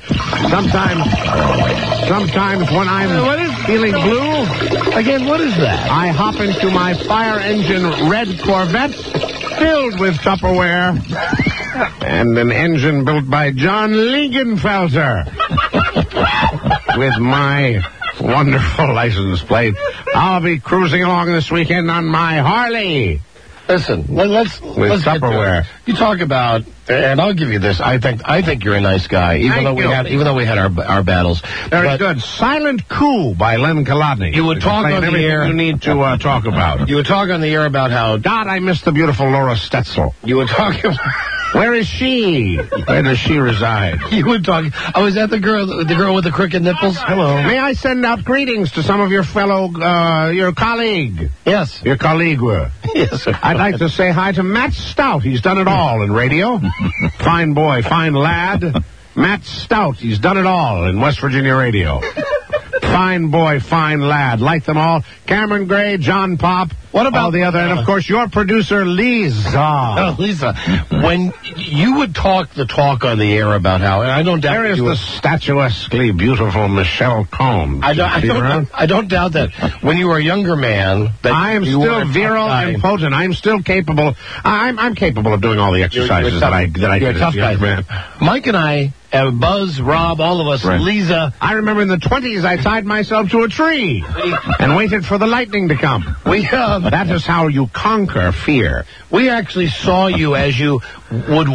sometimes when I'm feeling blue... Again, what is that? I hop into my fire engine red Corvette filled with Tupperware and an engine built by John Lingenfelter with my wonderful license plate. I'll be cruising along this weekend on my Harley. Listen, let's Tupperware. You talk about, and I'll give you this. I think you're a nice guy, even though we had our battles. Very good. Silent Coup by Len Kolodny. You would talk on the air. You need to talk about. You would talk on the air about how. God, I miss the beautiful Laura Stetzel. You would talk about. Where is she? Where does she reside? You would talk. Oh, is that the girl with the crooked nipples? Hello. May I send out greetings to some of your your colleague? Yes. Your colleague. Yes, sir. I'd like to say hi to Matt Stout. He's done it all in radio. Fine boy, fine lad. Matt Stout. He's done it all in West Virginia radio. Fine boy, fine lad. Like them all. Cameron Gray, John Pop. What about all the other? And, of course, your producer, Lisa. Oh, Lisa. When you would talk the talk on the air about how, and I don't doubt there is the statuesquely beautiful Michelle Combs. I don't doubt that. When you were a younger man, I am still virile and potent. I'm still capable. I'm capable of doing all the exercises that I did as a young man. Mike and I, Buzz, Rob, all of us, right. Lisa. I remember in the 20s I tied myself to a tree and waited for the lightning to come. That is how you conquer fear. We actually saw you as you would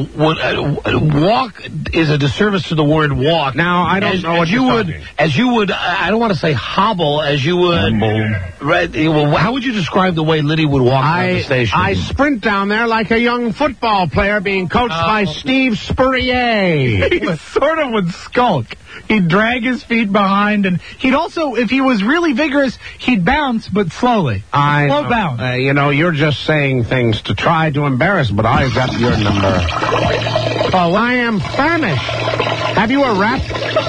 walk is a disservice to the word walk. Now, I don't know what you would. As you would, I don't want to say hobble, as you would. Right, well, how would you describe the way Liddy would walk down the station? I sprint down there like a young football player being coached by Steve Spurrier. He sort of would skulk. He'd drag his feet behind, and he'd also, if he was really vigorous, he'd bounce, but slowly. Slow bounce. You're just saying things to try to embarrass, but I've got your number. Oh, I am famished. Have you a rat?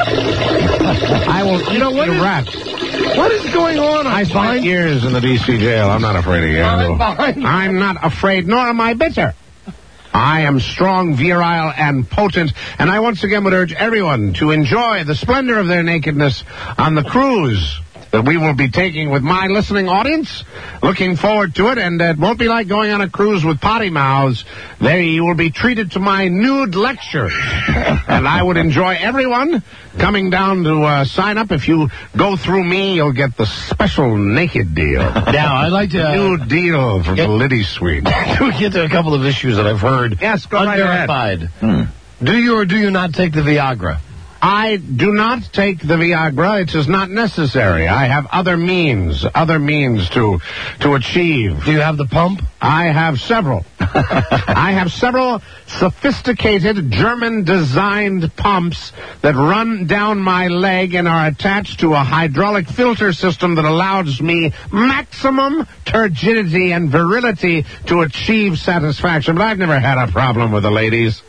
I will eat a rat. What is going on? I spent years in the D.C. jail. I'm not afraid of you. I'm not afraid, nor am I bitter. I am strong, virile, and potent, and I once again would urge everyone to enjoy the splendor of their nakedness on the cruise that we will be taking with my listening audience. Looking forward to it, and it won't be like going on a cruise with potty mouths. There you will be treated to my nude lectures. And I would enjoy everyone coming down to sign up. If you go through me, you'll get the special naked deal. Now, I'd like to... Nude deal from the Liddy Suite. We get to a couple of issues that I've heard. Yes, go right ahead. Do you or do you not take the Viagra? I do not take the Viagra. It is not necessary. I have other means to achieve. Do you have the pump? I have several. I have several sophisticated German-designed pumps that run down my leg and are attached to a hydraulic filter system that allows me maximum turgidity and virility to achieve satisfaction. But I've never had a problem with the ladies.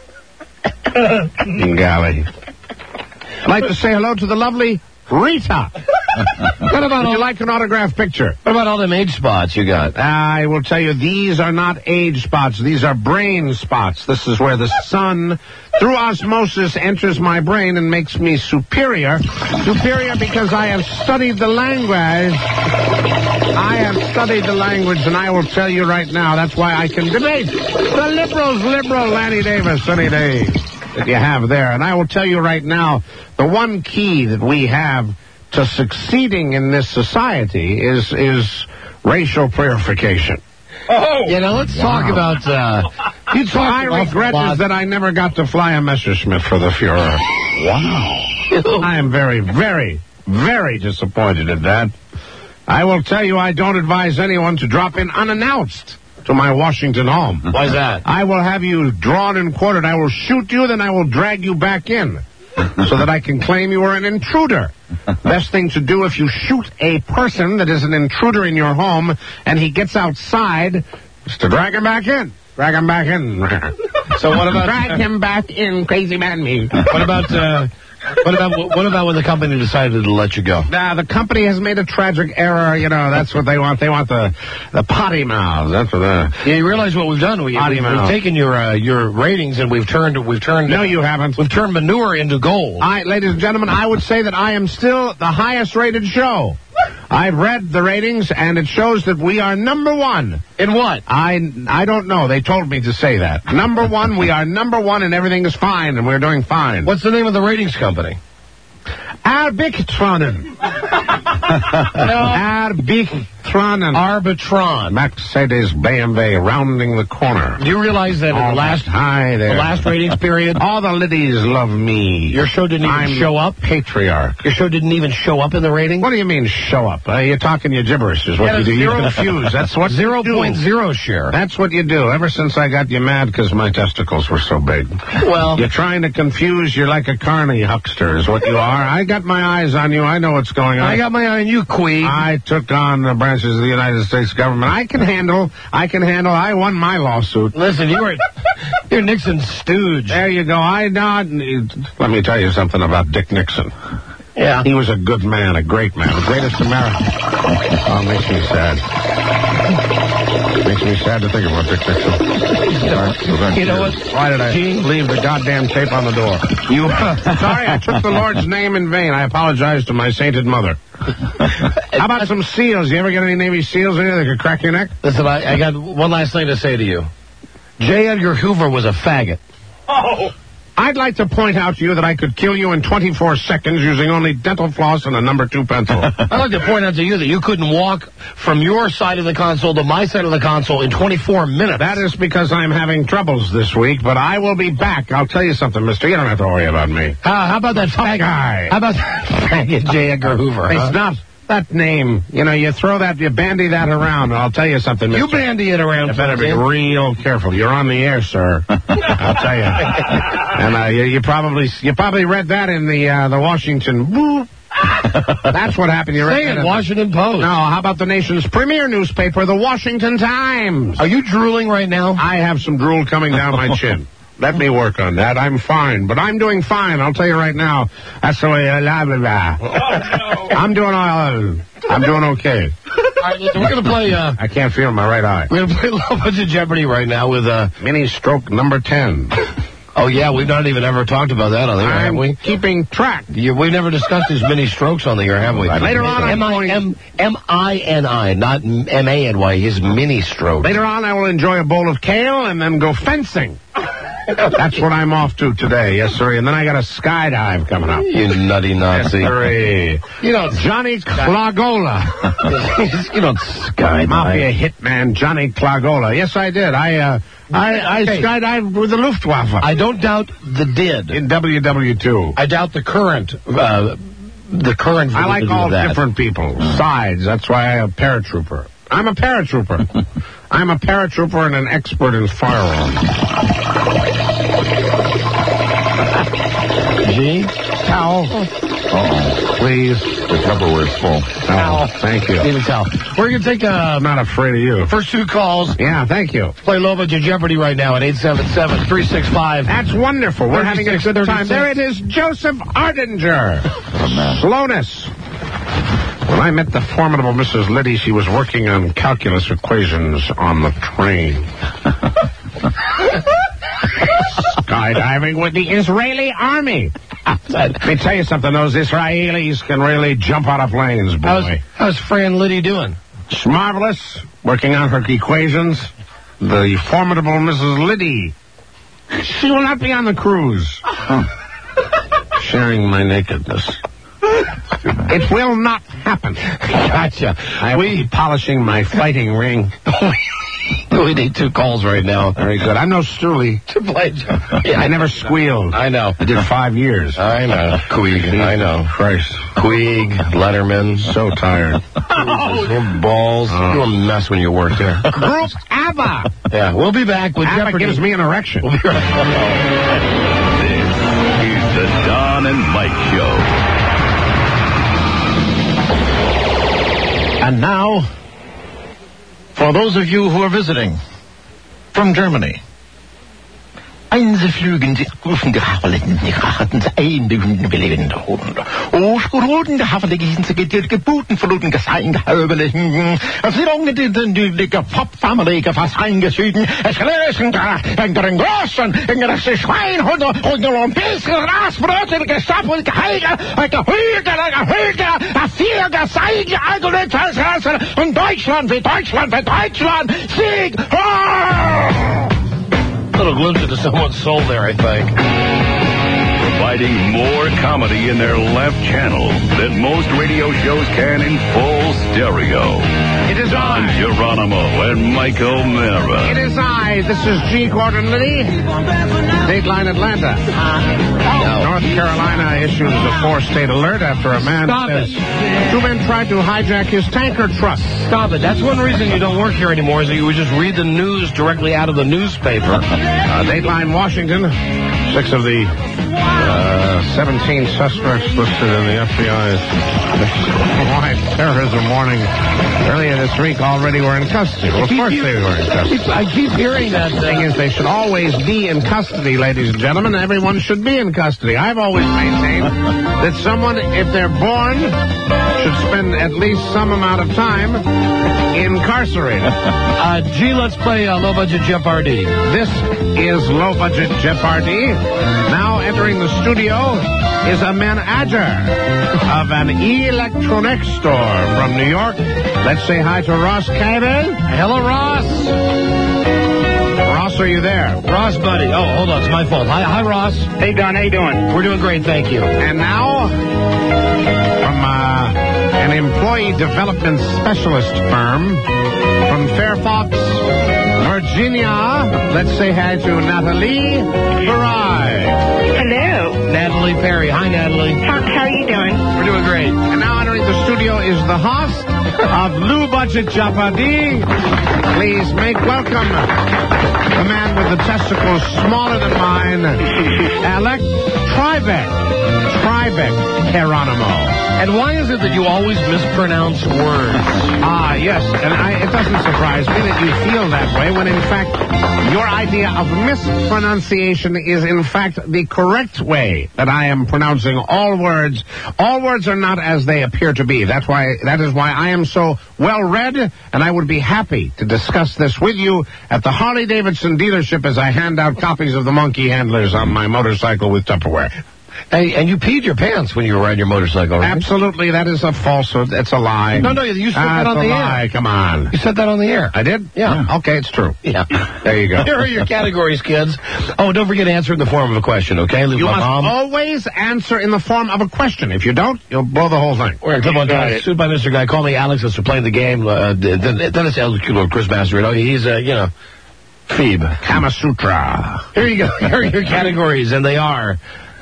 Golly. I'd like to say hello to the lovely Rita. What about, would you like an autographed picture? What about all them age spots you got? I will tell you, these are not age spots. These are brain spots. This is where the sun, through osmosis, enters my brain and makes me superior. Superior because I have studied the language. I have studied the language, and I will tell you right now, that's why I can debate the liberal Lanny Davis any day that you have there. And I will tell you right now, the one key that we have to succeeding in this society is racial purification. Oh, let's talk about. My regret is that I never got to fly a Messerschmitt for the Fuhrer. Wow. I am very, very, very disappointed at that. I will tell you, I don't advise anyone to drop in unannounced to my Washington home. Why's that? I will have you drawn and quartered. I will shoot you, then I will drag you back in so that I can claim you are an intruder. Best thing to do if you shoot a person that is an intruder in your home and he gets outside is to drag him back in. Drag him back in. So what about... Drag him back in, crazy man me. What about when the company decided to let you go? The company has made a tragic error. That's what they want. They want the potty mouths. That's what Yeah, you realize what we've done? We've taken your ratings and we've turned. No, you haven't. We've turned manure into gold. Ladies and gentlemen, I would say that I am still the highest rated show. I've read the ratings, and it shows that we are number one. In what? I don't know. They told me to say that. Number one, we are number one, and everything is fine, and we're doing fine. What's the name of the ratings company? Arbitron. Arbitron. Mercedes BMW rounding the corner. Do you realize that in the last ratings period, all the ladies love me. Your show didn't even show up? Patriarch. Your show didn't even show up in the ratings? What do you mean show up? You're talking your gibberish is what you do. You're confused. That's what 0.0 share. That's what you do. Ever since I got you mad because my testicles were so big. Well, you're trying to confuse. You're like a carny huckster is what you are. I got my eyes on you. I know what's going on. I got my eye on you, Queen. I took on the branches of the United States government. I can handle. I won my lawsuit. Listen, you're Nixon's stooge. There you go. Let me tell you something about Dick Nixon. Yeah. He was a good man, a great man, the greatest American. Oh, it makes me sad. Makes me sad to think about Dick Nixon. You know what? Why did I leave the goddamn tape on the door? Sorry, I took the Lord's name in vain. I apologize to my sainted mother. How about some SEALs? You ever get any Navy SEALs in here that could crack your neck? Listen, I got one last thing to say to you. J. Edgar Hoover was a faggot. Oh! I'd like to point out to you that I could kill you in 24 seconds using only dental floss and a number 2 pencil. I'd like to point out to you that you couldn't walk from your side of the console to my side of the console in 24 minutes. That is because I'm having troubles this week, but I will be back. I'll tell you something, mister. You don't have to worry about me. How about that faggot guy? How about that faggot J. Edgar Hoover? It's not that name. You throw that, you bandy that around. I'll tell you something, mister. You bandy it around. You better be real careful. You're on the air, sir. I'll tell you. And you probably read that in the Washington. Woo. That's what happened. You read it, Washington Post. No, how about the nation's premier newspaper, the Washington Times? Are you drooling right now? I have some drool coming down my chin. Let me work on that. I'm fine, but I'm doing fine. I'll tell you right now. That's the way. Blah, blah, blah. Oh, no. I'm doing okay. All right, listen, we're going to play... I can't feel my right eye. We're going to play Low Budget Jeopardy right now with... Mini stroke number 10. Oh, yeah, we've not even ever talked about that on the air, have we? Keeping track. We never discussed his mini strokes on the air, have we? Later on, M-I-N-I, not M-A-N-Y, his mini stroke. Later on, I will enjoy a bowl of kale and then go fencing. That's what I'm off to today, yes, sir. And then I got a skydive coming up. You nutty Nazi. Yes, sir. You know, Johnny Clagola. You don't skydive. Mafia hitman Johnny Clagola. Yes, I did. I skydived with the Luftwaffe. I don't doubt the did. In WW2. I doubt the current. I like all different people. Sides. That's why I'm a paratrooper. I'm a paratrooper. I'm a paratrooper and an expert in firearms. G? Towel. Uh-oh. Please. The Tupperware's full. Towel. Thank you. Need a towel. We're going to take I'm not afraid of you. First 2 calls. Yeah, thank you. Play Low Budget Jeopardy right now at 877-365. That's wonderful. We're having a good time. There it is, Joseph Ardinger. Slowness. When I met the formidable Mrs. Liddy, she was working on calculus equations on the train. Skydiving with the Israeli army. Let me tell you something, those Israelis can really jump out of planes, boy. How's Fran Liddy doing? It's marvelous, working on her equations. The formidable Mrs. Liddy. She will not be on the cruise. Sharing my nakedness. It will not happen. Gotcha. I will be polishing my fighting ring. We need 2 calls right now. Very good. I'm no Stooley. I never squealed. I know. I did 5 years. I know. Queeg. I know. Christ. Queeg, Letterman. So tired. Your balls. You're a mess when you work there. Group ABBA. Yeah, we'll be back with ABBA Jeopardy. gives me an erection. We'll be right back. This is the Don and Mike Show. And now, for those of you who are visiting from Germany. Einzelflügende Geflügelhaveln, die Rachen, einbügende belebende Hunde. O Schroden, der Havel, die sind geboten, verluten, gesein, gehöbelen. Es sind die Pop-Family, was eingesüden. Es lösen, in den Großen, in das Schweinhunde, und ein bisschen Rasbrot, gestapelt, geheiger, gehülter, ein vierter, Seige, Algorithmen, und Deutschland, für Deutschland, Sieg! A little glimpse into someone's soul there, I think. Providing more comedy in their left channel than most radio shows can in full stereo. It is Don Geronimo and Mike O'Mara. It is I. This is G. Gordon Liddy. Dateline Atlanta. North Carolina issues a 4-state alert after a man says 2 men tried to hijack his tanker truck. Stop it. That's one reason you don't work here anymore, is that you would just read the news directly out of the newspaper. Dateline Washington. 6 of the 17 suspects listed in the FBI's terrorism warning earlier this week already were in custody. Well, of course they were in custody. I keep hearing that. The thing is, they should always be in custody, ladies and gentlemen. Everyone should be in custody. I've always maintained that someone, if they're born, should spend at least some amount of time incarcerated. G, let's play Low Budget Jeopardy. This is Low Budget Jeopardy. Now entering the studio is a manager of an electronics store from New York. Let's say hi to Ross Cable. Hello, Ross. Ross, are you there? Ross, buddy. Oh, hold on. It's my fault. Hi, Ross. Hey, Don. How you doing? We're doing great, thank you. And now, from an employee development specialist firm from Fairfax, Virginia, let's say hi to Natalie Perry. Hello. Natalie Perry. Hi, Natalie. How are you doing? We're doing great. And now entering the studio is the host of Low Budget Jeopardy. Please make welcome the man with the testicles smaller than mine, Tribec, Geronimo. And why is it that you always mispronounce words? Ah, yes, and it doesn't surprise me that you feel that way when, in fact, your idea of mispronunciation is, in fact, the correct way that I am pronouncing all words. All words are not as they appear to be. That is why I am so well-read, and I would be happy to discuss this with you at the Harley-Davidson dealership as I hand out copies of the Monkey Handlers on my motorcycle with Tupperware. Hey, and you peed your pants when you were riding your motorcycle, right? Absolutely, that is a falsehood. It's a lie. No, you said that on the air. Lie. Come on. You said that on the air. I did? Yeah. Okay, it's true. Yeah. There you go. Here are your categories, kids. Oh, don't forget to answer in the form of a question, okay? You must always answer in the form of a question. If you don't, you'll blow the whole thing. We're Clip on time. Sued by Mr. Guy. Call me Alex. Let's play the game. Dennis L. Chris Master. He's, Phoebe. Kama Sutra. Here you go. Here are your categories, and they are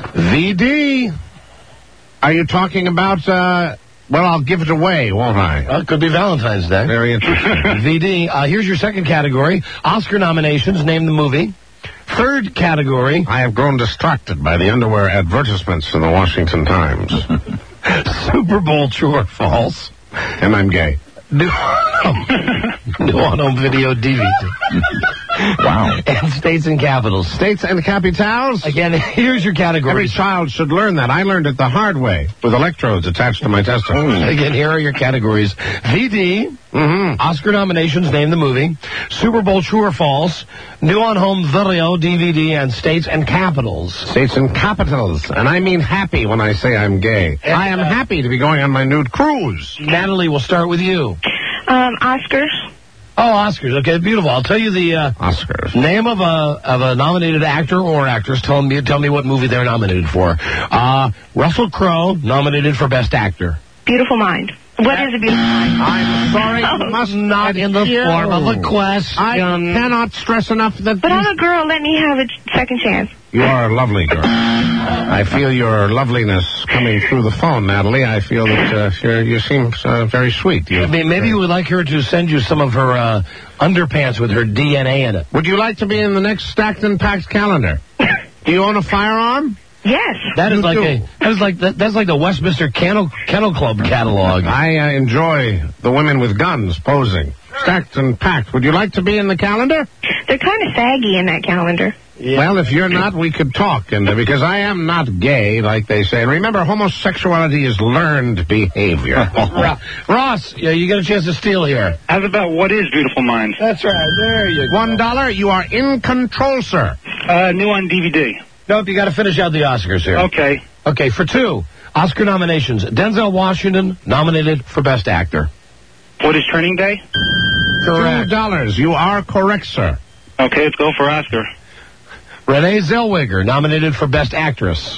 VD. Are you talking about, well, I'll give it away, won't I? It could be Valentine's Day. Very interesting. VD. Here's your second category. Oscar nominations. Name the movie. Third category. I have grown distracted by the underwear advertisements in the Washington Times. Super Bowl, true or false? And I'm gay. New on-home video DVD. Wow. And states and capitals. States and capitals? Again, here's your category. Every child should learn that. I learned it the hard way, with electrodes attached to my testicles. Again, here are your categories. VD, Oscar nominations, name the movie. Super Bowl, true or false. New on-home video, DVD, and states and capitals. States and capitals. And I mean happy when I say I'm gay. And, I am happy to be going on my nude cruise. Natalie, we'll start with you. Oscars. Oh, Oscars. Okay, beautiful. I'll tell you the Oscars name of a nominated actor or actress. Tell me what movie they're nominated for. Russell Crowe, nominated for Best Actor. Beautiful Mind. What is a beautiful mind? I'm sorry, you must not in the form of a question. I cannot stress enough that. But I'm a girl. Let me have a second chance. You are a lovely girl. I feel your loveliness coming through the phone, Natalie. I feel that you seem very sweet. Maybe you would like her to send you some of her underpants with her DNA in it. Would you like to be in the next Stacked and Packed calendar? Do you own a firearm? Yes. That's like the Westminster Kennel Club catalog. I enjoy the women with guns posing. Stacked and Packed. Would you like to be in the calendar? They're kind of saggy in that calendar. Yeah. Well, if you're not, we could talk, and because I am not gay, like they say. And remember, homosexuality is learned behavior. Ross, you get a chance to steal here. How's about What is Beautiful Minds? That's right. There you go. $1. You are in control, sir. New on DVD. Nope, you got to finish out the Oscars here. Okay. Okay, for 2, Oscar nominations. Denzel Washington, nominated for Best Actor. What is Training Day? Correct. $2. You are correct, sir. Okay, let's go for Oscar. Renee Zellweger, nominated for Best Actress.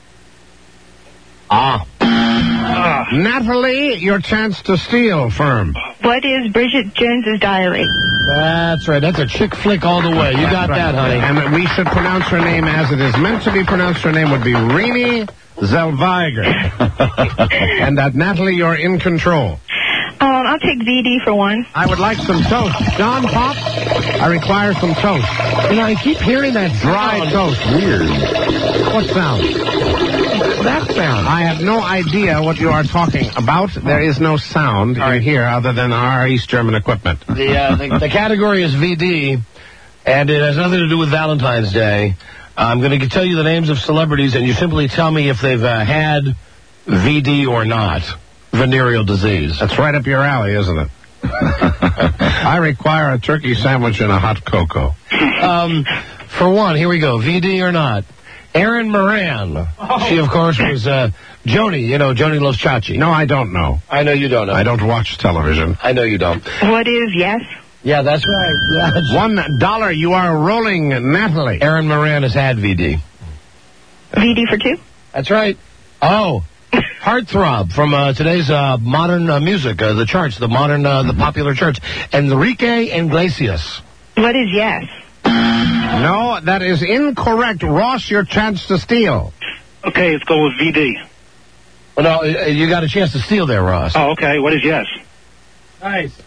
Natalie, your chance to steal, firm. What is Bridget Jones's Diary? That's right. That's a chick flick all the way. You got that, honey. And we should pronounce her name as it is meant to be pronounced. Her name would be Renee Zellweger. And Natalie, you're in control. I'll take VD for 1. I would like some toast. John Pop, I require some toast. I keep hearing that dry toast. Weird. What sound? That sound. I have no idea what you are talking about. There is no sound in here other than our East German equipment. The category is VD, and it has nothing to do with Valentine's Day. I'm going to tell you the names of celebrities, and you simply tell me if they've had VD or not. Venereal disease. That's right up your alley, isn't it? I require a turkey sandwich and a hot cocoa. For 1, here we go. VD or not. Erin Moran. She, of course, was Joni. Joni Loves Chachi. No, I don't know. I know you don't know. I don't watch television. I know you don't. What is yes? Yeah, that's right. Yeah. $1. You are rolling, Natalie. Erin Moran has had VD. VD for 2? That's right. Oh. Heartthrob from today's modern music, the charts, the popular charts. Enrique Iglesias. What is yes? No, that is incorrect. Ross, your chance to steal. Okay, let's go with VD. Well, no, you got a chance to steal there, Ross. Oh, okay. What is yes? Nice.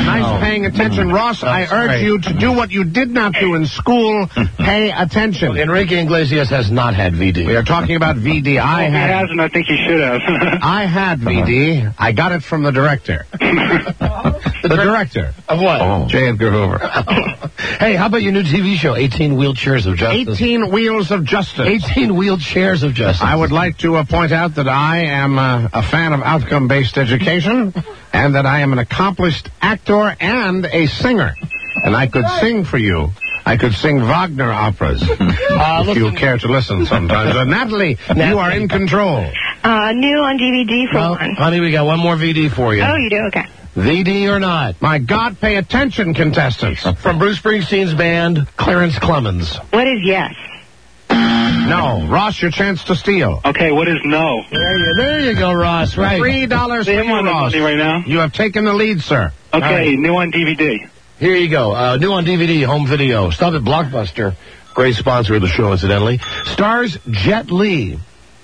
Nice paying attention. Ross, I urge you to do what you did not do in school. Pay attention. Enrique Iglesias has not had VD. We are talking about VD. He hasn't. I think he should have. I had VD. I got it from the director. The director. Of what? J. Edgar Hoover. Hey, how about your new TV show, 18 Wheelchairs of Justice? 18 Wheels of Justice. 18 Wheelchairs of Justice. I would like to point out that I am a fan of outcome-based education and that I am an accomplished actor and a singer. And I could sing for you. I could sing Wagner operas if you care to listen sometimes. Natalie, you are in control. New on DVD for one. Honey, we got one more VD for you. Oh, you do? Okay. VD or not? My God, pay attention, contestants. From Bruce Springsteen's band, Clarence Clemens. What is yes? No. Ross, your chance to steal. Okay, what is no? There you go, Ross. Right. $3 for you, Ross. Right now. You have taken the lead, sir. Okay, new on DVD. Here you go. New on DVD, home video. Stop at Blockbuster. Great sponsor of the show, incidentally. Stars Jet Li.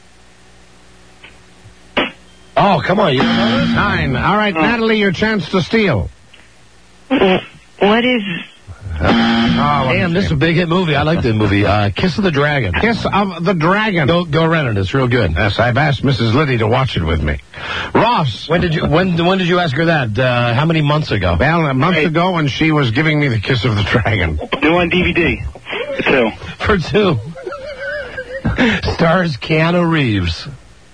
Oh, come on. You don't know this? 9. All right, Natalie, your chance to steal. What is... Damn, this is a big hit movie. I like that movie. Kiss of the Dragon. Kiss of the Dragon. Go rent it. It's real good. Yes, I've asked Mrs. Liddy to watch it with me. Ross. When did you ask her that? How many months ago? Well, a month ago when she was giving me the Kiss of the Dragon. New on DVD. For two. Stars Keanu Reeves.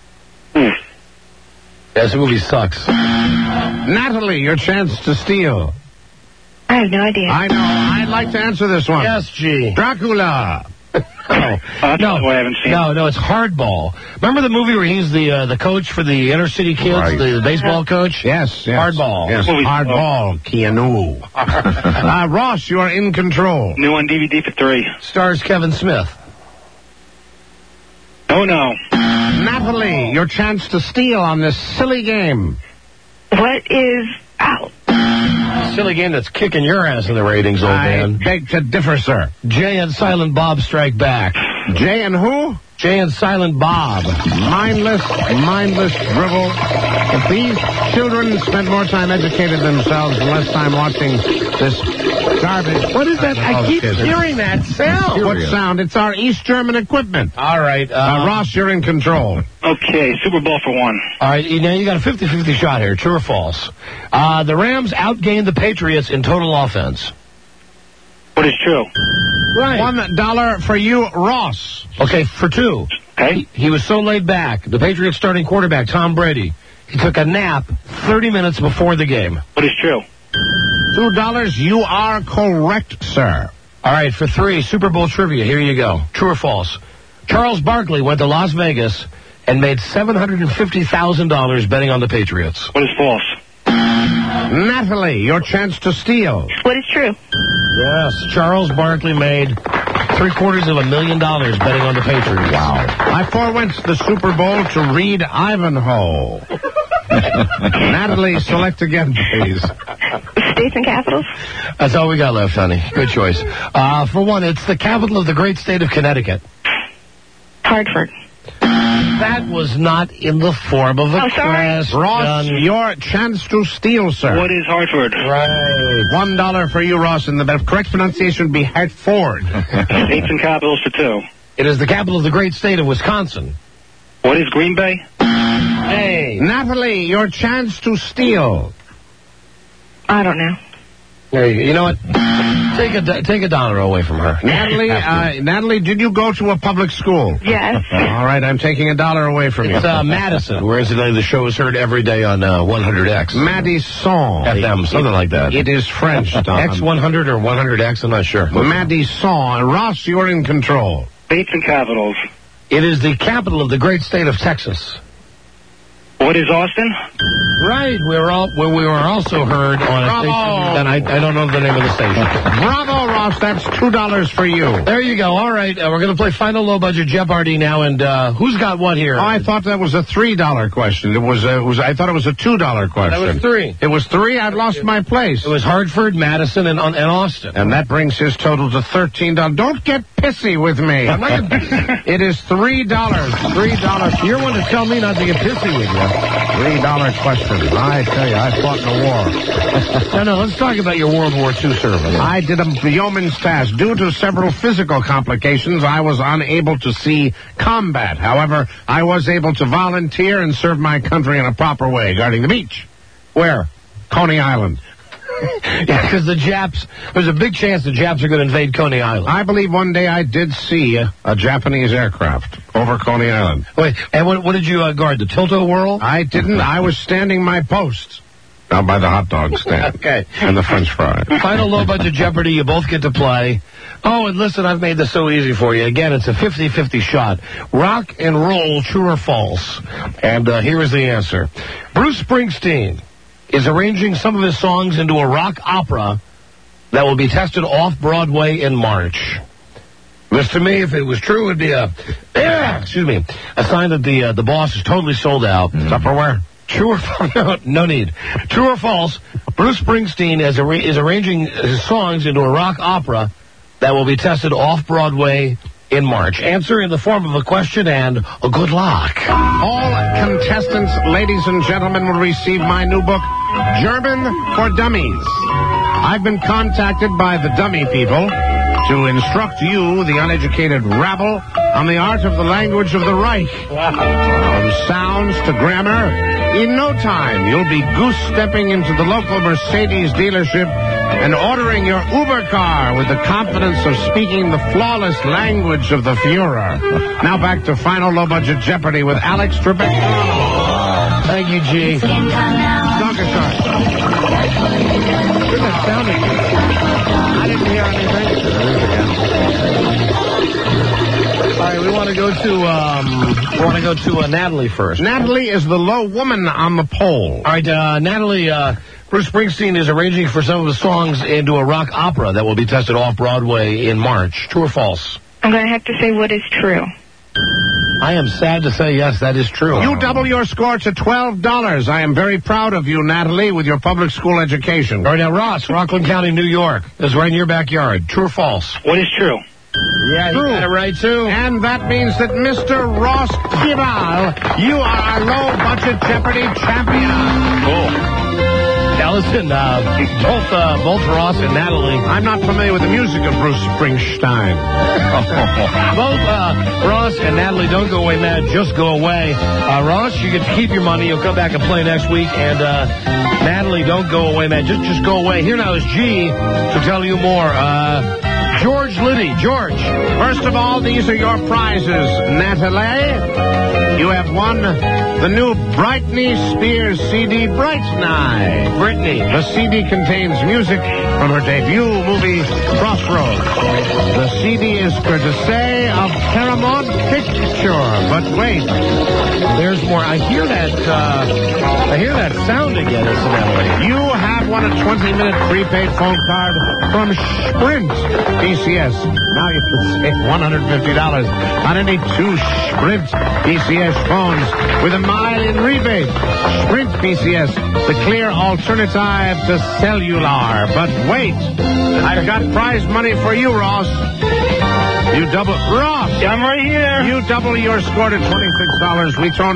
Yes, the movie sucks. Natalie, your chance to steal. I have no idea. I know. I'd like to answer this one. Yes, G. Dracula. No, I haven't seen. No, it's Hardball. Remember the movie where he's the coach for the inner city kids, Right. the baseball coach? Yes. Hardball. Yes, Hardball. Keanu. Ross, you are in control. New on DVD for 3. Stars Kevin Smith. Oh, no. Natalie, your chance to steal on this silly game. What is out? Silly game that's kicking your ass in the ratings, old man. I beg to differ, sir. Jay and Silent Bob Strike Back. Jay and who? Jay and Silent Bob. Mindless dribble. If these children spent more time educating themselves and less time watching this garbage. What is that? I keep hearing that sound. What sound? It's our East German equipment. All right. Ross, you're in control. Okay, Super Bowl for 1. All right, now you got a 50-50 shot here, true or false. The Rams outgained the Patriots in total offense. What is true? Right. $1 for you, Ross. Okay, for 2. Okay. He was so laid back. The Patriots starting quarterback, Tom Brady, he took a nap 30 minutes before the game. What is true? $2, you are correct, sir. All right, for 3, Super Bowl trivia. Here you go. True or false? Charles Barkley went to Las Vegas and made $750,000 betting on the Patriots. What is false? Natalie, your chance to steal. What is true? Yes, Charles Barkley made $750,000 betting on the Patriots. Wow. I forewent the Super Bowl to read Ivanhoe. Natalie, select again, please. States and capitals? That's all we got left, honey. Good choice. For 1, it's the capital of the great state of Connecticut. Hartford. That was not in the form of a question. Ross, your chance to steal, sir. What is Hartford? Right. $1 for you, Ross, and the correct pronunciation would be Hartford. States and capitals for 2. It is the capital of the great state of Wisconsin. What is Green Bay? Hey. Natalie, your chance to steal. I don't know. There you go. You know what? Take a $1 away from her. Natalie, did you go to a public school? Yes. All right, I'm taking $1 away from you. It's Madison, where incidentally the show is heard every day on 100X. Madison. FM, something like that. It is French, Tom. X100 or 100X, I'm not sure. Madison. Ross, you're in control. States and capitals. It is the capital of the great state of Texas. What is Austin? Right. We were also heard on a station, and I don't know the name of the station. Bravo, Ross. That's $2 for you. There you go. All right. We're going to play Final Low Budget Jeopardy now, and who's got what here? Oh, I thought that was a $3 question. I thought it was a $2 question. That was 3. It was 3? I've lost my place. It was Hartford, Madison, and Austin. And that brings his total to $13. Don't get pissy with me. It is $3. $3. You're one to tell me not to get pissy with you. $3 questions. I tell you, I fought in the war. No, let's talk about your World War II service. I did a yeoman's task. Due to several physical complications, I was unable to see combat. However, I was able to volunteer and serve my country in a proper way, guarding the beach. Where? Coney Island. Yeah, because there's a big chance the Japs are going to invade Coney Island. I believe one day I did see a Japanese aircraft over Coney Island. Wait, and what did you guard, the Tilt-O-Whirl? I didn't. I was standing my post. Down by the hot dog stand. Okay. And the French fries. Final low budget Jeopardy, you both get to play. Oh, and listen, I've made this so easy for you. Again, it's a 50-50 shot. Rock and roll, true or false? And here is the answer. Bruce Springsteen is arranging some of his songs into a rock opera that will be tested off-Broadway in March. This, to me, if it was true, would be a sign that the boss is totally sold out. Tupperware. True or false? No need. True or false, Bruce Springsteen is arranging his songs into a rock opera that will be tested off-Broadway in March. Answer in the form of a question and a good luck. All contestants, ladies and gentlemen, will receive my new book, German for Dummies. I've been contacted by the dummy people to instruct you, the uneducated rabble, on the art of the language of the Reich. From sounds to grammar. In no time, you'll be goose-stepping into the local Mercedes dealership and ordering your Uber car with the confidence of speaking the flawless language of the Fuhrer. Now back to Final Low Budget Jeopardy with Alex Trebek. Thank you, G. Donkey Shark. Good that sounding. I didn't hear anything. All right, we want to go to Natalie first. Natalie is the low woman on the pole. All right, Natalie, Bruce Springsteen is arranging for some of his songs into a rock opera that will be tested off-Broadway in March. True or false? I'm going to have to say what is true. I am sad to say, yes, that is true. You double your score to $12. I am very proud of you, Natalie, with your public school education. All right, now, Ross, Rockland County, New York. This is right in your backyard. True or false? What is true? Yeah, you got it right, too. And that means that Mr. Ross Kival, you are our low-budget Jeopardy champion. Cool. Now, listen, both Ross and Natalie. I'm not familiar with the music of Bruce Springsteen. Both Ross and Natalie, don't go away mad, just go away. Ross, you get to keep your money. You'll come back and play next week. And Natalie, don't go away mad, just go away. Here now is G to tell you more. George Liddy. George. First of all, these are your prizes, Natalie. You have won the new Britney Spears CD, Bright Night. Britney. The CD contains music from her debut movie, Crossroads. The CD is courtesy of Paramount Picture. But wait, there's more. I hear that sound again, incidentally. You have won a 20-minute prepaid phone card from Sprint PCS. Now you can save $150 on any 2 Sprint PCS phones with a mile in rebate. Sprint PCS, the clear alternative to cellular. But wait, I've got prize money for you, Ross. You double... Ross! I'm right here. You double your score to $26. We throw in a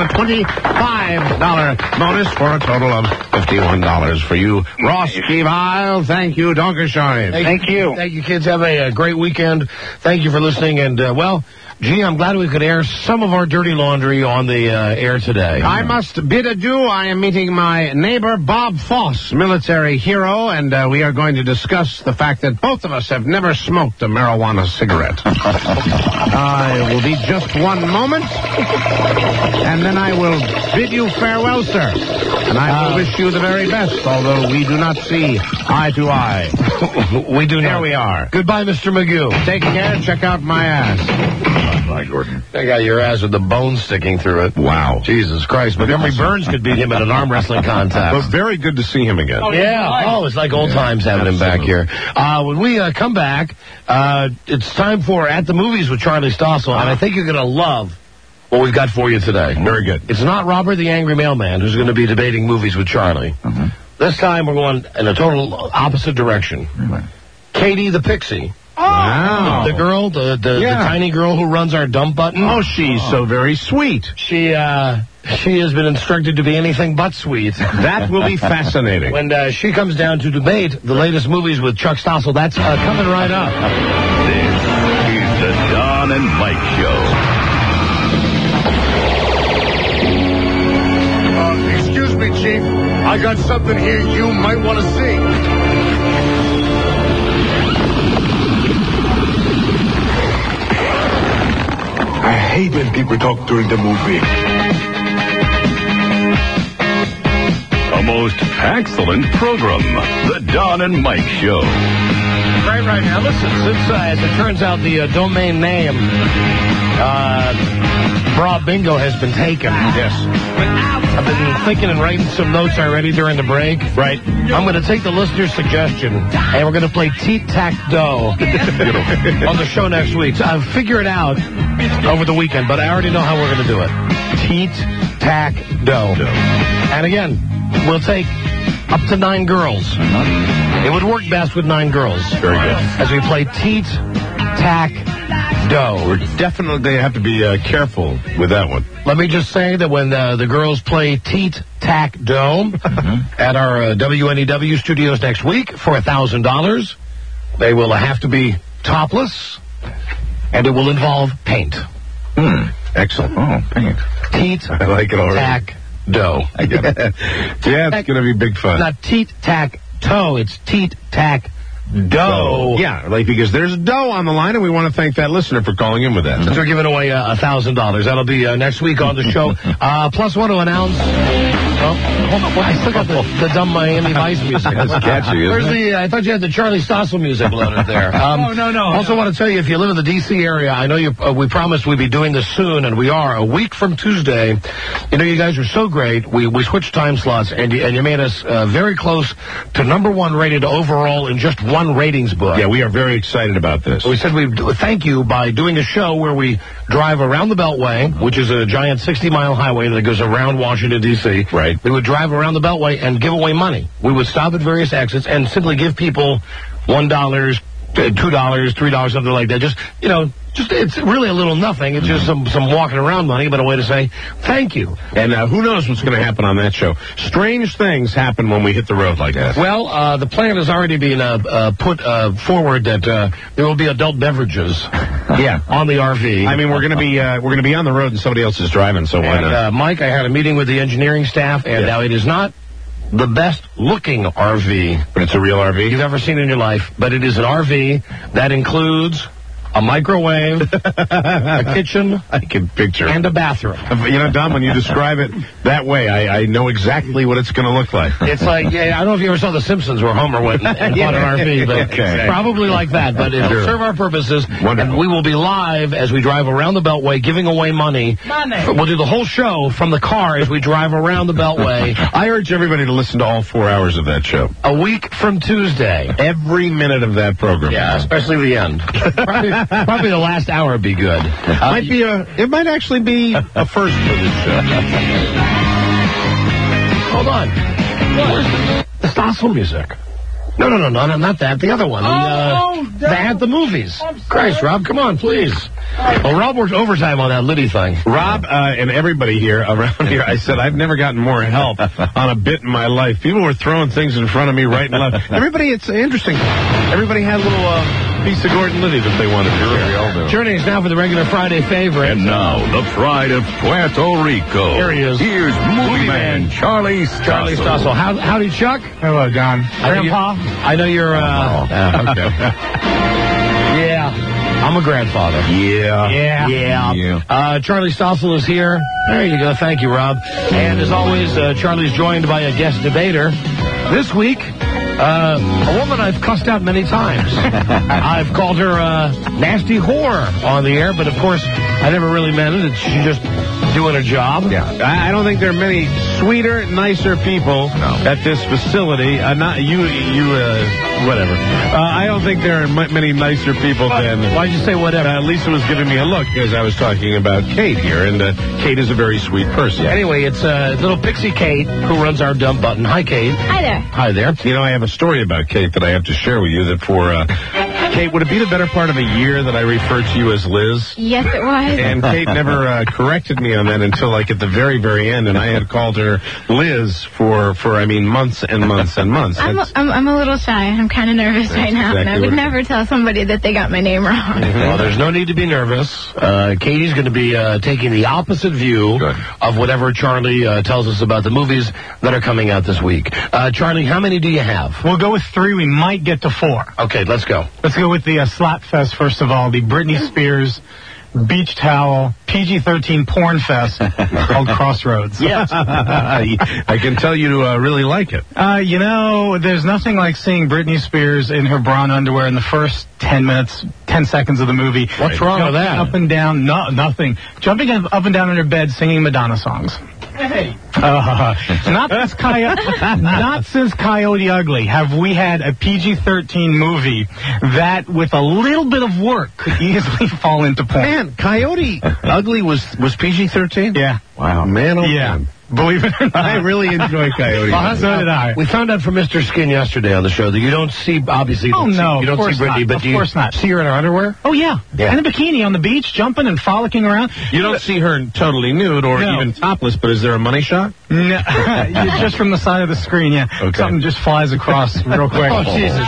$25 bonus for a total of $51 for you. Ross Kival, thank you. Dankeschön. Thank you. Thank you, kids. Have a great weekend. Thank you for listening. And, gee, I'm glad we could air some of our dirty laundry on the air today. I must bid adieu. I am meeting my neighbor, Bob Foss, military hero, and we are going to discuss the fact that both of us have never smoked a marijuana cigarette. It will be just one moment, and then I will bid you farewell, sir. And I will wish you the very best, although we do not see eye to eye. We do not. There we are. Goodbye, Mr. Magoo. Take care. Check out my ass. Bye, Gordon. I got your ass with the bone sticking through it. Wow. Jesus Christ. Montgomery Burns could beat him in an arm wrestling contest. But very good to see him again. Oh, yeah. Oh, it's like old times having him back here. When we come back, it's time for At the Movies with Charlie Stossel, and I think you're going to love what we've got for you today. Very good. It's not Robert the Angry Mailman who's going to be debating movies with Charlie. Mm-hmm. This time we're going in a total opposite direction. Really? Katie the Pixie. Oh. Wow. The girl, the tiny girl who runs our dump button. Oh, she's so very sweet. She She has been instructed to be anything but sweet. That will be fascinating. When she comes down to debate the latest movies with Chuck Stossel, that's coming right up. This is the Don and Mike Show. Excuse me, Chief. I got something here you might want to see. I hate when people talk during the movie. A most excellent program, the Don and Mike Show. Right now. Listen, since, as it turns out, the domain name, Bra Bingo has been taken. Yes. I've been thinking and writing some notes already during the break. Right. I'm going to take the listener's suggestion, and we're going to play Teat-Tack-Doe on the show next week. So I'll figure it out over the weekend, but I already know how we're going to do it. Teat-Tack-Doe. And again, we'll take up to 9 girls. It would work best with 9 girls. Very good. As we play Teat-Tack-Doe. We're definitely have to be careful with that one. Let me just say that when the girls play Teat-Tack-Doe at our WNEW studios next week for $1,000, they will have to be topless, and it will involve paint. Excellent. Oh, paint. I like it already. Teat-Tack-Doe. I get it. Yeah, it's going to be big fun. Not Teat-Tack-Toe, it's Teat-Tack-Doe. Yeah, like because there's dough on the line, and we want to thank that listener for calling in with that. Since we're giving away $1,000. That'll be next week on the show. Plus, want to announce... I still got the dumb Miami Vice music. That's catchy, isn't it? I thought you had the Charlie Stossel music loaded there. No. Also want to tell you, if you live in the D.C. area, I know we promised we'd be doing this soon, and we are. A week from Tuesday. You know, you guys were so great. We switched time slots, and you made us very close to #1 rated overall in just one ratings book. Yeah, we are very excited about this. We said we'd thank you by doing a show where we drive around the Beltway, which is a giant 60-mile highway that goes around Washington, D.C. Right. We would drive around the Beltway and give away money. We would stop at various exits and simply give people $1, $2, $3, something like that. Just it's really a little nothing. It's just some walking around money, but a way to say thank you. And who knows what's going to happen on that show. Strange things happen when we hit the road like that. Well, the plan has already been put forward that there will be adult beverages. Yeah, on the RV. I mean, we're going to be on the road and somebody else is driving, so why not? Mike, I had a meeting with the engineering staff, and now it is not the best looking RV, but it's a real RV you've ever seen in your life. But it is an RV that includes a microwave, a kitchen, I can picture, and a bathroom. You know, Don, when you describe it that way, I know exactly what it's going to look like. It's like, I don't know if you ever saw The Simpsons where Homer went and bought an RV, but probably like that. But it'll serve our purposes. Wonderful. And we will be live as we drive around the Beltway giving away money. We'll do the whole show from the car as we drive around the Beltway. I urge everybody to listen to all 4 hours of that show. A week from Tuesday. Every minute of that program. Yeah, especially the end. Probably the last hour would be good. It might actually be a first for this show. Hold on. Where's the Stossel music? No, not that. The other one. They had the movies. Christ, Rob, come on, please. Well, Rob worked overtime on that Liddy thing. Rob and everybody here around here, I said, I've never gotten more help on a bit in my life. People were throwing things in front of me right and left. Everybody, it's interesting. Everybody had a little piece of Gordon Liddy that they wanted to share. Journey is now for the regular Friday favorite. And now, the pride of Puerto Rico. Here he is. Here's movie man Charlie Stossel. Howdy, Chuck. Hello, Don. Grandpa. I know you're, okay. Yeah. I'm a grandfather. Yeah. Charlie Stossel is here. There you go. Thank you, Rob. And as always, Charlie's joined by a guest debater. This week, a woman I've cussed out many times. I've called her a nasty whore on the air, but of course, I never really meant it. She's just doing her job. Yeah. I don't think there are many sweeter, nicer people at this facility. Not you, whatever. I don't think there are many nicer people than... Why'd you say whatever? Lisa was giving me a look as I was talking about Kate here, and Kate is a very sweet person. Anyway, it's little Pixie Kate who runs our dumb button. Hi, Kate. Hi there. Hi there. You know, I have a story about Kate that I have to share with you that for Kate, would it be the better part of a year that I referred to you as Liz? Yes, it was. And Kate never corrected me on that until like at the very, very end, and I had called her Liz for months and months and months. I'm a little shy. I'm kind of nervous right now, and I would never tell somebody that they got my name wrong. Well, there's no need to be nervous. Katie's going to be taking the opposite view of whatever Charlie tells us about the movies that are coming out this week. Charlie, how many do you have? We'll go with 3. We might get to 4. Okay, let's go. Let's go with the Slap Fest, first of all. The Britney Spears beach towel PG-13 porn fest called Crossroads. Yes. I can tell you really like it. There's nothing like seeing Britney Spears in her bra and underwear in the first 10 seconds of the movie. What's wrong with that? Up and down, nothing. Jumping up and down in her bed singing Madonna songs. Hey. Not since Coyote Ugly have we had a PG-13 movie that, with a little bit of work, could easily fall into porn. Man, Coyote Ugly was PG-13? Yeah. Wow, man. Yeah. Believe it or not. I really enjoy Coyote. So did I. We found out from Mr. Skin yesterday on the show that you don't see, obviously, you don't see Britney, but of course not. See her in her underwear? Oh, yeah. And a bikini on the beach, jumping and frolicking around. You don't see her totally nude or even topless, but is there a money shot? No, just from the side of the screen, yeah. Okay. Something just flies across real quick. Oh, Jesus.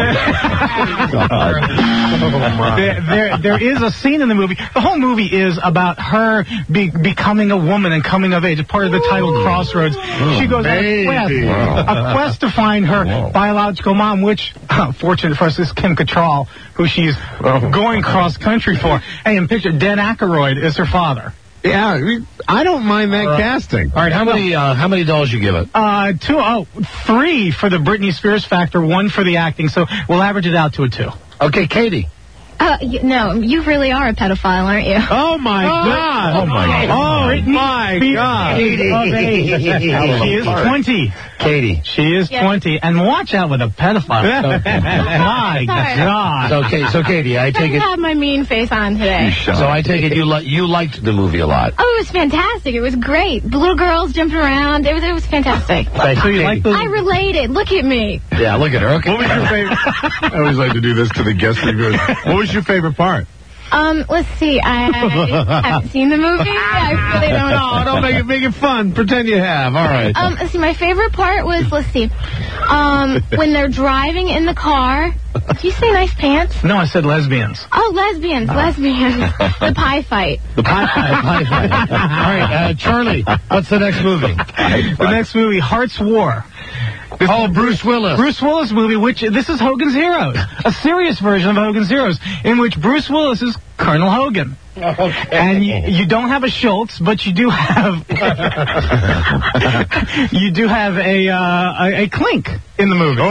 There is a scene in the movie. The whole movie is about her becoming a woman and coming of age. Part of the title, Crossroads. She goes on a quest to find her biological mom, which, fortunate for us, is Kim Cattrall, who she's going cross-country for. Hey, and picture, Dan Aykroyd is her father. Yeah, I don't mind that casting. All right, how many dolls you give it? 3 for the Britney Spears factor, 1 for the acting, so we'll average it out to a 2. Okay, Katie. No, you really are a pedophile, aren't you? Oh, my God. Oh, my God. Oh, my God. She is 20. Katie. She is 20. And watch out with a pedophile. My God. So Katie, I take it... I have my mean face on today. So I take it you liked the movie a lot. Oh, it was fantastic. It was great. The little girls jumping around. It was fantastic. So you like I related. Look at me. Yeah, look at her. Okay. What was your favorite... I always like to do this to the guest reviewers. What was your favorite part? Let's see. I haven't seen the movie. I really don't know. Oh, don't make it fun. Pretend you have. All right. Let's see. My favorite part was, when they're driving in the car. Did you say nice pants? No, I said lesbians. Oh, lesbians. The pie fight. The pie fight. All right, Charlie, what's the next movie? The next movie, Heart's War. Bruce Willis. Bruce Willis movie, this is Hogan's Heroes. A serious version of Hogan's Heroes, in which Bruce Willis is Colonel Hogan. Okay. And you don't have a Schultz, but you do have a Clink in the movie.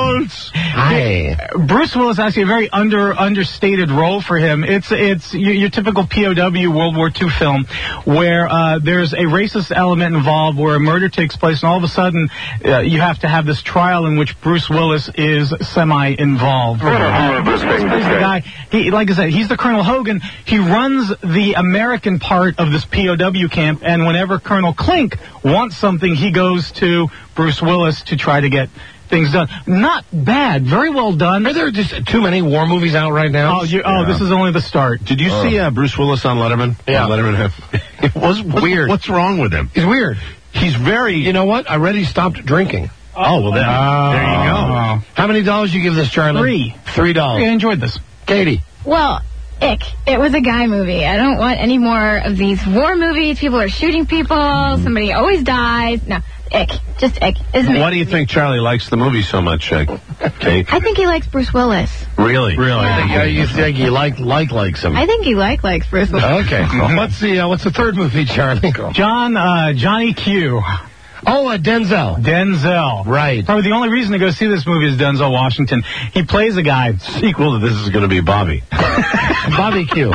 Bruce Willis actually a very understated role for him. It's your typical POW World War II film where there's a racist element involved, where a murder takes place, and all of a sudden you have to have this trial in which Bruce Willis is semi-involved. Like I said, he's the Colonel Hogan. He runs the American part of this POW camp, and whenever Colonel Clink wants something, he goes to Bruce Willis to try to get things done. Not bad. Very well done. Are there just too many war movies out right now? This is only the start. Did you see Bruce Willis on Letterman? Yeah. Letterman. It was weird. What's wrong with him? He's weird. He's very... You know what? I read he stopped drinking. Oh, well, there you go. How many dollars you give this, Charlie? $3. I enjoyed this. Katie. Well, it was a guy movie. I don't want any more of these war movies. People are shooting people. Somebody always dies. No, just isn't it? Why do you think Charlie likes the movie so much, Kate? I think he likes Bruce Willis. Really? Yeah. You think he likes him? I think he likes Bruce Willis. Okay. What's the third movie, Charlie? Johnny Q. Oh, Denzel. Denzel. Right. Probably the only reason to go see this movie is Denzel Washington. He plays a guy. Sequel to this is going to be Bobby. Bobby Q.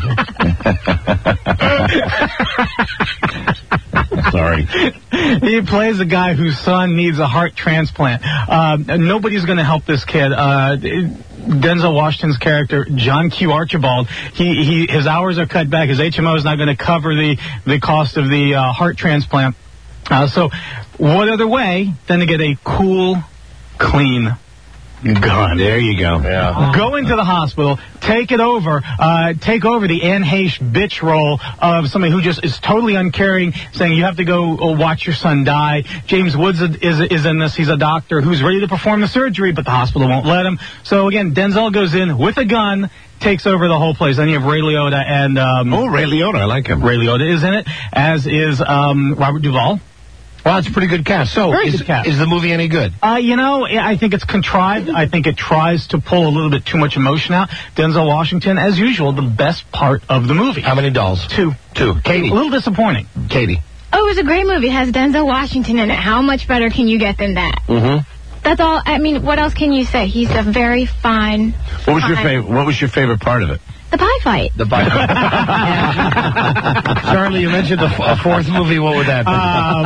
Sorry. He plays a guy whose son needs a heart transplant. Nobody's going to help this kid. Denzel Washington's character, John Q. Archibald, his hours are cut back. His HMO is not going to cover the cost of the heart transplant. So what other way than to get a cool, clean gun. There you go. Yeah. Go into the hospital, take over the Anne Heche bitch role of somebody who just is totally uncaring, saying you have to go watch your son die. James Woods is in this. He's a doctor who's ready to perform the surgery, but the hospital won't let him. So again, Denzel goes in with a gun, takes over the whole place. Then you have Ray Liotta and Ray Liotta, I like him. Ray Liotta is in it, as is Robert Duvall. Well, it's a pretty good cast. So, is the movie any good? I think it's contrived. I think it tries to pull a little bit too much emotion out. Denzel Washington, as usual, the best part of the movie. How many dolls? 2. Katie. A little disappointing. Katie. Oh, it was a great movie. It has Denzel Washington in it. How much better can you get than that? Mm-hmm. That's all. I mean, what else can you say? He's a very fine. What was your favorite part of it? The pie fight. The pie fight. Charlie, you mentioned a fourth movie. What would that be?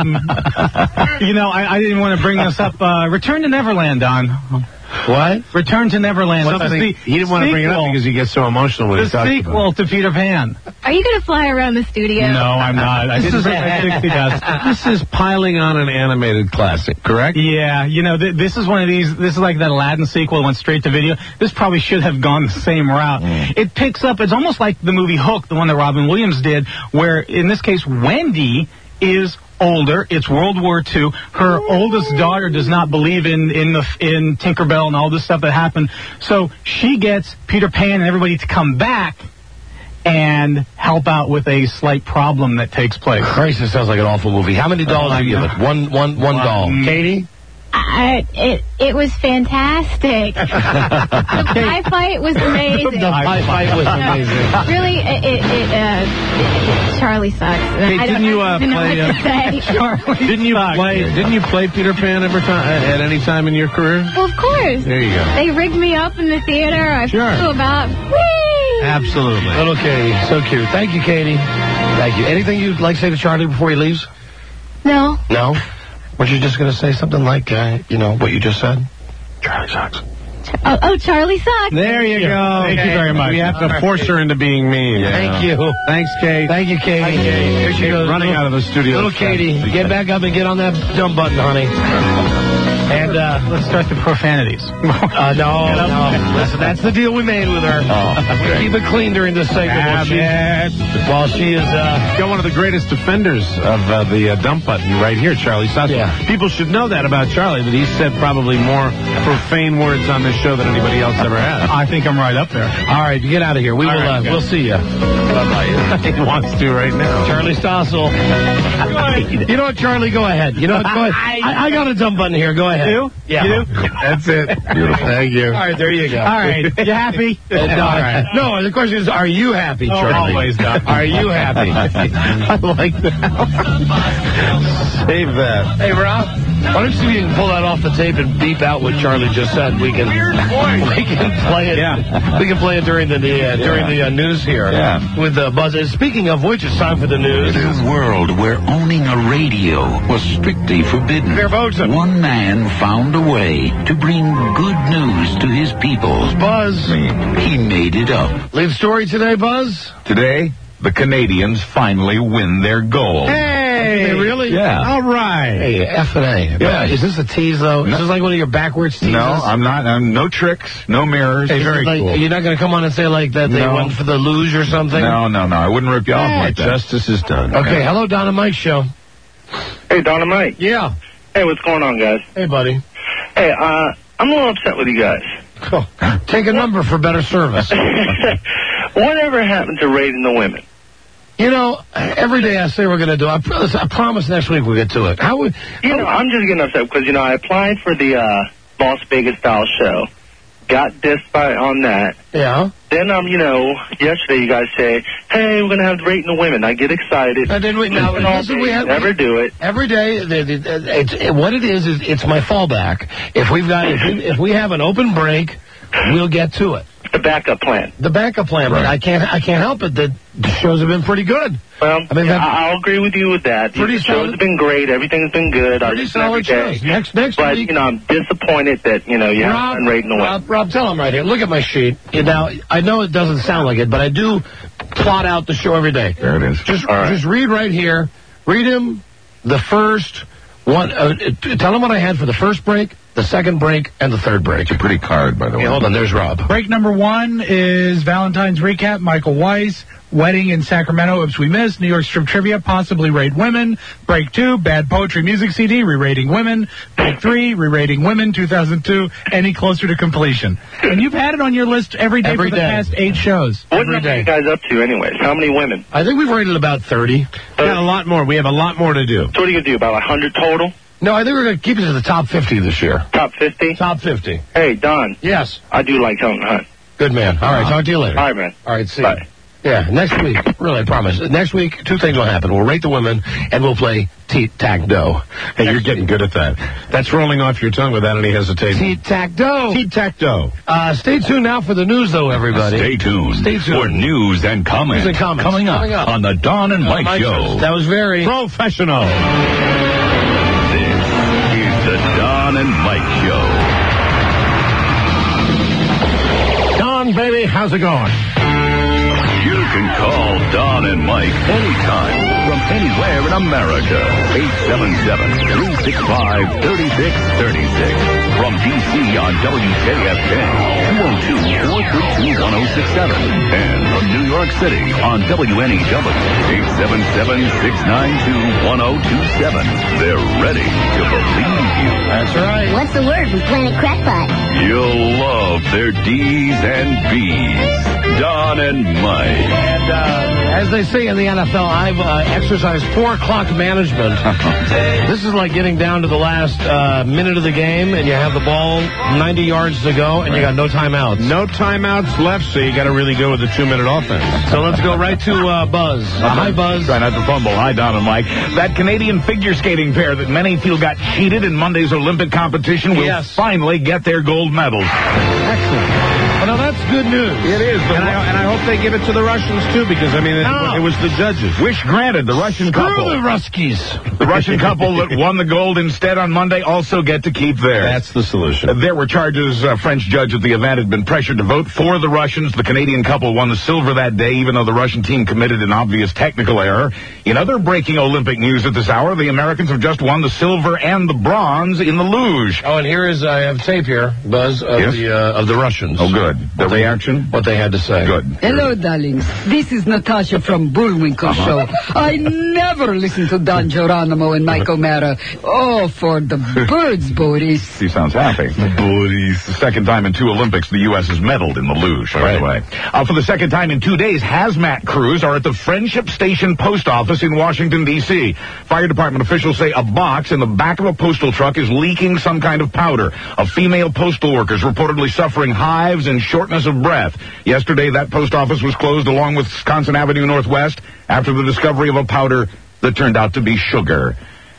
I didn't want to bring this up. Return to Neverland, Don. What? Return to Neverland. He didn't want to bring it up because he gets so emotional when he talks about it. The sequel to Peter Pan. Are you going to fly around the studio? No, I'm not. I didn't bring my 60 dust. This is piling on an animated classic, correct? Yeah, this is one of these. This is like that Aladdin sequel went straight to video. This probably should have gone the same route. It picks up. It's almost like the movie Hook, the one that Robin Williams did, where in this case Wendy is older. It's World War II. Her oldest daughter does not believe in Tinkerbell and all this stuff that happened. So she gets Peter Pan and everybody to come back and help out with a slight problem that takes place. Christ, this sounds like an awful movie. How many dolls do you give it? One doll. Katie? It was fantastic. The pie fight was amazing. The pie fight was amazing. Really, Charlie sucks. Hey, I don't know what to say. Didn't you play Peter Pan at any time in your career? Well, of course. There you go. They rigged me up in the theater. I flew about. Whee! Absolutely. Little Katie, so cute. Thank you, Katie. Thank you. Anything you'd like to say to Charlie before he leaves? No. No? Weren't you just going to say something like, what you just said? Charlie sucks. Oh, Charlie sucks. There you go. Thank you very much. We have to force her into being mean. Thank you. Thanks, Kate. Thank you, Katie. Hi, Kate. Here she goes. Running out of the studio. Little Katie, get back up and get on that dumb button, honey. And let's start the profanities. No. Listen, that's the deal we made with her. We keep it clean during this segment while she is got one of the greatest defenders of the dump button right here, Charlie Sussman. Yeah. People should know that about Charlie, that he's said probably more profane words on this show than anybody else ever has. I think I'm right up there. All right, get out of here. We'll see you. Bye-bye. He wants to right now. Charlie Stossel. You know what, Charlie? Go ahead. You know what? Go ahead. I got a dumb button here. Go ahead. You? Yeah. You do? That's it. Beautiful. Thank you. All right, there you go. All right. You happy? All right. No, the question is, are you happy, Charlie? Always not. Are you happy? I like that. Save that. Hey, Rob, why don't you see if you can pull that off the tape and beep out what Charlie just said? We can play it. Yeah. We can play it during the news here. Yeah. With Buzz. Speaking of which, it's time for the news. In a world where owning a radio was strictly forbidden, one man found a way to bring good news to his people. Buzz. He made it up. Lead story today, Buzz? Today, the Canadians finally win their goal. Hey, really? Yeah. All right. Hey, F&A. Yeah. Is this a tease, though? Is this like one of your backwards teases? No, I'm not. No tricks, no mirrors. Hey, very cool. You're not going to come on and say like that they went for the luge or something? No. I wouldn't rip you off like that. Justice is done. Okay, hello, Don and Mike show. Hey, Don and Mike. Yeah. Hey, what's going on, guys? Hey, buddy. Hey, I'm a little upset with you guys. Cool. Take a number for better service. Whatever happened to rating the women? You know, every day I say we're going to do it. I promise next week we'll get to it. I'm just getting upset because, I applied for the Las Vegas style show. Got dissed on that. Yeah. Then, yesterday you guys say, hey, we're going to have the rating the women. I get excited. And then we never do it. Every day, what it is it's my fallback. If we have an open break, we'll get to it. The backup plan. The backup plan, right. But I can't help it. The shows have been pretty good. Well, I'll agree with you with that. The shows have been great. Everything's been good. Pretty solid shows. Next but, week. I'm disappointed that, you haven't been rating the women. Rob, tell him right here. Look at my sheet. Now, I know it doesn't sound like it, but I do plot out the show every day. There it is. Just read right here. Read him the first one. Tell him what I had for the first break, the second break, and the third break. It's a pretty card, by the way. Hold on, there's Rob. Break number 1 is Valentine's recap, Michael Weiss. Wedding in Sacramento, Oops We Missed. New York Strip Trivia, Possibly Rate Women. Break 2, Bad Poetry Music CD, Re-Rating Women. Break 3, Re-Rating Women, 2002, Any Closer to Completion. And you've had it on your list every day for the past 8 shows. What number are you guys up to anyways? How many women? I think we've rated about 30. Got a lot more. We have a lot more to do. So what are you going to do, about 100 total? No, I think we're going to keep it to the top 50 this year. Top 50? Top 50. Hey, Don. Yes. I do like Hilton Hunt. Good man. All right, talk to you later. All right, man. All right, see Bye. you. Yeah, next week, really, I promise. Next week, 2 things will happen. We'll rate the women, and we'll play tic-tac-toe. Hey, you're getting good at that. That's rolling off your tongue without any hesitation. Tic-tac-toe. Tic-tac-toe. Stay tuned now for the news, though, everybody. Stay tuned for news and comments. News and comments. Coming up on the Don and Mike Show. That was very professional. This is the Don and Mike Show. Don, baby, how's it going? You can call Don and Mike anytime from anywhere in America. 877-365-3636. From D.C. on WJFK, 202-432-1067. And from New York City on WNEW, 877-692-1027. They're ready to believe you. That's right. What's the word from Planet Crackpot? You'll love their D's and B's. Don and Mike. And as they say in the NFL, I've exercised 4 o'clock management. This is like getting down to the last minute of the game, and you have the ball 90 yards to go, and you got no timeouts. No timeouts left, so you got to really go with the 2-minute offense. So let's go right to Buzz. Hi, Buzz. Try not to fumble. Hi, Don and Mike. That Canadian figure skating pair that many feel got cheated in Monday's Olympic competition will finally get their gold medals. Excellent. Well, now that's good news. It is. And I hope they give it to the Russians, too, because, I mean, it was the judges. Wish granted, the Russian couple. Screw the Ruskies. The Russian couple that won the gold instead on Monday also get to keep theirs. That's the solution. There were charges. A French judge at the event had been pressured to vote for the Russians. The Canadian couple won the silver that day, even though the Russian team committed an obvious technical error. In other breaking Olympic news at this hour, the Americans have just won the silver and the bronze in the luge. Oh, and here is, I have tape here, Buzz, of the Russians. Oh, good. The reaction? What they had to say. Good. Hello, darlings. This is Natasha from Bullwinkle Show. I never listen to Don Geronimo and Mike O'Mara. Oh, for the birds, Boris. He sounds happy. Boris. The second time in 2 Olympics, the U.S. has medaled in the luge, by the way. For the second time in 2 days, hazmat crews are at the Friendship Station Post Office in Washington, D.C. Fire department officials say a box in the back of a postal truck is leaking some kind of powder. A female postal worker is reportedly suffering hives and shortness of breath. Yesterday, that post office was closed along with Wisconsin Avenue Northwest after the discovery of a powder that turned out to be sugar.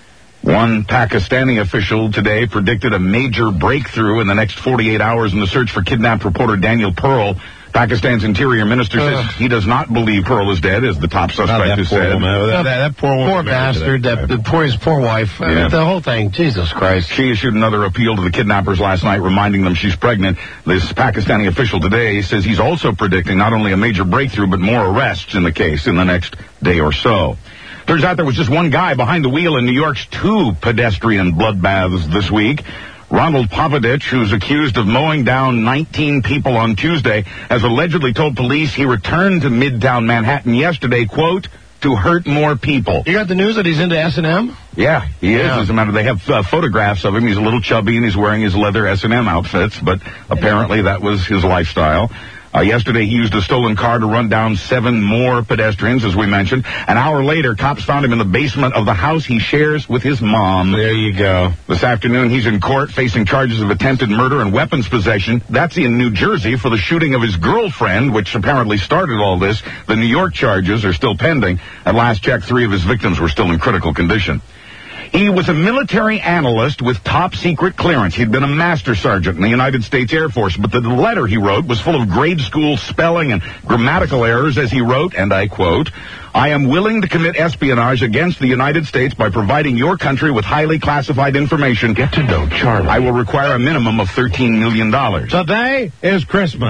One Pakistani official today predicted a major breakthrough in the next 48 hours in the search for kidnapped reporter Daniel Pearl. Pakistan's interior minister says he does not believe Pearl is dead, as the top suspect has said. That poor woman. Poor bastard. His poor wife. The whole thing. Jesus Christ. She issued another appeal to the kidnappers last night, reminding them she's pregnant. This Pakistani official today says he's also predicting not only a major breakthrough, but more arrests in the case in the next day or so. Turns out there was just one guy behind the wheel in New York's 2 pedestrian bloodbaths this week. Ronald Papadich, who's accused of mowing down 19 people on Tuesday, has allegedly told police he returned to Midtown Manhattan yesterday, quote, to hurt more people. You got the news that he's into S&M? Yeah, he is. As a matter, they have photographs of him. He's a little chubby and he's wearing his leather S&M outfits, but apparently that was his lifestyle. Yesterday, he used a stolen car to run down 7 more pedestrians, as we mentioned. An hour later, cops found him in the basement of the house he shares with his mom. There you go. This afternoon, he's in court facing charges of attempted murder and weapons possession. That's in New Jersey for the shooting of his girlfriend, which apparently started all this. The New York charges are still pending. At last check, 3 of his victims were still in critical condition. He was a military analyst with top secret clearance. He'd been a master sergeant in the United States Air Force, but the letter he wrote was full of grade school spelling and grammatical errors as he wrote, and I quote, I am willing to commit espionage against the United States by providing your country with highly classified information. Get to know Charlie. I will require a minimum of $13 million. Today is Christmas.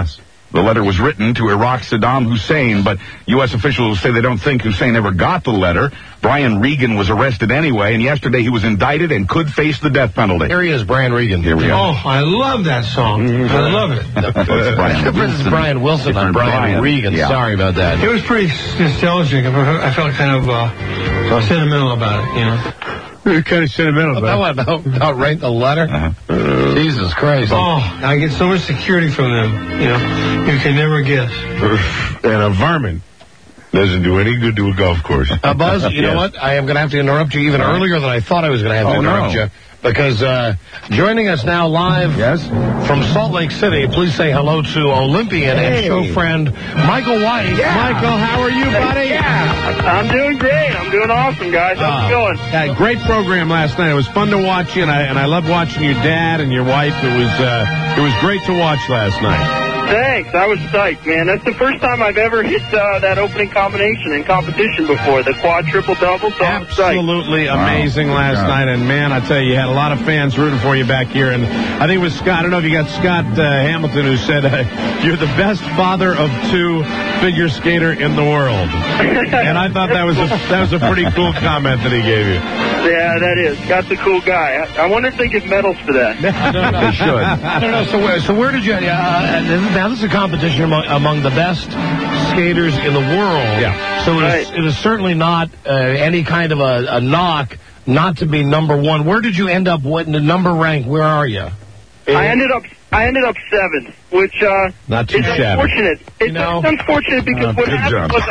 The letter was written to Iraq's Saddam Hussein, but U.S. officials say they don't think Hussein ever got the letter. Brian Regan was arrested anyway, and yesterday he was indicted and could face the death penalty. Here he is, Brian Regan. Here we are. Oh, I love that song. I love it. This is Brian Wilson, not Brian Regan. Yeah. Sorry about that. It was pretty nostalgic. I felt kind of sentimental about it, you know. Kind of sentimental about writing a letter? Jesus Christ. Oh, I get so much security from them, you know. You can never guess. And a varmint doesn't do any good to a golf course. Buzz, you know what? I am going to have to interrupt you even earlier than I thought I was going to have to interrupt you. Because joining us now live from Salt Lake City, please say hello to Olympian and show friend Michael White. Yeah. Michael, how are you, buddy? Yeah, I'm doing great. I'm doing awesome, guys. How's it going? Yeah, great program last night. It was fun to watch you, and I love watching your dad and your wife. It was great to watch last night. Thanks. I was psyched, man. That's the first time I've ever hit that opening combination in competition before, the quad triple-double, so I'm psyched. Absolutely amazing last night, and man, I tell you had a lot of fans rooting for you back here, and I think it was Scott, I don't know if you got Scott Hamilton, who said, you're the best father of two figure skater in the world. And I thought that was a pretty cool comment that he gave you. Yeah, that is. Scott's a cool guy. I wonder if they give medals for that. They should. I don't know, so where did you, now this is a competition among the best skaters in the world. Yeah. So it is certainly not any kind of a knock not to be number one. Where did you end up? What in the number rank? Where are you? I ended up 7th, which not too is shabby. Unfortunate. It's unfortunate because what happened was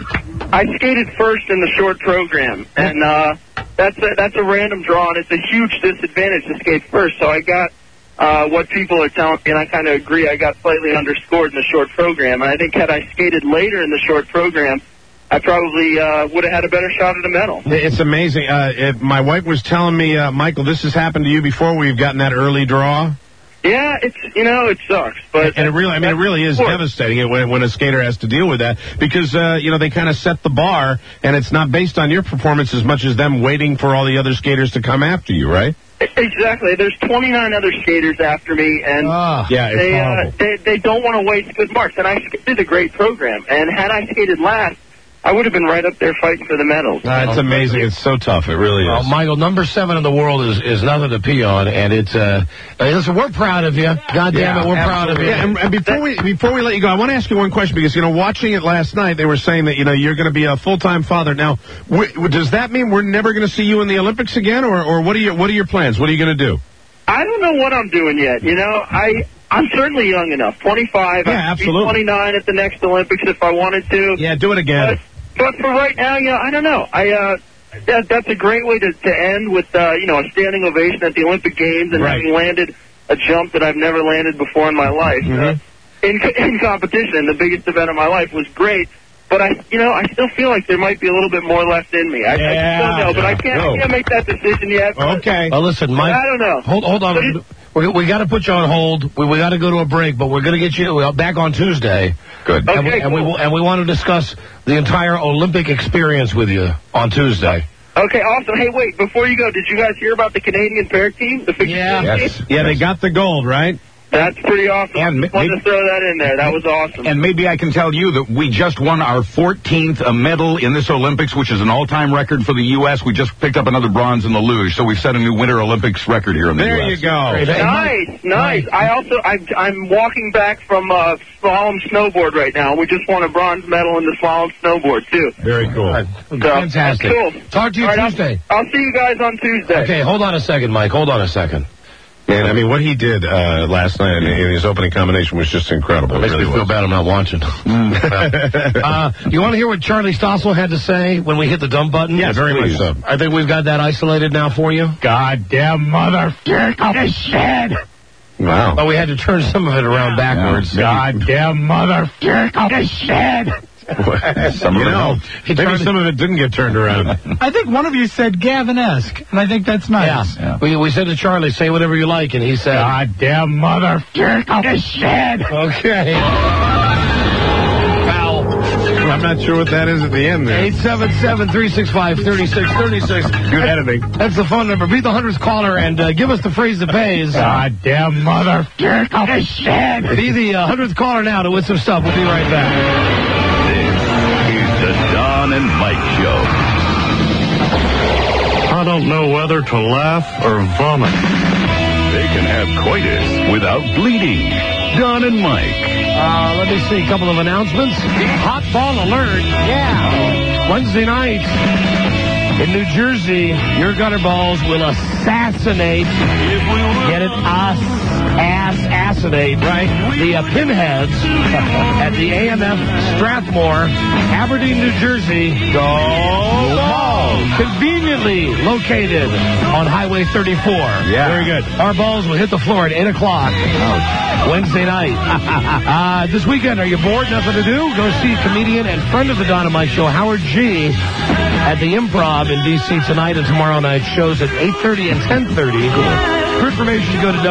I skated first in the short program, and that's a random draw, and it's a huge disadvantage to skate first. So I got what people are telling me, and I kind of agree. I got slightly underscored in the short program, and I think had I skated later in the short program, I probably would have had a better shot at a medal. It's amazing. My wife was telling me, Michael, this has happened to you before where you've gotten that early draw? Yeah, it sucks, but and it really is devastating when a skater has to deal with that because they kind of set the bar, and it's not based on your performance as much as them waiting for all the other skaters to come after you, right? Exactly. There's 29 other skaters after me, and they don't want to waste good marks. And I skated a great program, and had I skated last, I would have been right up there fighting for the medals. It's amazing. It's so tough. It really is. Michael, number 7 in the world is nothing to pee on, and it's listen, we're proud of you. God damn it, we're proud of you. Yeah, and before we let you go, I want to ask you one question because watching it last night, they were saying that you're going to be a full-time father. Now, does that mean we're never going to see you in the Olympics again, or what are your plans? What are you going to do? I don't know what I'm doing yet. I'm certainly young enough. 25. Yeah, I'd absolutely. be 29 at the next Olympics if I wanted to. Yeah, do it again. But for right now, I don't know. That's a great way to end with, a standing ovation at the Olympic Games and having landed a jump that I've never landed before in my life. In competition, the biggest event of my life was great. But I still feel like there might be a little bit more left in me. I don't know, but I can't make that decision yet. Okay. Well, listen, Mike. I don't know. Hold on. We got to put you on hold. We got to go to a break, but we're going to get you back on Tuesday. Good. Okay, and we want to discuss the entire Olympic experience with you on Tuesday. Okay, awesome. Hey, wait, before you go, did you guys hear about the Canadian pair team? The figure Yes. team? Yeah, they got the gold, right? That's pretty awesome. I just wanted to throw that in there. That was awesome. And maybe I can tell you that we just won our 14th medal in this Olympics, which is an all-time record for the U.S. We just picked up another bronze in the luge, so we've set a new Winter Olympics record here in the U.S. U.S. There you go. Nice. I'm walking back from slalom snowboard right now. We just won a bronze medal in the slalom snowboard, too. Very cool. Fantastic. Cool. Talk to you Tuesday. I'll see you guys on Tuesday. Okay, hold on a second, Mike. Hold on a second. And, what he did last night in his opening combination was just incredible. It makes me feel bad I'm not watching. You want to hear what Charlie Stossel had to say when we hit the dump button? Yes, very much so. I think we've got that isolated now for you. Goddamn motherfucker shit! Wow. But we had to turn some of it around backwards. Goddamn motherfucker shit! Maybe some of it didn't get turned around. I think one of you said Gavin-esque, and I think that's nice. Yeah. We said to Charlie, say whatever you like, and he said, goddamn motherfucker shit! Okay. Pal. I'm not sure what that is at the end there. 877-365-3636. Good editing. That's the phone number. Be the 100th caller and give us the phrase that pays. Goddamn motherfucker shit. Be the 100th caller now to win some stuff. We'll be right back. This is the Don and Mike Show. I don't know whether to laugh or vomit. They can have coitus without bleeding. Don and Mike. Let me see a couple of announcements. Hot ball alert. Yeah. Wednesday night in New Jersey, your gutter balls will assassinate. Get it? Assassinate, right? The pinheads at the AMF Strathmore, Aberdeen, New Jersey. Go Balls! Conveniently located on Highway 34. Yeah. Very good. Our balls will hit the floor at 8 o'clock. Wednesday night. This weekend, are you bored? Nothing to do? Go see comedian and friend of the Don and Mike Show, Howard G., at the Improv in D.C. tonight and tomorrow night. Shows at 8:30 and 10:30. For information, go to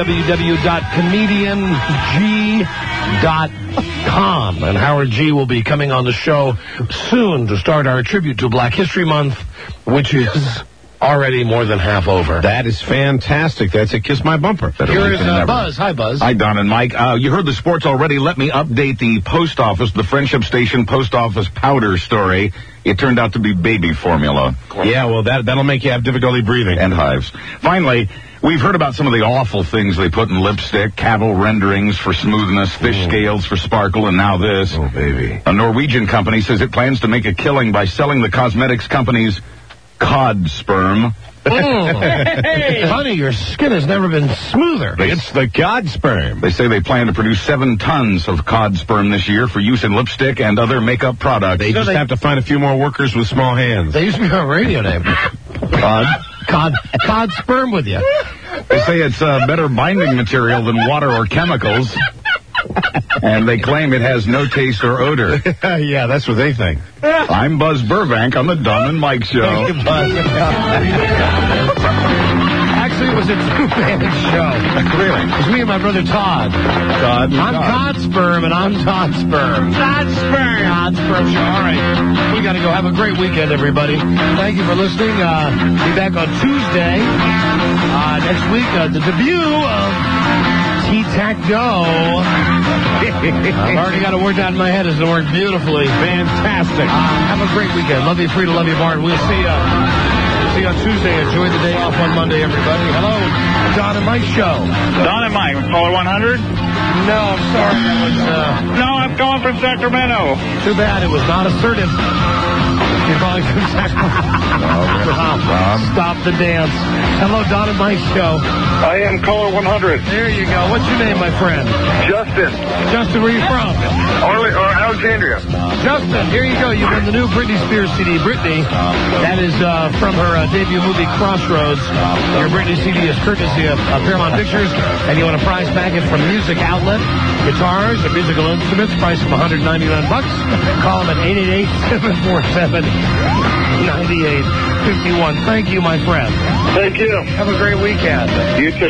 www.comediang.com. And Howard G. will be coming on the show soon to start our tribute to Black History Month, which is already more than half over. That is fantastic. That's a Kiss My Bumper. Here is Buzz. Hi, Buzz. Hi, Don and Mike. You heard the sports already. Let me update the post office, the Friendship Station post office powder story. It turned out to be baby formula. Yeah, well, that'll make you have difficulty breathing. And hives. Finally, we've heard about some of the awful things they put in lipstick, cattle renderings for smoothness, fish scales for sparkle, and now this. Oh, baby. A Norwegian company says it plans to make a killing by selling the cosmetics company's cod sperm. Hey, honey, your skin has never been smoother. It's the cod sperm. They say they plan to produce 7 tons of cod sperm this year for use in lipstick and other makeup products. They just have to find a few more workers with small hands. They used to be a radio name. Cod sperm with you. They say it's better binding material than water or chemicals. And they claim it has no taste or odor. Yeah, that's what they think. I'm Buzz Burbank on the Don and Mike Show. Thank you, Buzz. Actually, it was a two-man show. Really? It was me and my brother Todd. I'm Cod Sperm, and I'm Todd Sperm. Todd Sperm. Todd Sperm Show. All right. We got to go. Have a great weekend, everybody. Thank you for listening. Be back on Tuesday. Next week, the debut of Tic-Tac-Go. I've already got it worked out in my head. It's going to work beautifully. Fantastic. Have a great weekend. Love you, Frida. Love you, Martin. We'll see you. See you on Tuesday. Enjoy the day off on Monday, everybody. Hello, Don and Mike Show. Don and Mike, caller 100? No, I'm sorry. That was, No, I'm calling from Sacramento. Too bad. It was not assertive. You're calling from Sacramento. Stop the dance. Hello, Don and Mike Show. I am caller 100. There you go. What's your name, my friend? Justin. Justin, where are you from? Or Alexandria. Justin, here you go. You've got the new Britney Spears CD, Britney. That is from her debut movie, Crossroads. Your Britney CD is courtesy of Paramount Pictures, and you want a prize package from Music Outlet. Guitars and musical instruments, price of $199. Call them at 888-747-9851. Thank you, my friend. Thank you. Have a great weekend. You too.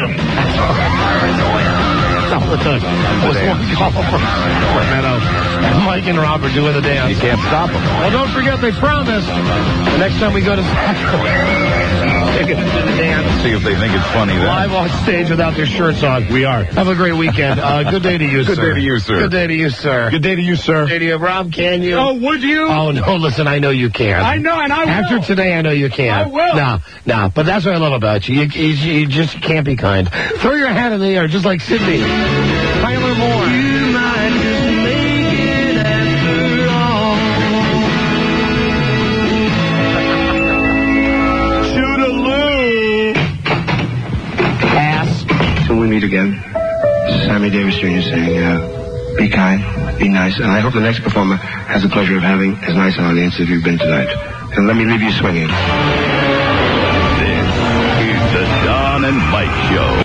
All the time. Was one call from Sacramento. Mike and Robert doing the dance. You can't stop them. Well, don't forget, they promised the next time we go to Sacramento, they're going to do the dance. See if they think it's funny then. Live on stage without their shirts on. We are. Have a great weekend. Good day to you, sir. Good day to you, sir. Good day to you, sir. Good day to you, sir. Good day to you. Rob, can you? Oh, would you? Oh, no, listen, I know you can. I know, and I will. After today, I know you can. I will. No, but that's what I love about you. You just can't be kind. Throw your hat in the air, just like Sydney. Tyler Moore. You might just make it after all. Toodaloo. Ass. Till we meet again. This is Sammy Davis Jr. saying, be kind, be nice, and I hope the next performer has the pleasure of having as nice an audience as you've been tonight. And let me leave you swinging. This is the Don and Mike Show.